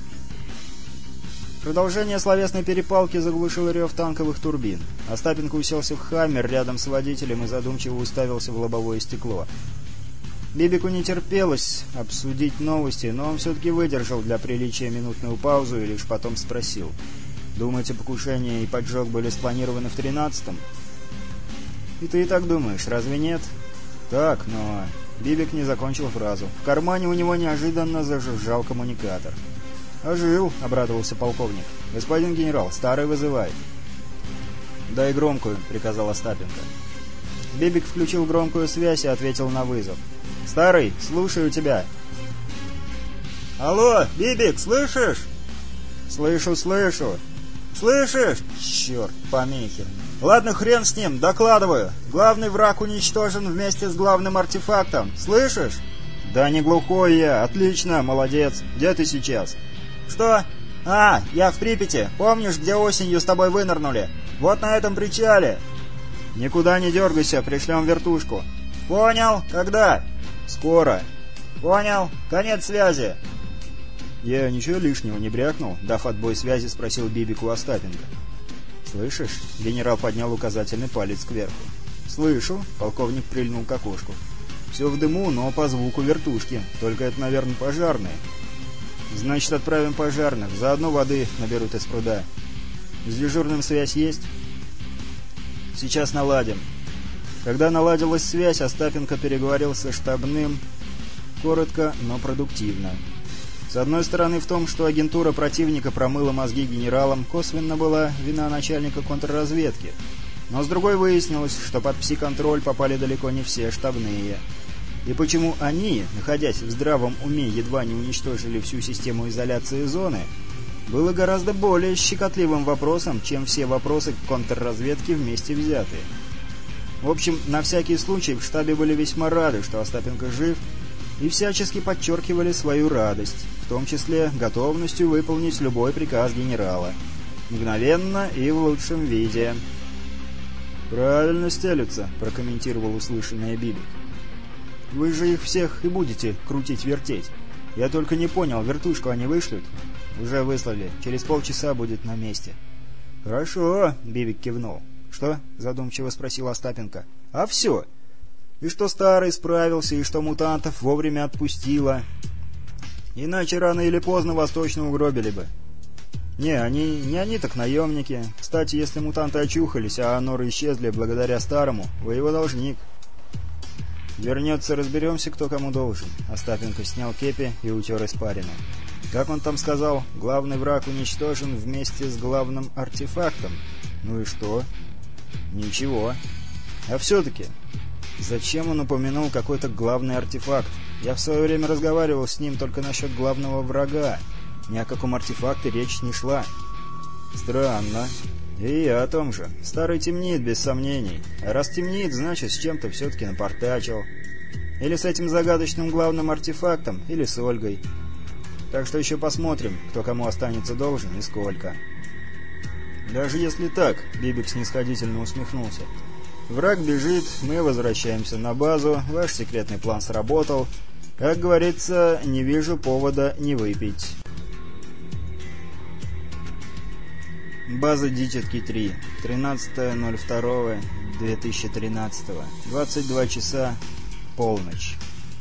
Продолжение словесной перепалки заглушил рев танковых турбин. Остапенко уселся в «Хаммер» рядом с водителем и задумчиво уставился в лобовое стекло. Бибику не терпелось обсудить новости, но он все-таки выдержал для приличия минутную паузу и лишь потом спросил: «Думаете, покушение и поджог были спланированы в 13-м?» «И ты и так думаешь, разве нет?» «Так, но...» Бибик не закончил фразу. В кармане у него неожиданно зажужжал коммуникатор. «Ожил», — обрадовался полковник. «Господин генерал, старый вызывает». «Дай громкую», — приказал Остапенко. Бибик включил громкую связь и ответил на вызов. «Старый, слушаю тебя». «Алло, Бибик, слышишь?» «Слышу, слышу». «Слышишь?» «Черт, помехи». «Ладно, хрен с ним, докладываю. Главный враг уничтожен вместе с главным артефактом. Слышишь?» «Да не глухой я. Отлично, молодец. Где ты сейчас?» «Что? А, я в Припяти. Помнишь, где осенью с тобой вынырнули? Вот на этом причале». «Никуда не дергайся, пришлем вертушку». «Понял. Когда?» «Скоро». «Понял. Конец связи». «Я ничего лишнего не брякнул?» — дав отбой связи, спросил Бибик у Остапенко. «Слышишь?» — генерал поднял указательный палец кверху. «Слышу», — полковник прильнул к окошку. «Все в дыму, но по звуку вертушки. Только это, наверное, пожарные». «Значит, отправим пожарных. Заодно воды наберут из пруда. С дежурным связь есть?» «Сейчас наладим». Когда наладилась связь, Остапенко переговорил со штабным коротко, но продуктивно. С одной стороны, в том, что агентура противника промыла мозги генералам, косвенно была вина начальника контрразведки. Но с другой выяснилось, что под пси-контроль попали далеко не все штабные. И почему они, находясь в здравом уме, едва не уничтожили всю систему изоляции зоны, было гораздо более щекотливым вопросом, чем все вопросы контрразведки вместе взятые. В общем, на всякий случай в штабе были весьма рады, что Остапенко жив, и всячески подчеркивали свою радость, в том числе готовностью выполнить любой приказ генерала. Мгновенно и в лучшем виде. «Правильно стелются», — прокомментировал услышанное Бибик. «Вы же их всех и будете крутить-вертеть. Я только не понял, вертушку они вышлют?» «Уже выслали. Через полчаса будет на месте». «Хорошо», — Бибик кивнул. «Что?» — задумчиво спросил Остапенко. «А все. И что старый справился, и что мутантов вовремя отпустило. Иначе рано или поздно Восточно угробили бы». «Не они, так наемники. Кстати, если мутанты очухались, а аноры исчезли благодаря старому, вы его должник». «Вернется, разберемся, кто кому должен». Остапенко снял кепи и утер испарину. «Как он там сказал, главный враг уничтожен вместе с главным артефактом. Ну и что?» «Ничего. А все-таки, зачем он упомянул какой-то главный артефакт? Я в свое время разговаривал с ним только насчет главного врага. Ни о каком артефакте речь не шла». «Странно. И я о том же. Старый темнит, без сомнений. А раз темнит, значит, с чем-то все-таки напортачил. Или с этим загадочным главным артефактом, или с Ольгой. Так что еще посмотрим, кто кому останется должен и сколько». «Даже если так», — Бибик снисходительно усмехнулся. «Враг бежит, мы возвращаемся на базу, ваш секретный план сработал. Как говорится, не вижу повода не выпить». База Дичетки-3, 13.02.2013, 22 часа, полночь.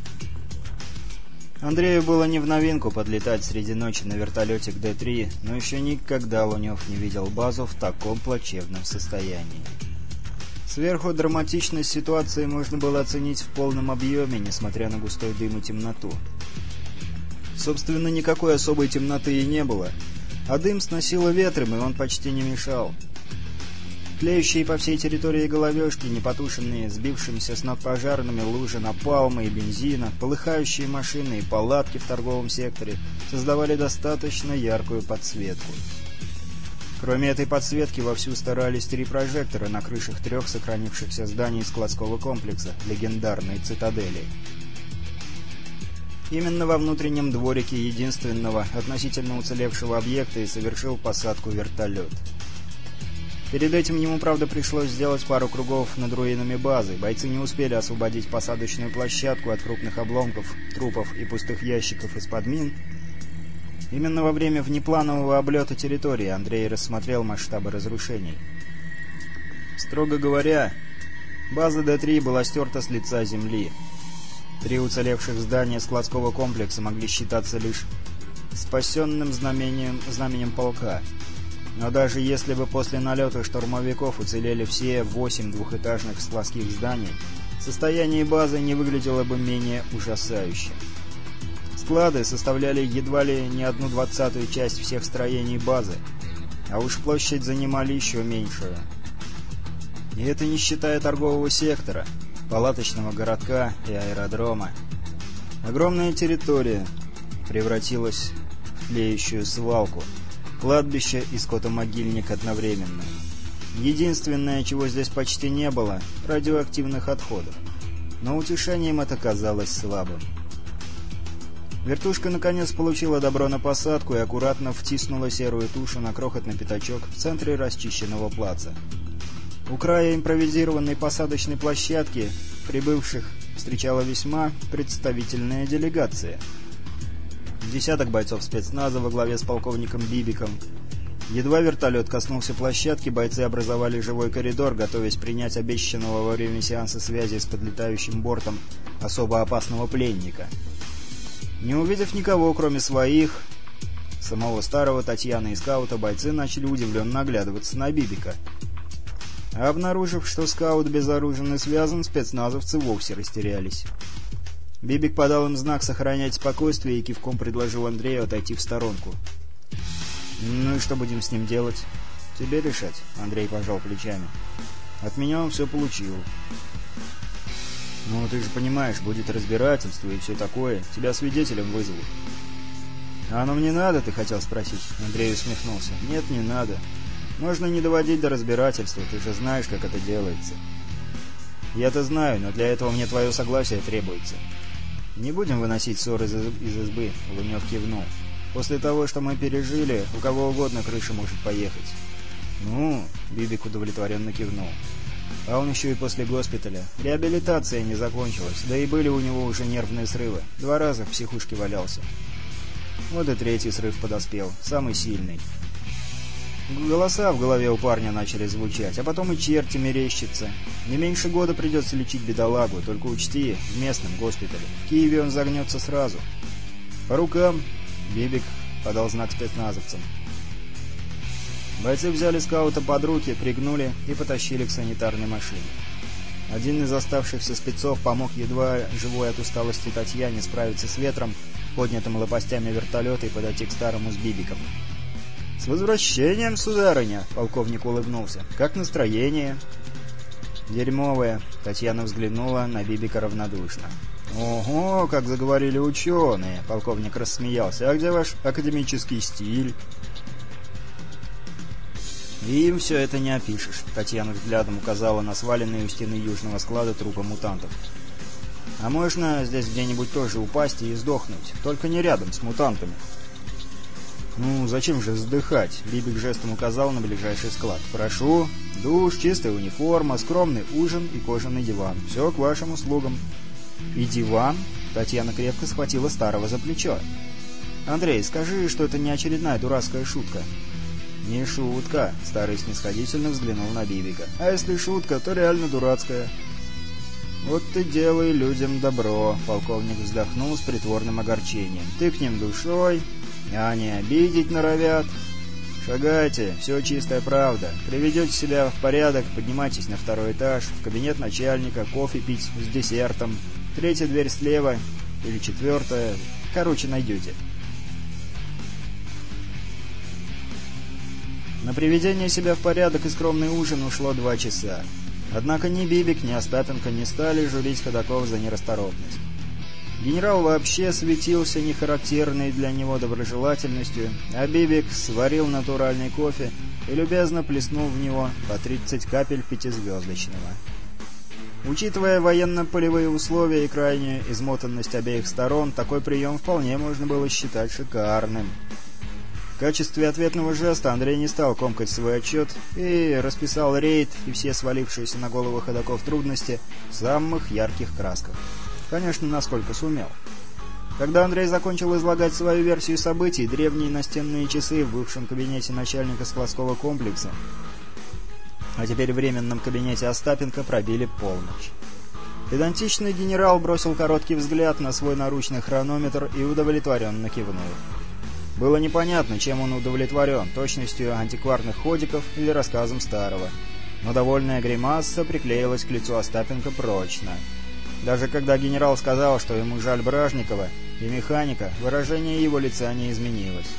Андрею было не в новинку подлетать среди ночи на вертолете к Д-3, но еще никогда Лунев не видел базу в таком плачевном состоянии. Сверху драматичность ситуации можно было оценить в полном объеме, несмотря на густой дым и темноту. Собственно, никакой особой темноты и не было, а дым сносило ветром, и он почти не мешал. Тлеющие по всей территории головешки, непотушенные сбившимися с ног пожарными лужи напалма и бензина, полыхающие машины и палатки в торговом секторе создавали достаточно яркую подсветку. Кроме этой подсветки вовсю старались 3 прожектора на крышах 3 сохранившихся зданий складского комплекса легендарной «Цитадели». Именно во внутреннем дворике единственного относительно уцелевшего объекта и совершил посадку вертолет. Перед этим ему, правда, пришлось сделать пару кругов над руинами базы. Бойцы не успели освободить посадочную площадку от крупных обломков, трупов и пустых ящиков из-под мин. Именно во время внепланового облета территории Андрей рассмотрел масштабы разрушений. Строго говоря, база Д-3 была стерта с лица земли. 3 уцелевших здания складского комплекса могли считаться лишь спасенным знаменем полка. Но даже если бы после налета штурмовиков уцелели все 8 двухэтажных складских зданий, состояние базы не выглядело бы менее ужасающим. Склады составляли едва ли не 1/20 часть всех строений базы, а уж площадь занимали еще меньшую. И это не считая торгового сектора, палаточного городка и аэродрома. Огромная территория превратилась в тлеющую свалку, кладбище и скотомогильник одновременно. Единственное, чего здесь почти не было — радиоактивных отходов. Но утешением это казалось слабым. Вертушка наконец получила добро на посадку и аккуратно втиснула серую тушу на крохотный пятачок в центре расчищенного плаца. У края импровизированной посадочной площадки прибывших встречала весьма представительная делегация. Десяток бойцов спецназа во главе с полковником Бибиком, Едва вертолет коснулся площадки, бойцы образовали живой коридор, готовясь принять обещанного во время сеанса связи с подлетающим бортом особо опасного пленника. Не увидев никого, кроме своих, самого старого, Татьяны и скаута, бойцы начали удивленно оглядываться на Бибика. А обнаружив, что скаут безоружен и связан, спецназовцы вовсе растерялись. Бибик подал им знак сохранять спокойствие и кивком предложил Андрею отойти в сторонку. «Ну и что будем с ним делать?» «Тебе решать», — Андрей пожал плечами. «От меня он все получил». «Ну, ты же понимаешь, будет разбирательство и все такое. Тебя свидетелем вызовут». «А оно мне надо, ты хотел спросить?» Андрей усмехнулся. «Нет, не надо. Можно не доводить до разбирательства, ты же знаешь, как это делается». «Я-то знаю, но для этого мне твое согласие требуется». «Не будем выносить ссор из избы», — Лунев кивнул. «После того, что мы пережили, у кого угодно крыша может поехать». «Ну», — Бибик удовлетворенно кивнул. «А он еще и после госпиталя. Реабилитация не закончилась, да и были у него уже нервные срывы. 2 раза в психушке валялся. Вот и 3-й срыв подоспел, самый сильный». Голоса в голове у парня начали звучать, а потом и черти мерещатся. Не меньше года придется лечить бедолагу, только учти, в местном госпитале. В Киеве он загнется сразу. «По рукам!» — Бибик подал знак спецназовцам. Бойцы взяли скаута под руки, пригнули и потащили к санитарной машине. Один из оставшихся спецов помог едва живой от усталости Татьяне справиться с ветром, поднятым лопастями вертолета, и подойти к старому с Бибиком. «С возвращением, сударыня!» — полковник улыбнулся. «Как настроение?» «Дерьмовое!» — Татьяна взглянула на Бибика равнодушно. «Ого, как заговорили ученые!» — полковник рассмеялся. «А где ваш академический стиль?» «Им все это не опишешь», — Татьяна взглядом указала на сваленные у стены южного склада трупы мутантов. «А можно здесь где-нибудь тоже упасть и сдохнуть, только не рядом с мутантами». «Ну, зачем же вздыхать?» — Бибик жестом указал на ближайший склад. «Прошу, душ, чистая униформа, скромный ужин и кожаный диван. Все к вашим услугам». «И диван?» — Татьяна крепко схватила старого за плечо. «Андрей, скажи, что это не очередная дурацкая шутка». «Не шутка», — старый снисходительно взглянул на Бибика. «А если шутка, то реально дурацкая». «Вот ты делай людям добро», — полковник вздохнул с притворным огорчением. «Ты к ним душой, а не обидеть норовят. Шагайте, все чистая правда. Приведете себя в порядок, поднимайтесь на 2-й этаж, в кабинет начальника, кофе пить с десертом. 3-я дверь слева или 4-я. Короче, найдете». На приведение себя в порядок и скромный ужин ушло 2 часа. Однако ни Бибик, ни Остапенко не стали журить ходоков за нерасторопность. Генерал вообще светился нехарактерной для него доброжелательностью, а Бибик сварил натуральный кофе и любезно плеснул в него по 30 капель 5-звездочного. Учитывая военно-полевые условия и крайнюю измотанность обеих сторон, такой прием вполне можно было считать шикарным. В качестве ответного жеста Андрей не стал комкать свой отчет и расписал рейд и все свалившиеся на голову ходоков трудности в самых ярких красках. Конечно, насколько сумел. Когда Андрей закончил излагать свою версию событий, древние настенные часы в бывшем кабинете начальника складского комплекса, а теперь в временном кабинете Остапенко, пробили полночь. Педантичный генерал бросил короткий взгляд на свой наручный хронометр и удовлетворенно кивнул. Было непонятно, чем он удовлетворен, точностью антикварных ходиков или рассказом старого. Но довольная гримаса приклеилась к лицу Остапенко прочно. Даже когда генерал сказал, что ему жаль Бражникова и механика, выражение его лица не изменилось.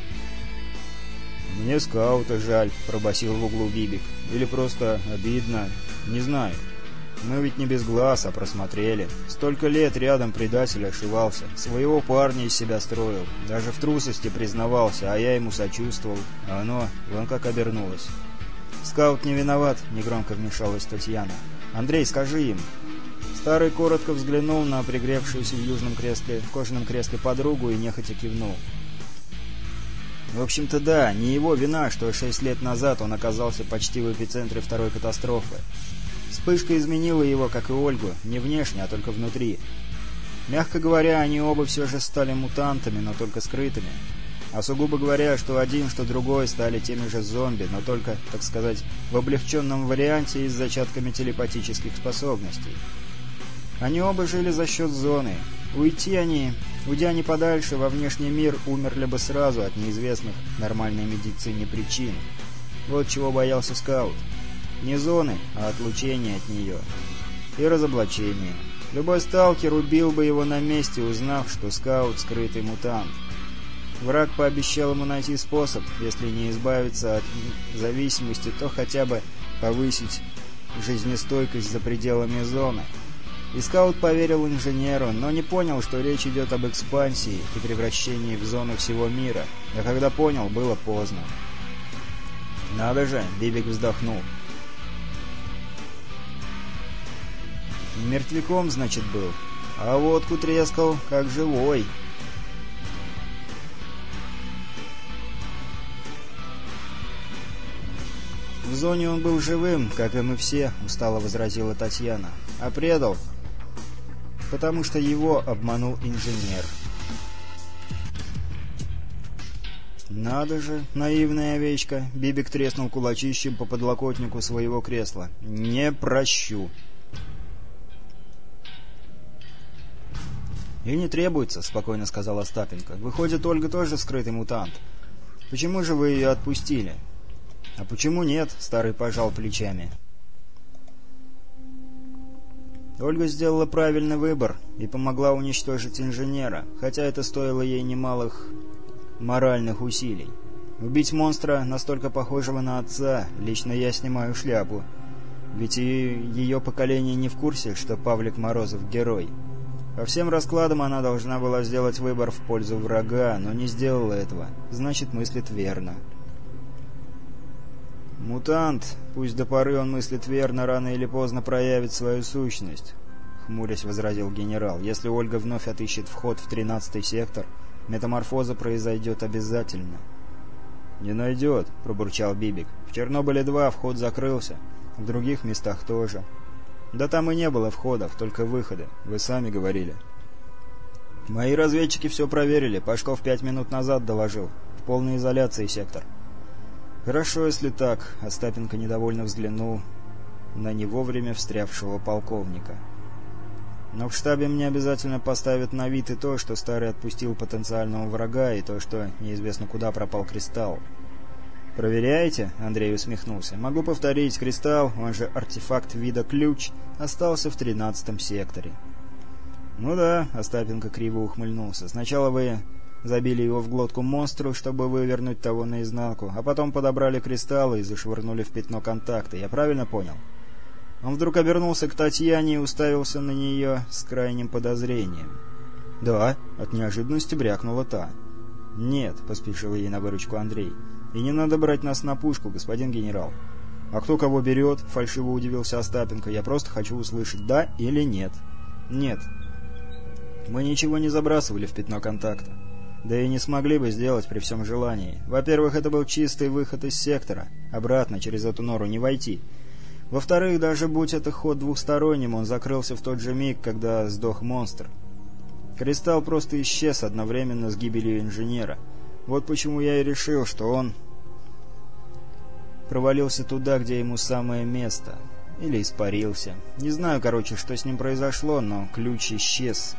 «Мне скаута жаль», — пробасил в углу Бибик. «Или просто обидно. Не знаю. Мы ведь не без глаз, а просмотрели. Столько лет рядом предатель ошивался. Своего парня из себя строил. Даже в трусости признавался, а я ему сочувствовал. А оно, вон как обернулось». «Скаут не виноват», — негромко вмешалась Татьяна. «Андрей, скажи им». Старый коротко взглянул на пригревшуюся в кожаном кресле подругу и нехотя кивнул. В общем-то, да, не его вина, что 6 лет назад он оказался почти в эпицентре 2-й катастрофы. Вспышка изменила его, как и Ольгу, не внешне, а только внутри. Мягко говоря, они оба все же стали мутантами, но только скрытыми. А сугубо говоря, что один, что другой стали теми же зомби, но только, так сказать, в облегченном варианте и с зачатками телепатических способностей. Они оба жили за счет зоны. Уйдя они подальше во внешний мир, умерли бы сразу от неизвестных нормальной медицине причин. Вот чего боялся скаут. Не зоны, а отлучения от нее. И разоблачения. Любой сталкер убил бы его на месте, узнав, что скаут — скрытый мутант. Враг пообещал ему найти способ, если не избавиться от зависимости, то хотя бы повысить жизнестойкость за пределами зоны. И скаут поверил инженеру, но не понял, что речь идет об экспансии и превращении в зону всего мира. А когда понял, было поздно. «Надо же!» — Бибик вздохнул. «Мертвяком, значит, был. А водку трескал, как живой». «В зоне он был живым, как и мы все», — устало возразила Татьяна. «А предал, потому что его обманул инженер». «Надо же, наивная овечка!» — Бибик треснул кулачищем по подлокотнику своего кресла. «Не прощу!» «И не требуется», — спокойно сказал Остапенко. «Выходит, Ольга тоже скрытый мутант. Почему же вы ее отпустили?» «А почему нет?» — старый пожал плечами. Ольга сделала правильный выбор и помогла уничтожить инженера, хотя это стоило ей немалых моральных усилий. Убить монстра, настолько похожего на отца, лично я снимаю шляпу. Ведь и ее поколение не в курсе, что Павлик Морозов — герой. По всем раскладам она должна была сделать выбор в пользу врага, но не сделала этого. Значит, мыслит верно. «Мутант, пусть до поры он мыслит верно, рано или поздно проявит свою сущность», — хмурясь возразил генерал. «Если Ольга вновь отыщет вход в 13-й сектор, метаморфоза произойдет обязательно». «Не найдет», — пробурчал Бибик. «В Чернобыле-2 вход закрылся, в других местах тоже». «Да там и не было входов, только выходы, вы сами говорили». «Мои разведчики все проверили, Пашков 5 минут назад доложил. В полной изоляции сектор». «Хорошо, если так», — Остапенко недовольно взглянул на не вовремя встрявшего полковника. «Но в штабе мне обязательно поставят на вид и то, что старый отпустил потенциального врага, и то, что неизвестно куда пропал кристалл». «Проверяете?» — Андрей усмехнулся. «Могу повторить, кристалл, он же артефакт вида ключ, остался в 13-м секторе». «Ну да», — Остапенко криво ухмыльнулся. «Сначала вы забили его в глотку монстру, чтобы вывернуть того наизнанку, а потом подобрали кристаллы и зашвырнули в пятно контакта. Я правильно понял?» Он вдруг обернулся к Татьяне и уставился на нее с крайним подозрением. «Да», — от неожиданности брякнула та. «Нет», — поспешил ей на выручку Андрей. «И не надо брать нас на пушку, господин генерал». «А кто кого берет?» — фальшиво удивился Остапенко. «Я просто хочу услышать, да или нет». «Нет. Мы ничего не забрасывали в пятно контакта. Да и не смогли бы сделать при всем желании. Во-первых, это был чистый выход из сектора. Обратно через эту нору не войти. Во-вторых, даже будь это ход двухсторонним, он закрылся в тот же миг, когда сдох монстр. Кристалл просто исчез одновременно с гибелью инженера. Вот почему я и решил, что он провалился туда, где ему самое место. Или испарился. Не знаю, короче, что с ним произошло, но ключ исчез».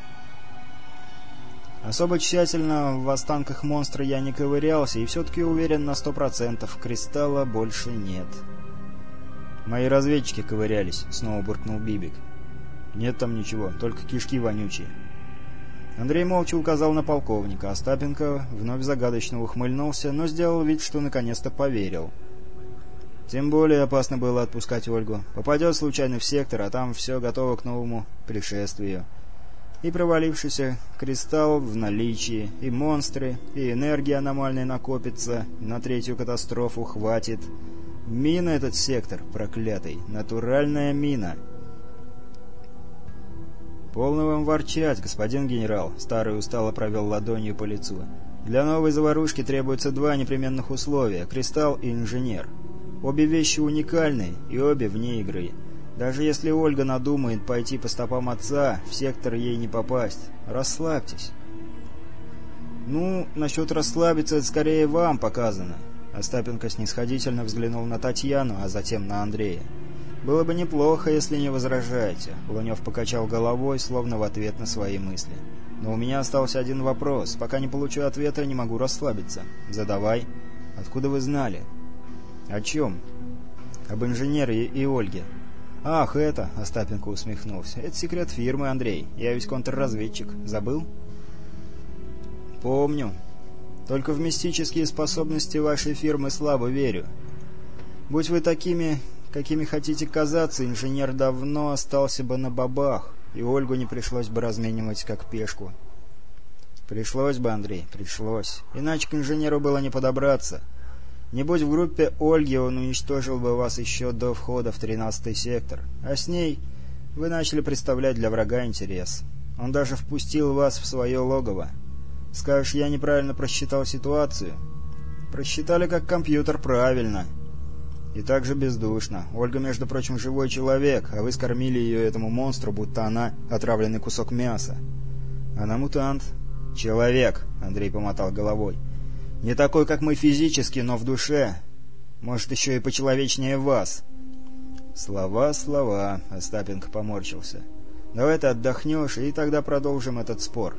Особо тщательно в останках монстра я не ковырялся, и все-таки уверен на 100%, кристалла больше нет. «Мои разведчики ковырялись», — снова буркнул Бибик. «Нет там ничего, только кишки вонючие». Андрей молча указал на полковника. Остапенко вновь загадочно ухмыльнулся, но сделал вид, что наконец-то поверил. Тем более опасно было отпускать Ольгу. Попадет случайно в сектор, а там все готово к новому пришествию. И провалившийся кристалл в наличии, и монстры, и энергия аномальной накопится, на 3-ю катастрофу хватит. Мина этот сектор, проклятый, натуральная мина. «Полно вам ворчать, господин генерал», — старый устало провел ладонью по лицу. «Для новой заварушки требуется 2 непременных условия — кристалл и инженер. Обе вещи уникальны, и обе вне игры. Даже если Ольга надумает пойти по стопам отца, в сектор ей не попасть. Расслабьтесь». «Ну, насчет расслабиться, это скорее вам показано». Остапенко снисходительно взглянул на Татьяну, а затем на Андрея. «Было бы неплохо, если не возражаете», — Лунев покачал головой, словно в ответ на свои мысли. «Но у меня остался один вопрос. Пока не получу ответа, не могу расслабиться». «Задавай». «Откуда вы знали?» «О чем?» «Об инженере и Ольге». «Ах, это...» — Остапенко усмехнулся. «Это секрет фирмы, Андрей. Я ведь контрразведчик. Забыл?» «Помню. Только в мистические способности вашей фирмы слабо верю. Будь вы такими, какими хотите казаться, инженер давно остался бы на бабах, и Ольгу не пришлось бы разменивать как пешку». «Пришлось бы, Андрей, пришлось. Иначе к инженеру было не подобраться. Не будь в группе Ольги, он уничтожил бы вас еще до входа в 13-й сектор. А с ней вы начали представлять для врага интерес. Он даже впустил вас в свое логово. Скажешь, я неправильно просчитал ситуацию? Просчитали как компьютер правильно. И так же бездушно. Ольга, между прочим, живой человек, а вы скормили ее этому монстру, будто она отравленный кусок мяса. Она мутант. Человек, Андрей помотал головой. Не такой, как мы физически, но в душе. Может, еще и почеловечнее вас. Слова, слова, Остапенко поморщился. Давай ты отдохнешь, и тогда продолжим этот спор.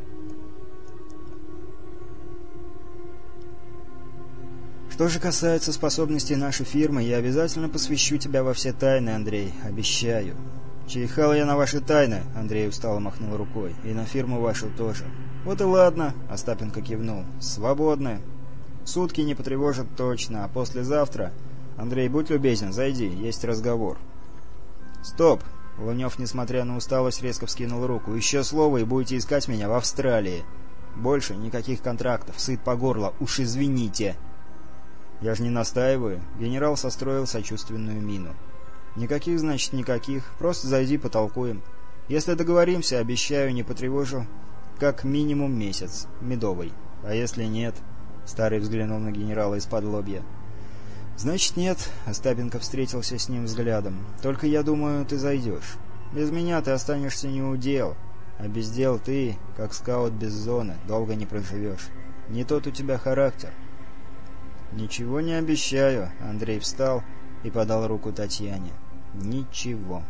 Что же касается способностей нашей фирмы, я обязательно посвящу тебя во все тайны, Андрей, обещаю. Чихал я на ваши тайны, Андрей устало махнул рукой, и на фирму вашу тоже. Вот и ладно, Остапенко кивнул. Свободны. Сутки не потревожат точно, а послезавтра... Андрей, будь любезен, зайди, есть разговор. Стоп! Лунев, несмотря на усталость, резко вскинул руку. Еще слово, и будете искать меня в Австралии. Больше никаких контрактов, сыт по горло, уж извините. Я же не настаиваю. Генерал состроил сочувственную мину. Никаких, значит, никаких. Просто зайди, потолкуем. Если договоримся, обещаю, не потревожу как минимум месяц. Медовый. А если нет? Старый взглянул на генерала из-под лобья. Значит, нет. Остапенко встретился с ним взглядом. Только я думаю, ты зайдешь. Без меня ты останешься неудел. А без дел ты, как скаут без зоны, долго не проживешь. Не тот у тебя характер. «Ничего не обещаю», — Андрей встал и подал руку Татьяне. «Ничего».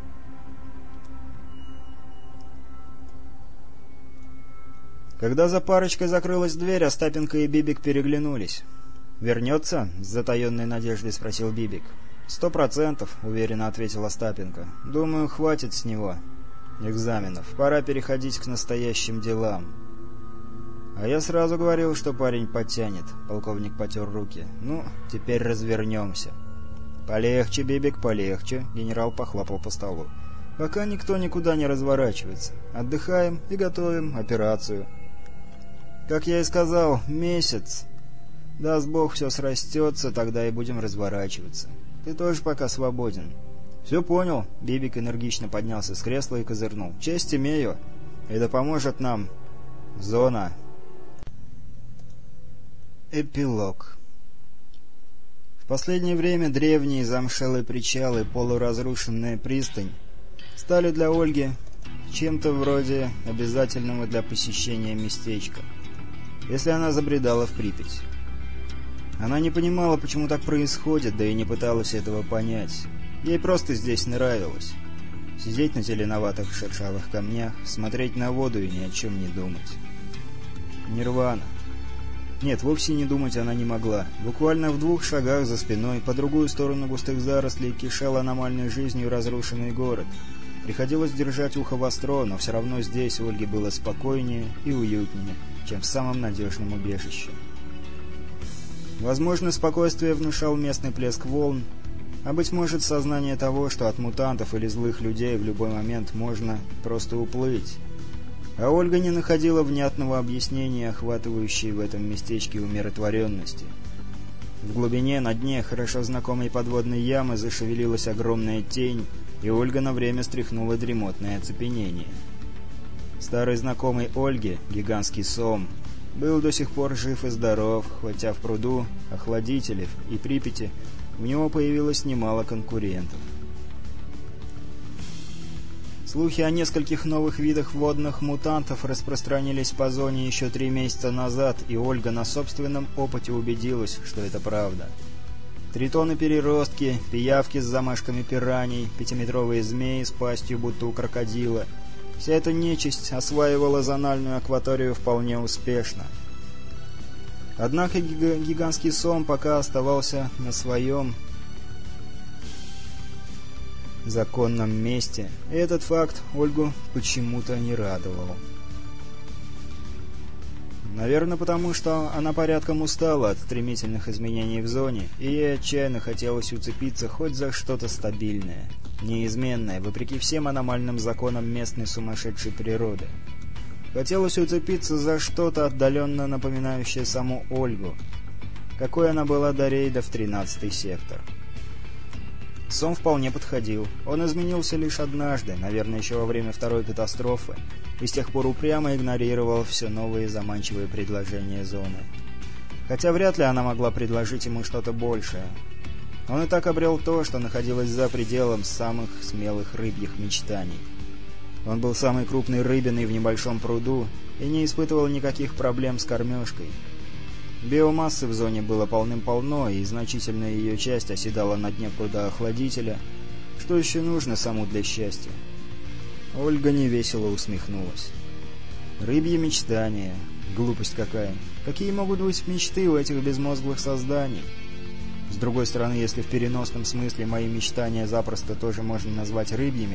Когда за парочкой закрылась дверь, Остапенко и Бибик переглянулись. «Вернется?» — с затаенной надеждой спросил Бибик. 100%, — уверенно ответил Остапенко. «Думаю, хватит с него экзаменов. Пора переходить к настоящим делам». «А я сразу говорил, что парень подтянет», — полковник потер руки. «Ну, теперь развернемся». «Полегче, Бибик, полегче», — генерал похлопал по столу. «Пока никто никуда не разворачивается. Отдыхаем и готовим операцию». «Как я и сказал, месяц. Даст Бог, все срастется, тогда и будем разворачиваться. Ты тоже пока свободен». «Все понял», — Бибик энергично поднялся с кресла и козырнул. «Честь имею. Это поможет нам. Зона». Эпилог. В последнее время древние замшелые причалы и полуразрушенная пристань стали для Ольги чем-то вроде обязательного для посещения местечка, если она забредала в Припять. Она не понимала, почему так происходит, да и не пыталась этого понять. Ей просто здесь нравилось. Сидеть на зеленоватых шершавых камнях, смотреть на воду и ни о чем не думать. Нирвана. Нет, вовсе не думать она не могла. Буквально в 2 шагах за спиной, по другую сторону густых зарослей, кишел аномальной жизнью разрушенный город. Приходилось держать ухо востро, но все равно здесь Ольге было спокойнее и уютнее, чем в самом надежном убежище. Возможно, спокойствие внушал местный плеск волн, а, быть может, сознание того, что от мутантов или злых людей в любой момент можно просто уплыть. А Ольга не находила внятного объяснения, охватывающей в этом местечке умиротворенности. В глубине, на дне хорошо знакомой подводной ямы зашевелилась огромная тень, и Ольга на время стряхнула дремотное оцепенение. Старый знакомый Ольги, гигантский сом, был до сих пор жив и здоров, хотя в пруду, охладителях и Припяти у него появилось немало конкурентов. Слухи о нескольких новых видах водных мутантов распространились по зоне еще 3 месяца назад, и Ольга на собственном опыте убедилась, что это правда. Тритоны-переростки, пиявки с замашками пираний, 5-метровые змеи с пастью будто у крокодила. Вся эта нечисть осваивала зональную акваторию вполне успешно. Однако гигантский сом пока оставался на своем законном месте, и этот факт Ольгу почему-то не радовал. Наверное, потому что она порядком устала от стремительных изменений в зоне, и ей отчаянно хотелось уцепиться хоть за что-то стабильное, неизменное, вопреки всем аномальным законам местной сумасшедшей природы. Хотелось уцепиться за что-то, отдаленно напоминающее саму Ольгу, какой она была до рейда в 13-й сектор. Сом вполне подходил. Он изменился лишь однажды, наверное, еще во время второй катастрофы, и с тех пор упрямо игнорировал все новые заманчивые предложения зоны. Хотя вряд ли она могла предложить ему что-то большее. Он и так обрел то, что находилось за пределом самых смелых рыбьих мечтаний. Он был самой крупной рыбиной в небольшом пруду и не испытывал никаких проблем с кормежкой. Биомассы в зоне было полным-полно, и значительная ее часть оседала на дне пруда-охладителя. Что еще нужно саму для счастья? Ольга невесело усмехнулась. Рыбьи мечтания. Глупость какая. Какие могут быть мечты у этих безмозглых созданий? С другой стороны, если в переносном смысле мои мечтания запросто тоже можно назвать рыбьими.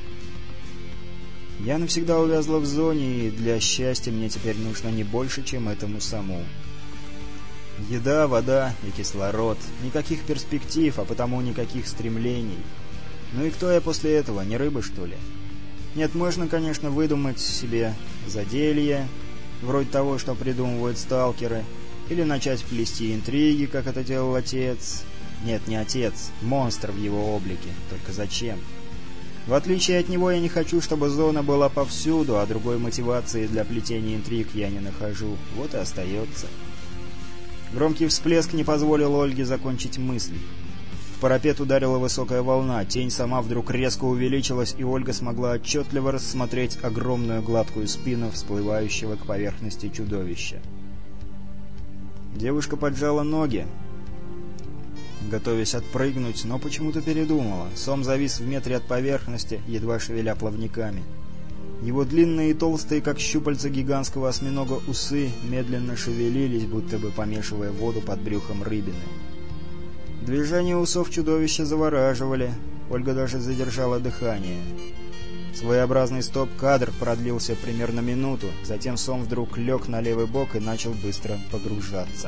Я навсегда увязла в зоне, и для счастья мне теперь нужно не больше, чем этому самому. Еда, вода и кислород. Никаких перспектив, а потому никаких стремлений. Ну и кто я после этого, не рыба, что ли? Нет, можно, конечно, выдумать себе заделье, вроде того, что придумывают сталкеры, или начать плести интриги, как это делал отец. Нет, не отец, монстр в его облике. Только зачем? В отличие от него, я не хочу, чтобы зона была повсюду, а другой мотивации для плетения интриг я не нахожу. Вот и остается. Громкий всплеск не позволил Ольге закончить мысль. В парапет ударила высокая волна, тень сама вдруг резко увеличилась, и Ольга смогла отчетливо рассмотреть огромную гладкую спину всплывающего к поверхности чудовища. Девушка поджала ноги, готовясь отпрыгнуть, но почему-то передумала. Сом завис в метре от поверхности, едва шевеля плавниками. Его длинные и толстые, как щупальца гигантского осьминога, усы медленно шевелились, будто бы помешивая воду под брюхом рыбины. Движения усов чудовища завораживали. Ольга даже задержала дыхание. Своеобразный стоп-кадр продлился примерно минуту, затем сом вдруг лег на левый бок и начал быстро погружаться.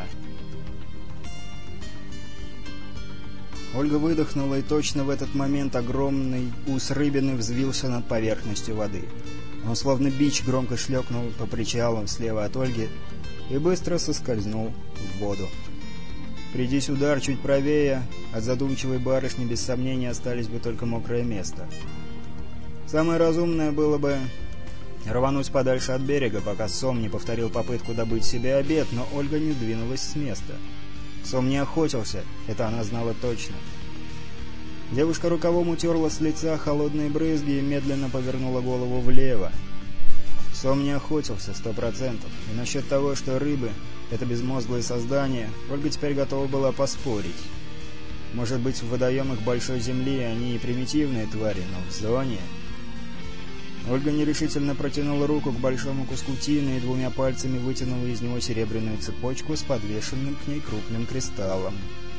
Ольга выдохнула, и точно в этот момент огромный ус рыбины взвился над поверхностью воды. Он словно бич громко шлепнул по причалу слева от Ольги и быстро соскользнул в воду. Придись удар чуть правее, от задумчивой барышни без сомнения остались бы только мокрое место. Самое разумное было бы рвануть подальше от берега, пока сом не повторил попытку добыть себе обед, но Ольга не двинулась с места. Сом не охотился, это она знала точно. Девушка рукавом утерла с лица холодные брызги и медленно повернула голову влево. Сом не охотился 100%, и насчет того, что рыбы — это безмозглые создания, Ольга теперь готова была поспорить. Может быть, в водоемах Большой Земли они и примитивные твари, но в зоне... Ольга нерешительно протянула руку к большому куску тины и 2 пальцами вытянула из него серебряную цепочку с подвешенным к ней крупным кристаллом.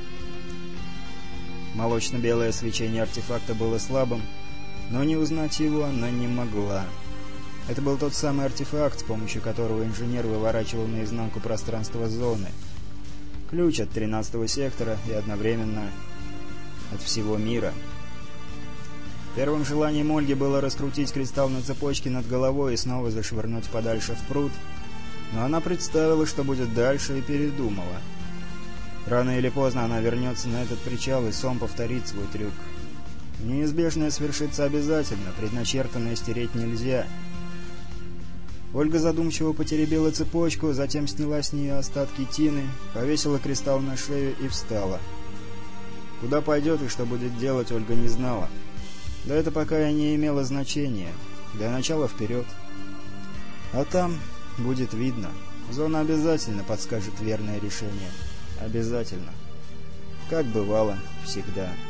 Молочно-белое свечение артефакта было слабым, но не узнать его она не могла. Это был тот самый артефакт, с помощью которого инженер выворачивал наизнанку пространство зоны. Ключ от 13-го сектора и одновременно от всего мира. Первым желанием Ольги было раскрутить кристалл на цепочке над головой и снова зашвырнуть подальше в пруд, но она представила, что будет дальше, и передумала. Рано или поздно она вернется на этот причал, и сом повторит свой трюк. Неизбежное свершится обязательно, предначертанное стереть нельзя. Ольга задумчиво потеребила цепочку, затем сняла с нее остатки тины, повесила кристалл на шею и встала. Куда пойдет и что будет делать, Ольга не знала. Да это пока и не имело значения. Для начала вперед. А там будет видно. Зона обязательно подскажет верное решение. Обязательно. Как бывало всегда.